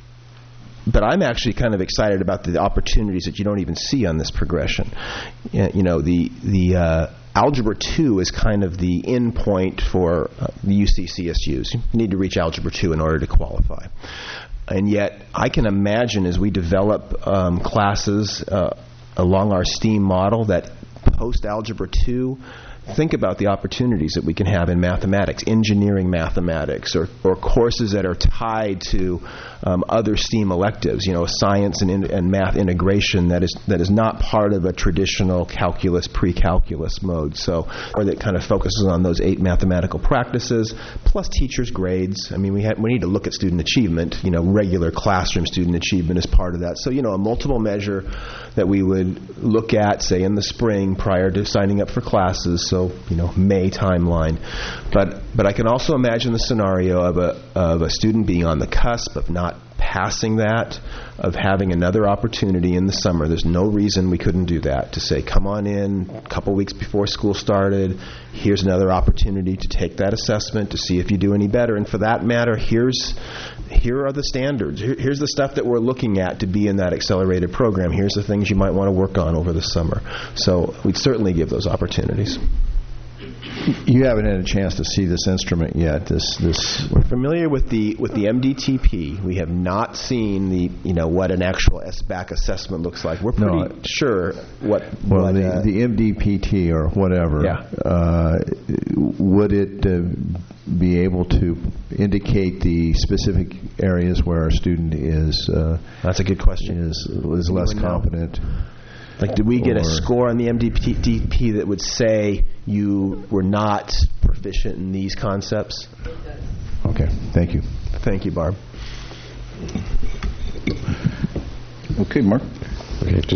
But I'm actually kind of excited about the opportunities that you don't even see on this progression. You know, the the uh, Algebra two is kind of the end point for uh, the U C C S Us. You need to reach Algebra two in order to qualify. And yet, I can imagine as we develop um, classes uh, along our STEAM model that post-Algebra two, think about the opportunities that we can have in mathematics, engineering mathematics, or, or courses that are tied to um, other STEAM electives, you know, science and, in, and math integration that is that is not part of a traditional calculus, pre-calculus mode. So, or that kind of focuses on those eight mathematical practices, plus teachers' grades. I mean, we, have, we need to look at student achievement. You know, regular classroom student achievement is part of that. So, you know, a multiple measure that we would look at, say, in the spring prior to signing up for classes. So, you know, May timeline. But but I can also imagine the scenario of a of a student being on the cusp of not passing that, of having another opportunity in the summer. There's no reason we couldn't do that, to say, come on in a couple weeks before school started. Here's another opportunity to take that assessment to see if you do any better. And for that matter, here's here are the standards. Here, here's the stuff that we're looking at to be in that accelerated program. Here's the things you might want to work on over the summer. So we'd certainly give those opportunities. You haven't had a chance to see this instrument yet. This, this. We're familiar with the with the M D T P. We have not seen the you know what an actual S B A C assessment looks like. We're pretty no, sure what. Well, what, the uh, the M D P T or whatever. Yeah. Uh, would it uh, be able to indicate the specific areas where our student is? Uh, That's a good question. Is is less competent. Like, did we get a score on the M D T P that would say you were not proficient in these concepts? Okay, thank you. Thank you, Barb. Okay, Mark. Okay, just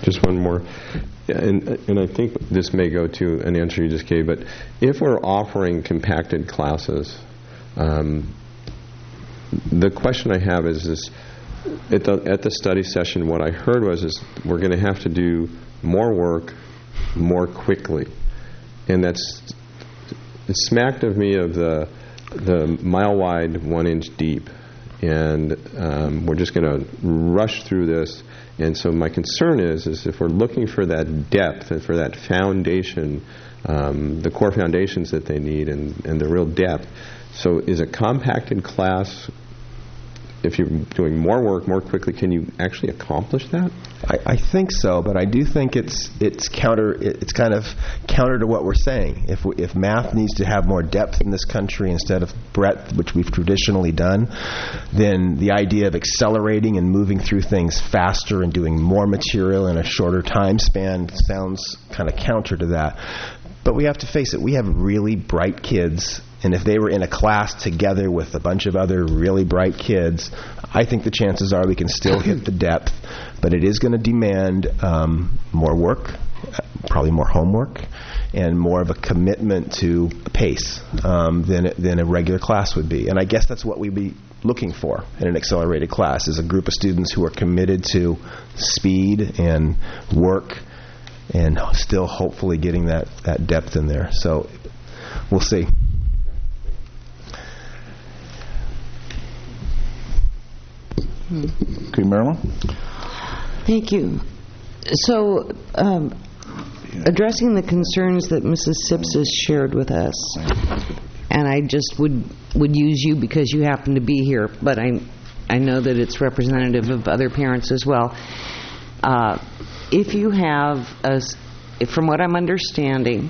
Just one more. And, and I think this may go to an answer you just gave, but if we're offering compacted classes, um, the question I have is this, at the, at the study session, what I heard was is we're going to have to do more work more quickly. And that's, it smacked of me of the the mile wide, one inch deep. And um, we're just going to rush through this. And so my concern is, is if we're looking for that depth and for that foundation, um, the core foundations that they need and, and the real depth. So is a compacted class, if you're doing more work more quickly, can you actually accomplish that? I, I think so, but I do think it's it's counter. It's kind of counter to what we're saying. If we, if math needs to have more depth in this country instead of breadth, which we've traditionally done, then the idea of accelerating and moving through things faster and doing more material in a shorter time span sounds kind of counter to that. But we have to face it. We have really bright kids. And if they were in a class together with a bunch of other really bright kids, I think the chances are we can still hit the depth. But it is going to demand um, more work, probably more homework, and more of a commitment to pace um, than than a regular class would be. And I guess that's what we'd be looking for in an accelerated class, is a group of students who are committed to speed and work and still hopefully getting that, that depth in there. So we'll see. Okay, Marilyn? Thank you. So, um, addressing the concerns that Missus Sipsis shared with us, and I just would would use you because you happen to be here, but I I know that it's representative of other parents as well. Uh, if you have, a, from what I'm understanding,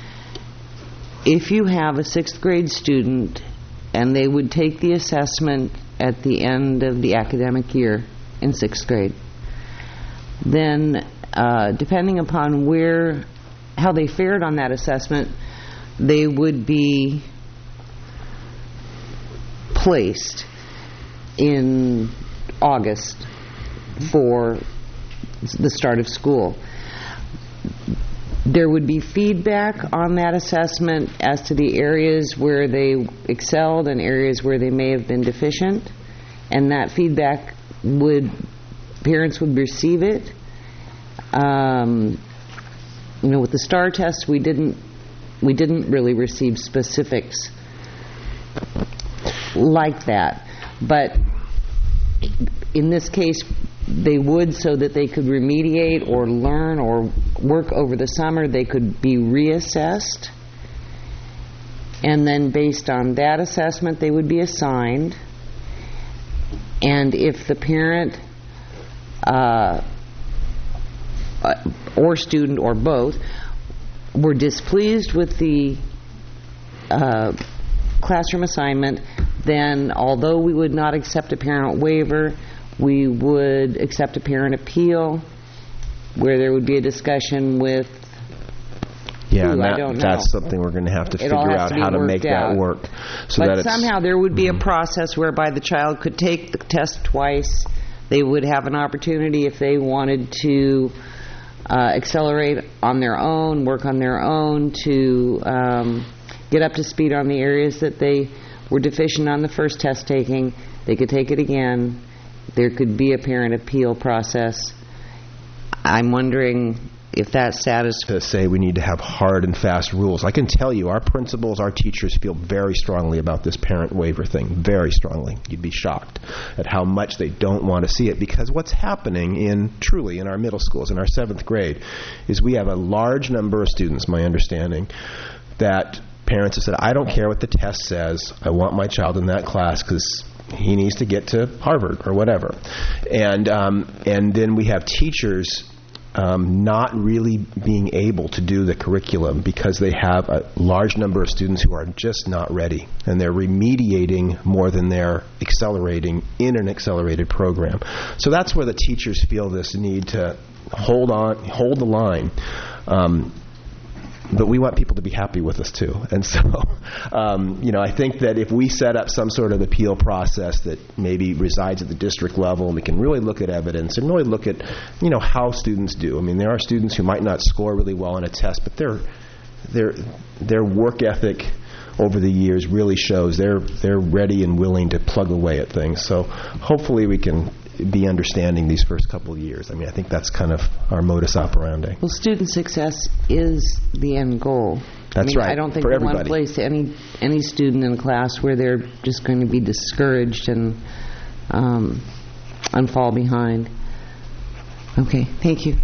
if you have a sixth grade student and they would take the assessment at the end of the academic year in sixth grade, then uh, depending upon where, how they fared on that assessment, they would be placed in August for the start of school. There would be feedback on that assessment as to the areas where they excelled and areas where they may have been deficient, and that feedback would, parents would receive it. Um, you know, with the STAR test, we didn't we didn't really receive specifics like that, but in this case, they would, so that they could remediate or learn or work over the summer. They could be reassessed, and then based on that assessment, they would be assigned. And if the parent uh, or student or both were displeased with the uh, classroom assignment, then although we would not accept a parent waiver, we would accept a parent appeal, where there would be a discussion with yeah, who, and that, I don't know. That's something we're going to have to It all figure has out to be how to worked make out. that work. So but that it's, somehow there would be a process whereby the child could take the test twice. They would have an opportunity, if they wanted to uh, accelerate on their own, work on their own, to um, get up to speed on the areas that they were deficient on the first test taking. They could take it again. There could be a parent appeal process. I'm wondering if that status... To say we need to have hard and fast rules. I can tell you, our principals, our teachers feel very strongly about this parent waiver thing. Very strongly. You'd be shocked at how much they don't want to see it, because what's happening in, truly, in our middle schools, in our seventh grade, is we have a large number of students, my understanding, that parents have said, I don't care what the test says. I want my child in that class because he needs to get to Harvard or whatever. And um, and then we have teachers um, not really being able to do the curriculum because they have a large number of students who are just not ready. And they're remediating more than they're accelerating in an accelerated program. So that's where the teachers feel this need to hold on, hold the line. Um, but we want people to be happy with us too. And so, um, you know, I think that if we set up some sort of appeal process that maybe resides at the district level, and we can really look at evidence and really look at, you know, how students do. I mean, there are students who might not score really well on a test, but their their their work ethic over the years really shows they're they're ready and willing to plug away at things. So hopefully we can be understanding these first couple of years. I mean, I think that's kind of our modus operandi. Well, student success is the end goal. That's I mean, right, I don't think for we want to everybody. place any any student in class where they're just going to be discouraged and um, and fall behind. Okay, thank you.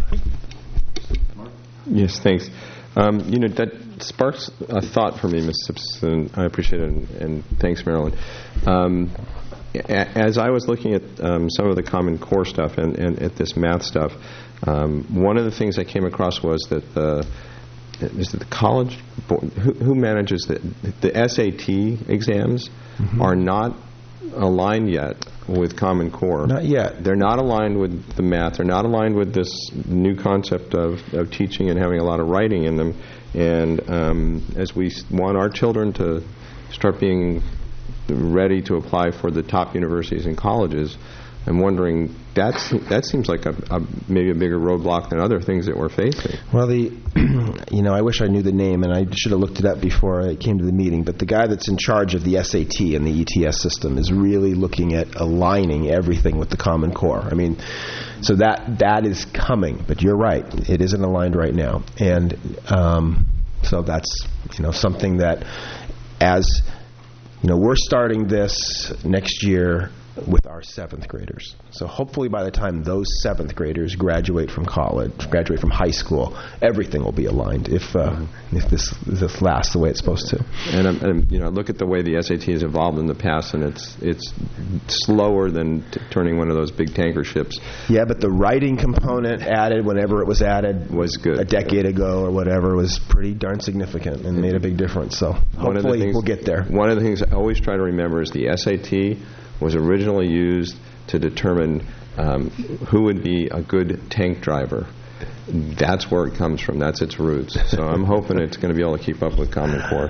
Yes, thanks. Um, you know, that sparks a thought for me, Miz Simpson. I appreciate it, and, and thanks, Marilyn. Um, a- as I was looking at um, some of the Common Core stuff and, and at this math stuff, um, one of the things I came across was that the is it the college board, who, who manages the the S A T exams mm-hmm. are not aligned yet with Common Core. Not yet. They're not aligned with the math. They're not aligned with this new concept of, of teaching and having a lot of writing in them. And um, as we want our children to start being ready to apply for the top universities and colleges, I'm wondering, that's, that seems like a, a maybe a bigger roadblock than other things that we're facing. Well, the, you know, I wish I knew the name, and I should have looked it up before I came to the meeting, but the guy that's in charge of the S A T and the E T S system is really looking at aligning everything with the Common Core. I mean, so that that is coming, but you're right, it isn't aligned right now. And um, so that's, you know, something that as, you know, we're starting this next year with our seventh graders. So hopefully by the time those seventh graders graduate from college, graduate from high school, everything will be aligned if uh, mm-hmm. if this if this lasts the way it's supposed to. And, um, and you know, look at the way the S A T has evolved in the past, and it's it's slower than t- turning one of those big tanker ships. Yeah, but the writing component added whenever it was added was good. A decade ago or whatever was pretty darn significant and made a big difference. So one hopefully of the things, we'll get there. One of the things I always try to remember is the S A T was originally used to determine um, who would be a good tank driver. That's where it comes from. That's its roots. So I'm hoping it's going to be able to keep up with Common Core.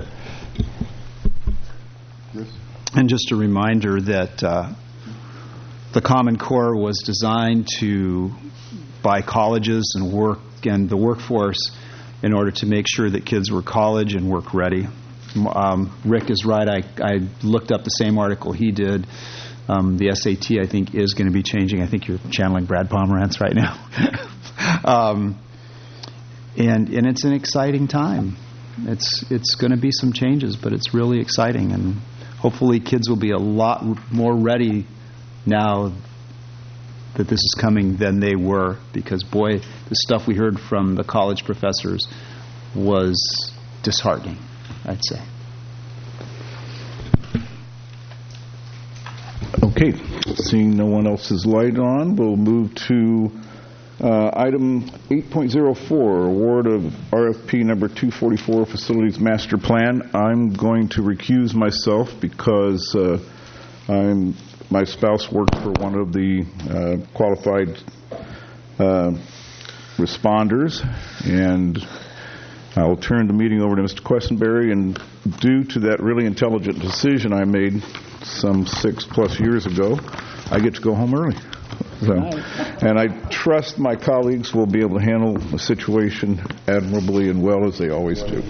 And just a reminder that uh, the Common Core was designed to by colleges and work and the workforce in order to make sure that kids were college and work ready. Um, Rick is right. I, I looked up the same article he did. Um, the S A T, I think, is going to be changing. I think you're channeling Brad Pomerantz right now. um, and and it's an exciting time. It's it's going to be some changes, but it's really exciting. And hopefully kids will be a lot more ready now that this is coming than they were. Because, boy, the stuff we heard from the college professors was disheartening, I'd say. Okay, seeing no one else's light on, we'll move to uh, item eight point oh four, award of R F P number two forty-four, Facilities Master Plan. I'm going to recuse myself because uh, I'm my spouse worked for one of the uh, qualified uh, responders, and I will turn the meeting over to Mister Questenberry, and due to that really intelligent decision I made some six plus years ago, I get to go home early. So, and I trust my colleagues will be able to handle the situation admirably and well as they always do.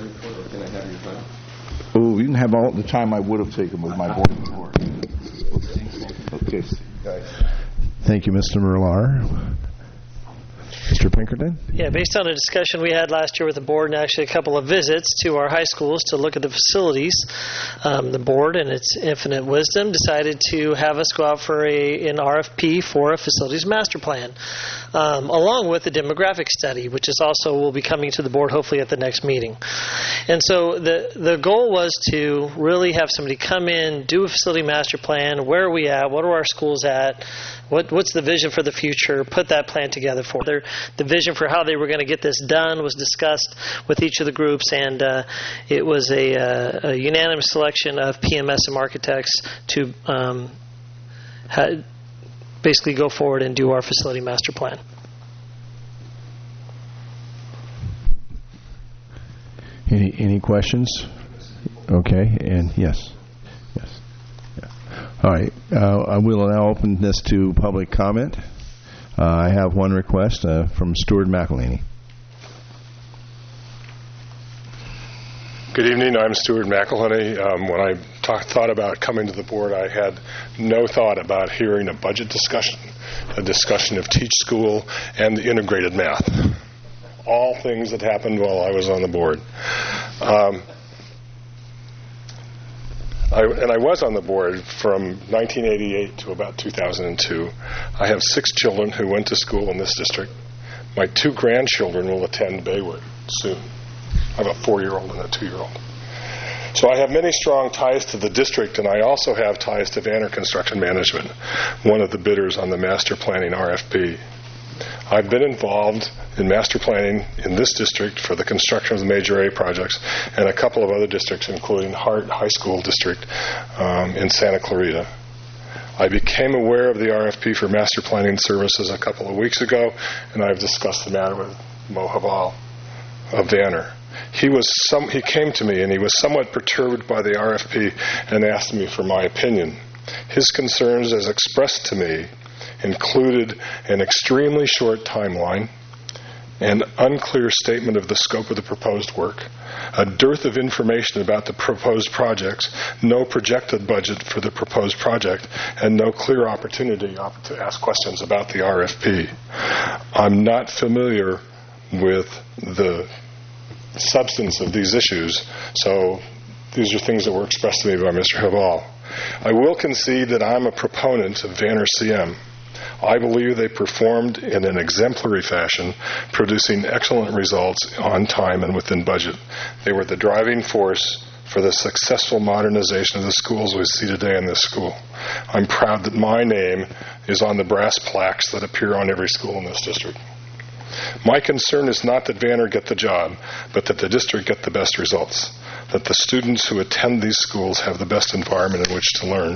Oh, you can have all the time I would have taken with my board report. Okay. Thank you, Mister Merlar. Mister Pinkerton? Yeah, based on a discussion we had last year with the board and actually a couple of visits to our high schools to look at the facilities, um, the board, in its infinite wisdom, decided to have us go out for a, an R F P for a facilities master plan, um, along with a demographic study, which is also will be coming to the board hopefully at the next meeting. And so the the goal was to really have somebody come in, do a facility master plan. Where are we at? What are our schools at? What what's the vision for the future? Put that plan together for them. The vision for how they were going to get this done was discussed with each of the groups, and uh, it was a, uh, a unanimous selection of P M S and architects to um, ha- basically go forward and do our facility master plan. Any any questions? Okay, and yes. Yes. Yeah. All right. Uh, I will now open this to public comment. Uh, I have one request uh, from Stuart McElhaney. Good evening. I'm Stuart McElhaney. Um, when I talk, thought about coming to the board, I had no thought about hearing a budget discussion, a discussion of Teach School, and the integrated math. All things that happened while I was on the board. Um, I, and I was on the board from nineteen eighty-eight to about two thousand two. I have six children who went to school in this district. My two grandchildren will attend Baywood soon. I have a four-year-old and a two-year-old. So I have many strong ties to the district, and I also have ties to Vanner Construction Management, one of the bidders on the master planning R F P. I've been involved in master planning in this district for the construction of the major A projects and a couple of other districts, including Hart High School District um, in Santa Clarita. I became aware of the R F P for master planning services a couple of weeks ago, and I've discussed the matter with Mo Haval of Vanner. He was some. He came to me and he was somewhat perturbed by the R F P and asked me for my opinion. His concerns, as expressed to me, included an extremely short timeline, an unclear statement of the scope of the proposed work, a dearth of information about the proposed projects, no projected budget for the proposed project, and no clear opportunity to ask questions about the R F P. I'm not familiar with the substance of these issues, so these are things that were expressed to me by Mister Haval. I will concede that I'm a proponent of Vanner C M. I believe they performed in an exemplary fashion, producing excellent results on time and within budget. They were the driving force for the successful modernization of the schools we see today in this school. I'm proud that my name is on the brass plaques that appear on every school in this district. My concern is not that Vanner get the job, but that the district get the best results, that the students who attend these schools have the best environment in which to learn.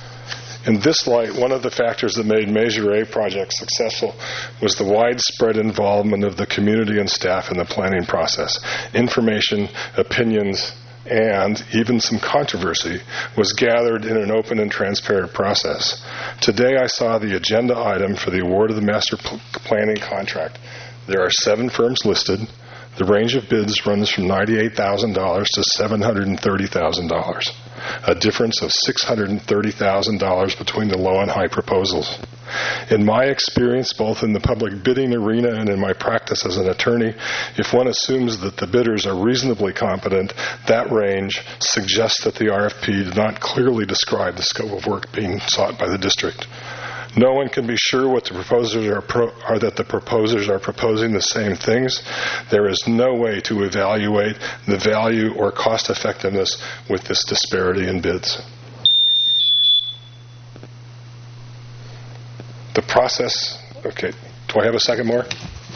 In this light, one of the factors that made Measure A projects successful was the widespread involvement of the community and staff in the planning process. Information, opinions, and even some controversy was gathered in an open and transparent process. Today I saw the agenda item for the award of the master p- planning contract. There are seven firms listed. The range of bids runs from ninety-eight thousand dollars to seven hundred thirty thousand dollars, a difference of six hundred thirty thousand dollars between the low and high proposals. In my experience, both in the public bidding arena and in my practice as an attorney, if one assumes that the bidders are reasonably competent, that range suggests that the R F P did not clearly describe the scope of work being sought by the district. No one can be sure what the proposers are, pro- are that the proposers are proposing the same things. There is no way to evaluate the value or cost effectiveness with this disparity in bids. The process, okay, do I have a second more?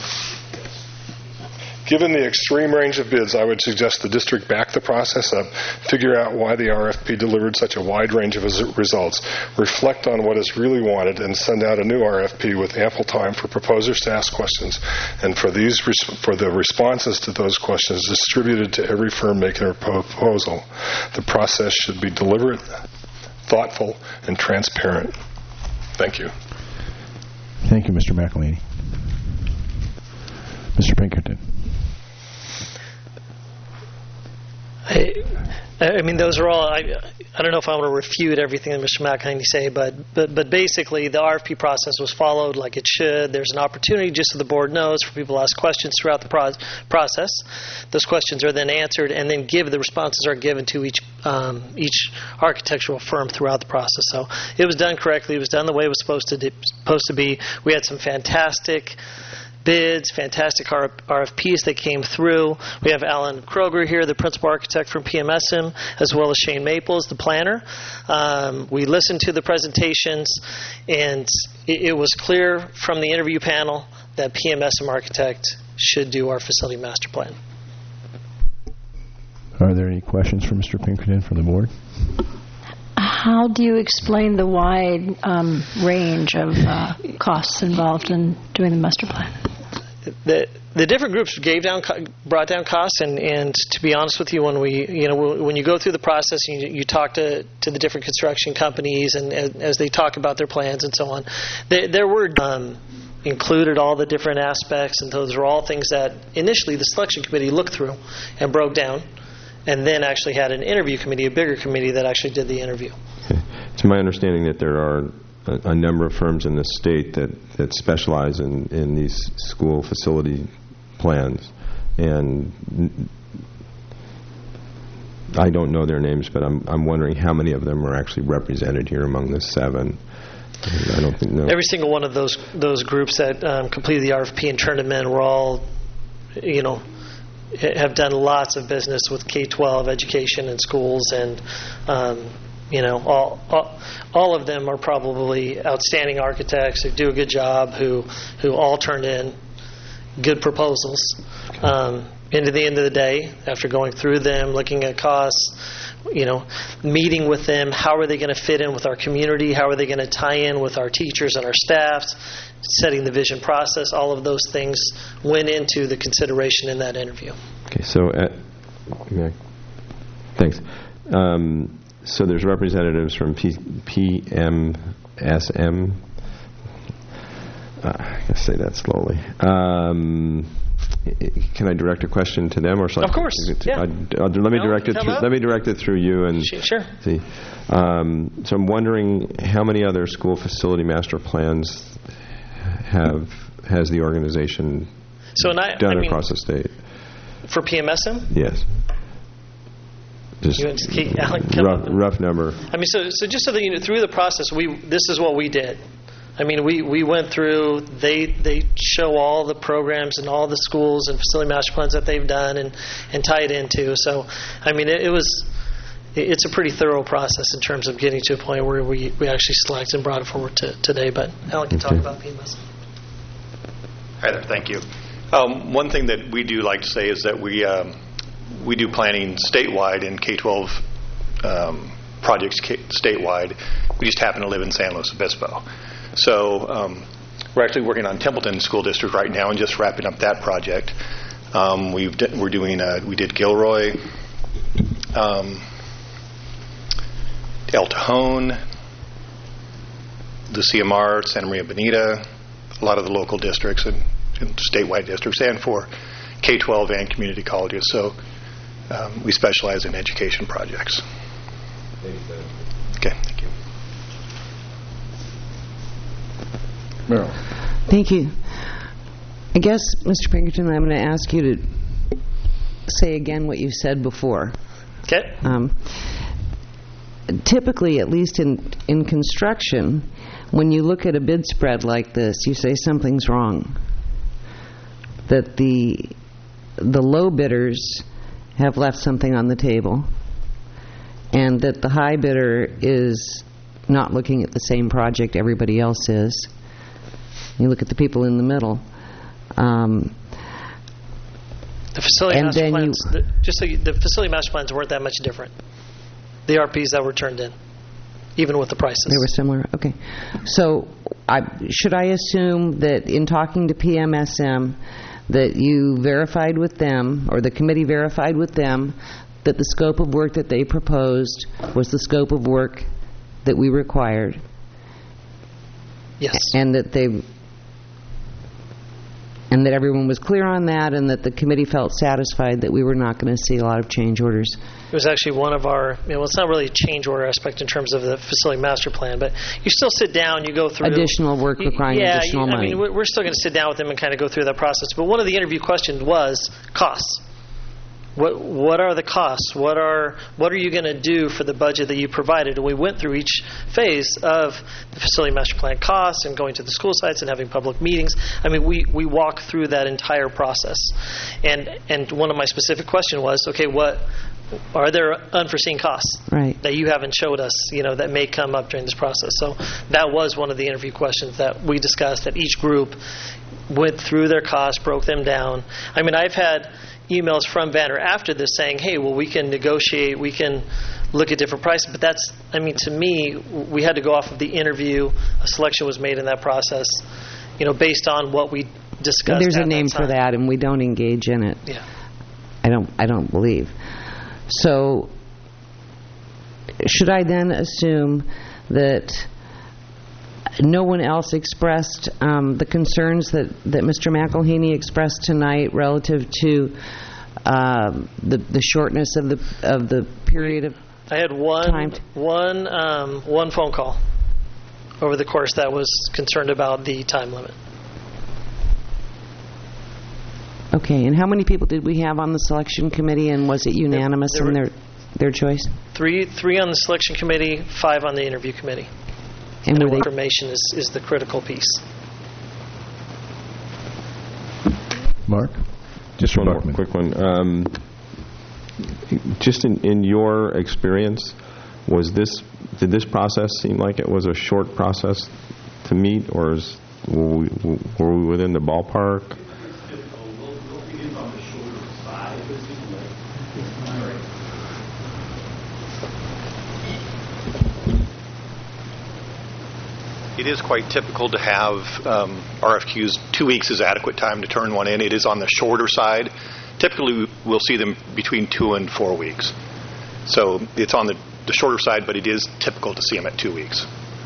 Given the extreme range of bids, I would suggest the district back the process up, figure out why the R F P delivered such a wide range of results, reflect on what is really wanted, and send out a new R F P with ample time for proposers to ask questions, and for these for the responses to those questions distributed to every firm making a proposal. The process should be deliberate, thoughtful, and transparent. Thank you. Thank you, Mister McElhaney. Mister Pinkerton. I, I mean, those are all, I, I don't know if I want to refute everything that Mister McElhaney say, but, but but basically the R F P process was followed like it should. There's an opportunity, just so the board knows, for people to ask questions throughout the pro- process. Those questions are then answered, and then give the responses are given to each um, each architectural firm throughout the process. So it was done correctly. It was done the way it was supposed to do, supposed to be. We had some fantastic bids, fantastic R F Ps that came through. We have Alan Kroger here, the principal architect from P M S M, as well as Shane Maples, the planner. Um, we listened to the presentations, and it, it was clear from the interview panel that P M S M architect should do our facility master plan. Are there any questions for Mister Pinkerton from the board? How do you explain the wide um, range of uh, costs involved in doing the master plan? The, the different groups gave down, brought down costs, and, and to be honest with you, when we, you know, when you go through the process, you, you talk to, to the different construction companies, and, and as they talk about their plans and so on, they, there were um, included all the different aspects, and those are all things that initially the selection committee looked through and broke down, and then actually had an interview committee, a bigger committee that actually did the interview. Okay. It's my understanding that there are a, a number of firms in the state that, that specialize in, in these school facility plans, and I don't know their names, but I'm I'm wondering how many of them are actually represented here among the seven. I don't think no. Every single one of those those groups that um, completed the R F P and turned them in were all, you know, have done lots of business with K twelve education and schools, and um, you know, all, all all of them are probably outstanding architects who do a good job, who who all turned in good proposals. Um, and at the end of the day, after going through them, looking at costs, you know, meeting with them, how are they going to fit in with our community? How are they going to tie in with our teachers and our staffs? Setting the vision process, all of those things went into the consideration in that interview. Okay, so at, yeah, thanks. Um, so there's representatives from P, PMSM. Uh, I gotta say that slowly. Um, can I direct a question to them, or shall of I, course? Yeah. I, I, let me no, direct it. Through, let me direct it through you. And sure. See. Um, so I'm wondering how many other school facility master plans have has the organization so I, done I mean, across the state? For P M S M? Yes. Just you just keep, Alan, rough, rough number. I mean, so so just so that you know, through the process, we this is what we did. I mean, we, we went through, they they show all the programs and all the schools and facility master plans that they've done and, and tie it into. So, I mean, it, it was, it's a pretty thorough process in terms of getting to a point where we, we actually selected and brought it forward to today. But Alan can talk about P M S. Hi there, thank you. Um, one thing that we do like to say is that we um, we do planning statewide in K twelve um, projects K- statewide. We just happen to live in San Luis Obispo. So um, we're actually working on Templeton School District right now and just wrapping up that project. Um, we've d- we're doing uh, we did Gilroy, um, El Cajon, the C M R, Santa Maria Bonita, a lot of the local districts and, and statewide districts, and for K twelve and community colleges. So um, we specialize in education projects. Okay, thank you. Meryl. Thank you. I guess, Mister Pinkerton, I'm going to ask you to say again what you said before. Okay. Um, typically, at least in in construction, when you look at a bid spread like this, you say something's wrong. That the the low bidders have left something on the table, and that the high bidder is not looking at the same project everybody else is. You look at the people in the middle. Um, the facility master plans, the, just so you, the facility master plans weren't that much different. The R Ps that were turned in, even with the prices. They were similar. Okay. So I, should I assume that in talking to P M S M that you verified with them, or the committee verified with them, that the scope of work that they proposed was the scope of work that we required? Yes. And that they... And that everyone was clear on that, and that the committee felt satisfied that we were not going to see a lot of change orders. It was actually one of our, you know, it's not really a change order aspect in terms of the facility master plan, but you still sit down, you go through... Additional work requiring yeah, additional you, I money. mean, we're still going to sit down with them and kind of go through that process. But one of the interview questions was costs. What what are the costs? What are what are you going to do for the budget that you provided? And we went through each phase of the facility master plan costs and going to the school sites and having public meetings. I mean, we, we walked through that entire process. And and one of my specific questions was, okay, what are there unforeseen costs right. that you haven't showed us, you know, that may come up during this process? So that was one of the interview questions that we discussed, that each group went through their costs, broke them down. I mean, I've had emails from Banner after this saying, hey, well, we can negotiate, we can look at different prices. But that's, I mean, to me, we had to go off of the interview. A selection was made in that process, you know, based on what we discussed. There's at a name that for time. that, and we don't engage in it. Yeah. I don't. I don't believe. So, should I then assume that no one else expressed um, the concerns that, that Mister McElhaney expressed tonight relative to uh, the the shortness of the of the period of I had one time? one um, one phone call over the course that was concerned about the time limit. Okay, and how many people did we have on the selection committee, and was it unanimous there in were- their their choice? Three three on the selection committee, five on the interview committee. And And were they- information is, is the critical piece. Mark? Just one more quick one. Um, just in, in your experience, was this did this process seem like it was a short process to meet, or is, were, we, were we within the ballpark? It is quite typical to have um, R F Qs. Two weeks is adequate time to turn one in. It is on the shorter side. Typically, we'll see them between two and four weeks. So it's on the, the shorter side, but it is typical to see them at two weeks.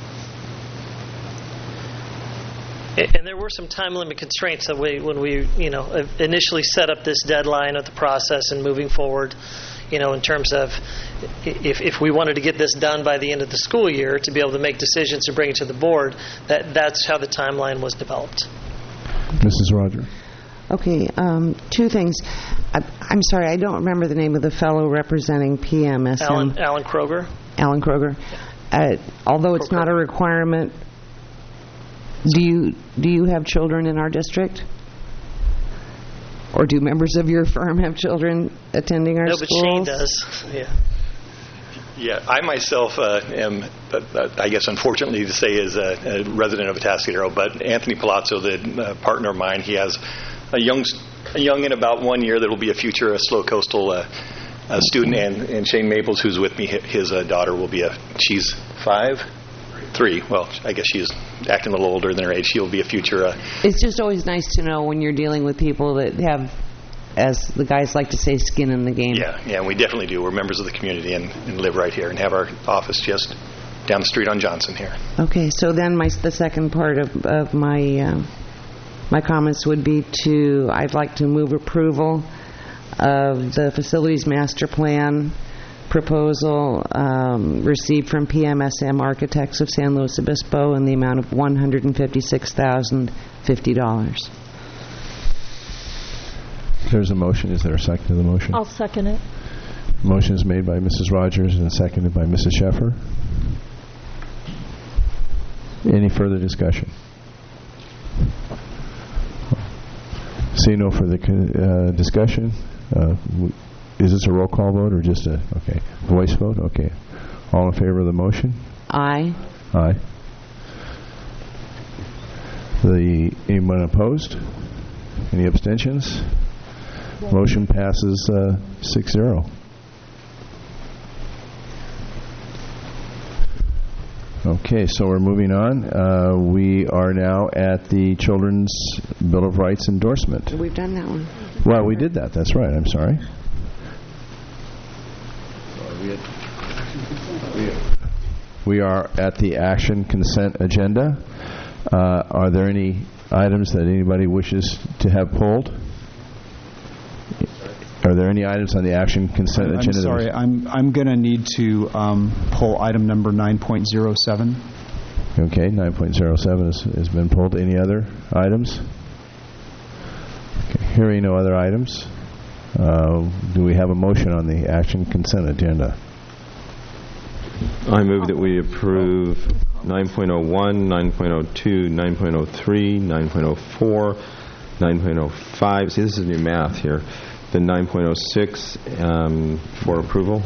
And and there were some time limit constraints that we, when we, you know, initially set up this deadline of the process and moving forward, you know, in terms of if, if we wanted to get this done by the end of the school year to be able to make decisions to bring it to the board, that that's how the timeline was developed. Missus Roger. Okay, um, two things. I, I'm sorry, I don't remember the name of the fellow representing P M S M. Alan, Alan Kroger. Alan Kroger. Uh, although it's not a requirement, do you do you have children in our district? Or do members of your firm have children attending our no, schools? No, but Shane does. Yeah. Yeah, I myself uh, am, uh, I guess unfortunately to say, is a, a resident of Atascadero, but Anthony Palazzo, the uh, partner of mine, he has a young a young in about one year that will be a future uh, slow coastal uh, uh, student, and, and Shane Maples, who's with me, his uh, daughter will be a, she's five? Three. Well, I guess she's acting a little older than her age. She'll be a future... Uh, It's just always nice to know when you're dealing with people that have, as the guys like to say, skin in the game. Yeah, yeah, and we definitely do. We're members of the community and, and live right here and have our office just down the street on Johnson here. Okay, so then my the second part of, of my uh, my comments would be to, I'd like to move approval of the facilities master plan proposal um, received from P M S M Architects of San Luis Obispo in the amount of one hundred fifty-six thousand fifty dollars. There's a motion. Is there a second to the motion? I'll second it. Motion is made by Missus Rogers and seconded by Missus Sheffer. Any further discussion? See no further uh, discussion. Uh, w- is this a roll call vote or just a okay voice vote? Okay. All in favor of the motion? Aye. Aye. The anyone opposed? Any abstentions? Motion passes uh, six zero. Okay, so we're moving on. Uh, we are now at the Children's Bill of Rights endorsement. We've done that one. Well, we did that. That's right. I'm sorry. We are at the action consent agenda. Uh, are there any items that anybody wishes to have pulled? Are there any items on the action consent I'm, agenda? I'm sorry. I'm I'm going to need to um, pull item number nine point oh seven. Okay, nine point oh seven has, has been pulled. Any other items? Okay, hearing no other items, uh, do we have a motion on the action consent agenda? I move that we approve nine point oh one, nine point oh two, nine point oh three, nine point oh four, nine point oh five. See, this is new math here. The nine point oh six um, for approval.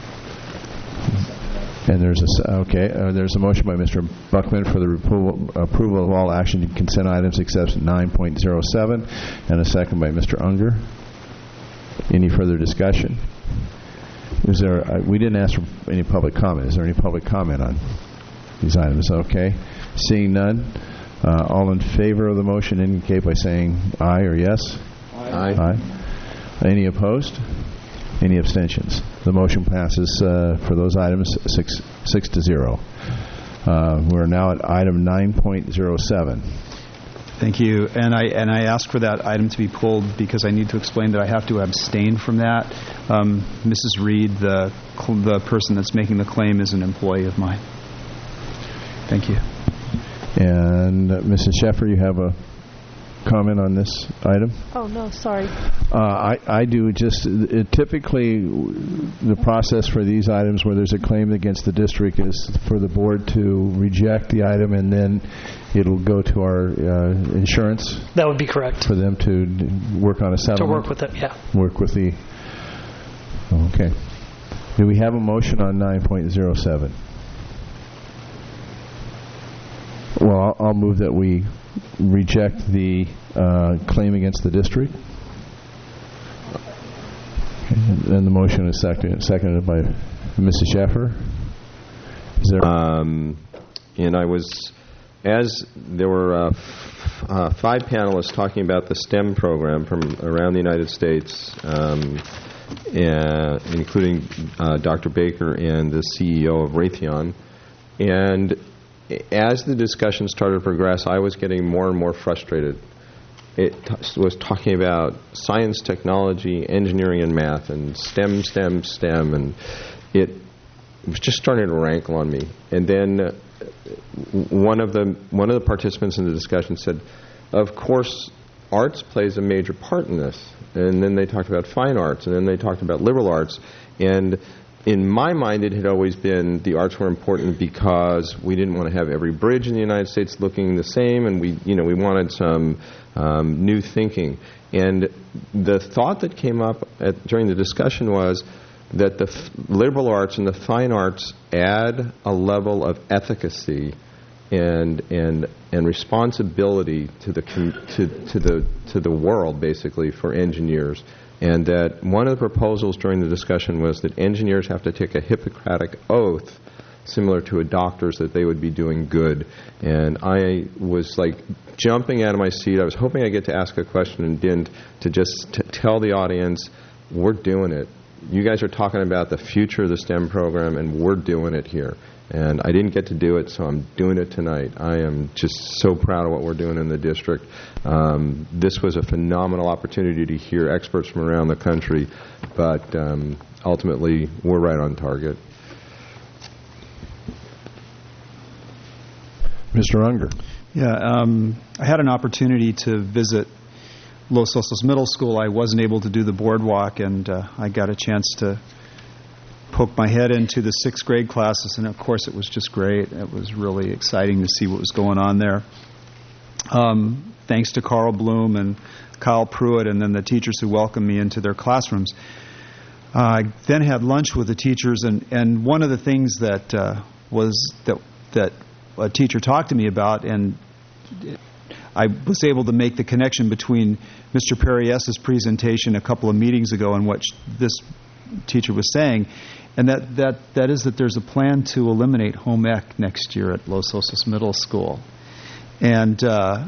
And there's a okay. Uh, there's a motion by Mister Buckman for the approval, approval of all action consent items except nine point oh seven, and a second by Mister Unger. Any further discussion? Is there? Uh, we didn't ask for any public comment. Is there any public comment on these items? Okay. Seeing none, Uh, all in favor of the motion indicate by saying aye or yes. Aye. Aye. Any opposed? Any abstentions? The motion passes uh, for those items six, six to zero. Uh, we're now at item nine point oh seven. Thank you. And I and I asked for that item to be pulled because I need to explain that I have to abstain from that. Um, Missus Reed, the the person that's making the claim, is an employee of mine. Thank you. And uh, Missus Sheffer, you have a comment on this item? Oh, no, sorry. Uh, I, I do just, uh, typically the process for these items where there's a claim against the district is for the board to reject the item and then it'll go to our uh, insurance. That would be correct. For them to d- work on a settlement. To work with it, yeah. Work with the, okay. Do we have a motion on nine point oh seven? Well, I'll, I'll move that we reject the uh, claim against the district. And the motion is second, seconded by Missus Sheffer. Is there? Um, and I was, as there were uh, f- uh, five panelists talking about the STEM program from around the United States, um, and including uh, Doctor Baker and the C E O of Raytheon, and as the discussion started to progress, I was getting more and more frustrated. It t- was talking about science, technology, engineering, and math, and STEM, STEM, STEM, and it was just starting to rankle on me. And then uh, one of the one of the participants in the discussion said, "Of course, arts plays a major part in this." And then they talked about fine arts, and then they talked about liberal arts, and in my mind, it had always been the arts were important because we didn't want to have every bridge in the United States looking the same, and we, you know, we wanted some um, new thinking. And the thought that came up at, during the discussion was that the f- liberal arts and the fine arts add a level of efficacy and and and responsibility to the com- to to the to the world, basically, for engineers. And that one of the proposals during the discussion was that engineers have to take a Hippocratic oath similar to a doctor's that they would be doing good. And I was like jumping out of my seat. I was hoping I'd get to ask a question and didn't, to just t- tell the audience, we're doing it. You guys are talking about the future of the STEM program, and we're doing it here. And I didn't get to do it, so I'm doing it tonight. I am just so proud of what we're doing in the district. Um, this was a phenomenal opportunity to hear experts from around the country, but um, ultimately, we're right on target. Mister Unger. Yeah, um, I had an opportunity to visit Los Osos Middle School. I wasn't able to do the boardwalk, and uh, I got a chance to poke my head into the sixth grade classes, and of course it was just great. It was really exciting to see what was going on there. Um, thanks to Carl Bloom and Kyle Pruitt and then the teachers who welcomed me into their classrooms. Uh, I then had lunch with the teachers, and, and one of the things that uh, was that that a teacher talked to me about, and I was able to make the connection between Mister Perries's presentation a couple of meetings ago and what sh- this teacher was saying, and that, that, that is that there's a plan to eliminate home ec next year at Los Osos Middle School. And uh,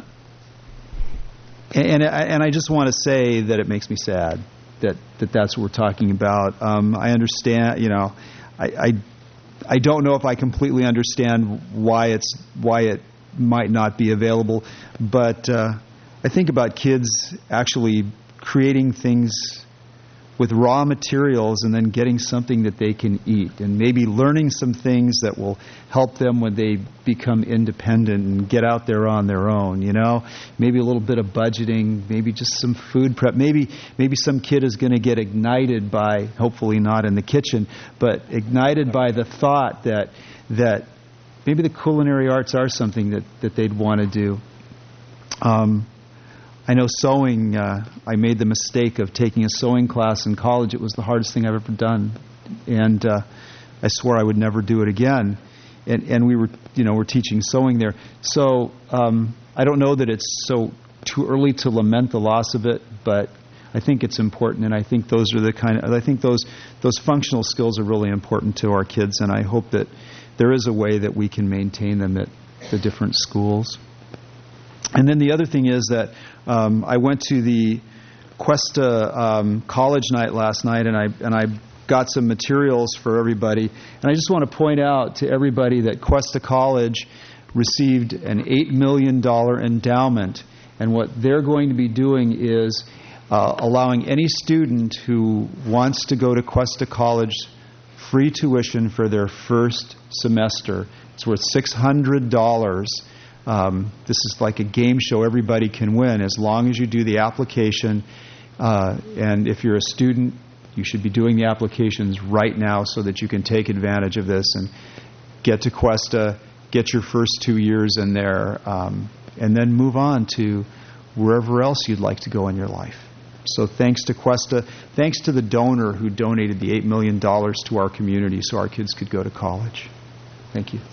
and, and I just want to say that it makes me sad that, that that's what we're talking about. Um, I understand, you know, I, I I don't know if I completely understand why it's why it might not be available, but uh, I think about kids actually creating things with raw materials and then getting something that they can eat, and maybe learning some things that will help them when they become independent and get out there on their own, you know? Maybe a little bit of budgeting, maybe just some food prep. Maybe maybe some kid is going to get ignited by, hopefully not in the kitchen, but ignited by the thought that that maybe the culinary arts are something that, that they'd want to do. Um I know sewing, uh, I made the mistake of taking a sewing class in college. It was the hardest thing I've ever done. And uh, I swore I would never do it again. And, and we were, you know, we're teaching sewing there. So um, I don't know that it's so too early to lament the loss of it, but I think it's important. And I think those are the kind of, I think those, those functional skills are really important to our kids. And I hope that there is a way that we can maintain them at the different schools. And then the other thing is that um, I went to the Cuesta um, College night last night, and I and I got some materials for everybody. And I just want to point out to everybody that Cuesta College received an eight million dollars endowment, and what they're going to be doing is uh, allowing any student who wants to go to Cuesta College free tuition for their first semester. It's worth six hundred dollars. Um, this is like a game show everybody can win as long as you do the application. Uh, and if you're a student, you should be doing the applications right now so that you can take advantage of this and get to Cuesta, get your first two years in there, um, and then move on to wherever else you'd like to go in your life. So thanks to Cuesta, thanks to the donor who donated the eight million dollars to our community so our kids could go to college. Thank you.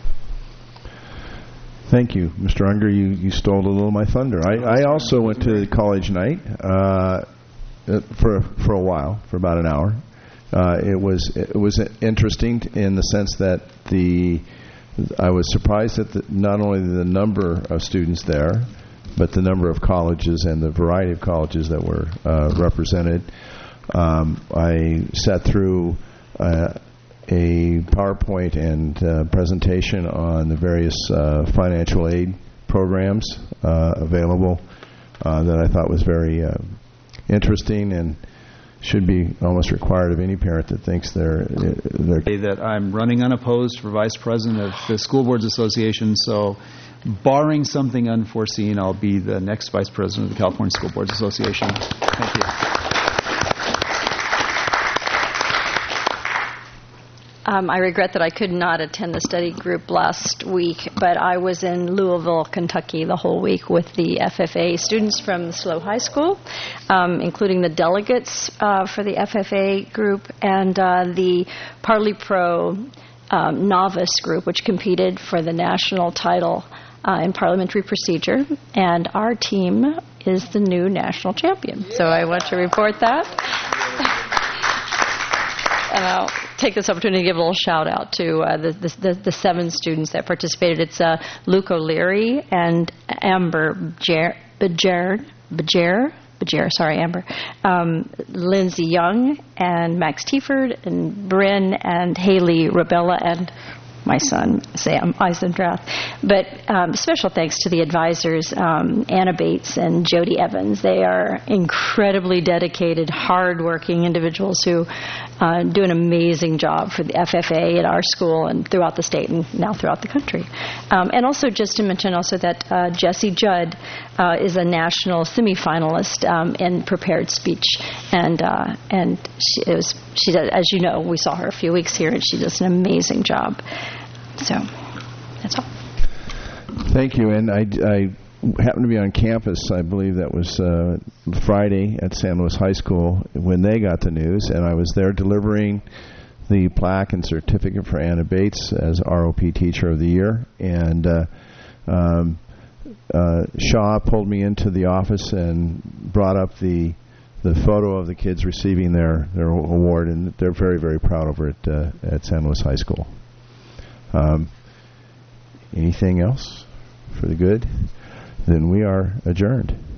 Thank you, Mister Unger. You, you stole a little of my thunder. I, I also went to the college night uh, for for a while, for about an hour. Uh, it was it was interesting in the sense that the I was surprised at the, not only the number of students there, but the number of colleges and the variety of colleges that were uh, represented. Um, I sat through uh, a PowerPoint and uh, presentation on the various uh, financial aid programs uh, available uh, that I thought was very uh, interesting and should be almost required of any parent that thinks they're, they're that I'm running unopposed for vice president of the School Boards Association, so barring something unforeseen, I'll be the next vice president of the California School Boards Association. Thank you. Um, I regret that I could not attend the study group last week, but I was in Louisville, Kentucky the whole week with the F F A students from the SLO High School, um, including the delegates uh, for the F F A group and uh, the Parley Pro um, novice group, which competed for the national title uh, in parliamentary procedure. And our team is the new national champion. So I want to report that. And I'll take this opportunity to give a little shout out to uh, the, the the seven students that participated. It's uh, Luke O'Leary and Amber Bajer, Bajer, Bajer, Bajer sorry, Amber, um, Lindsay Young and Max Tieford and Bryn and Haley Rabella and my son, Sam Eisendrath. But um, special thanks to the advisors, um, Anna Bates and Jody Evans. They are incredibly dedicated, hard-working individuals who uh, do an amazing job for the F F A at our school and throughout the state and now throughout the country. Um, and also just to mention also that uh, Jessie Judd uh, is a national semifinalist um, in prepared speech. And uh, and she, it was, she does, as you know, we saw her a few weeks here, and she does an amazing job. So, that's all. Thank you. And I, I happened to be on campus, I believe that was uh, Friday at San Luis High School when they got the news, and I was there delivering the plaque and certificate for Anna Bates as R O P Teacher of the Year. And uh, um, uh, Shaw pulled me into the office and brought up the the photo of the kids receiving their, their award, and they're very, very proud over it uh, at San Luis High School. Um, anything else for the good? Then we are adjourned.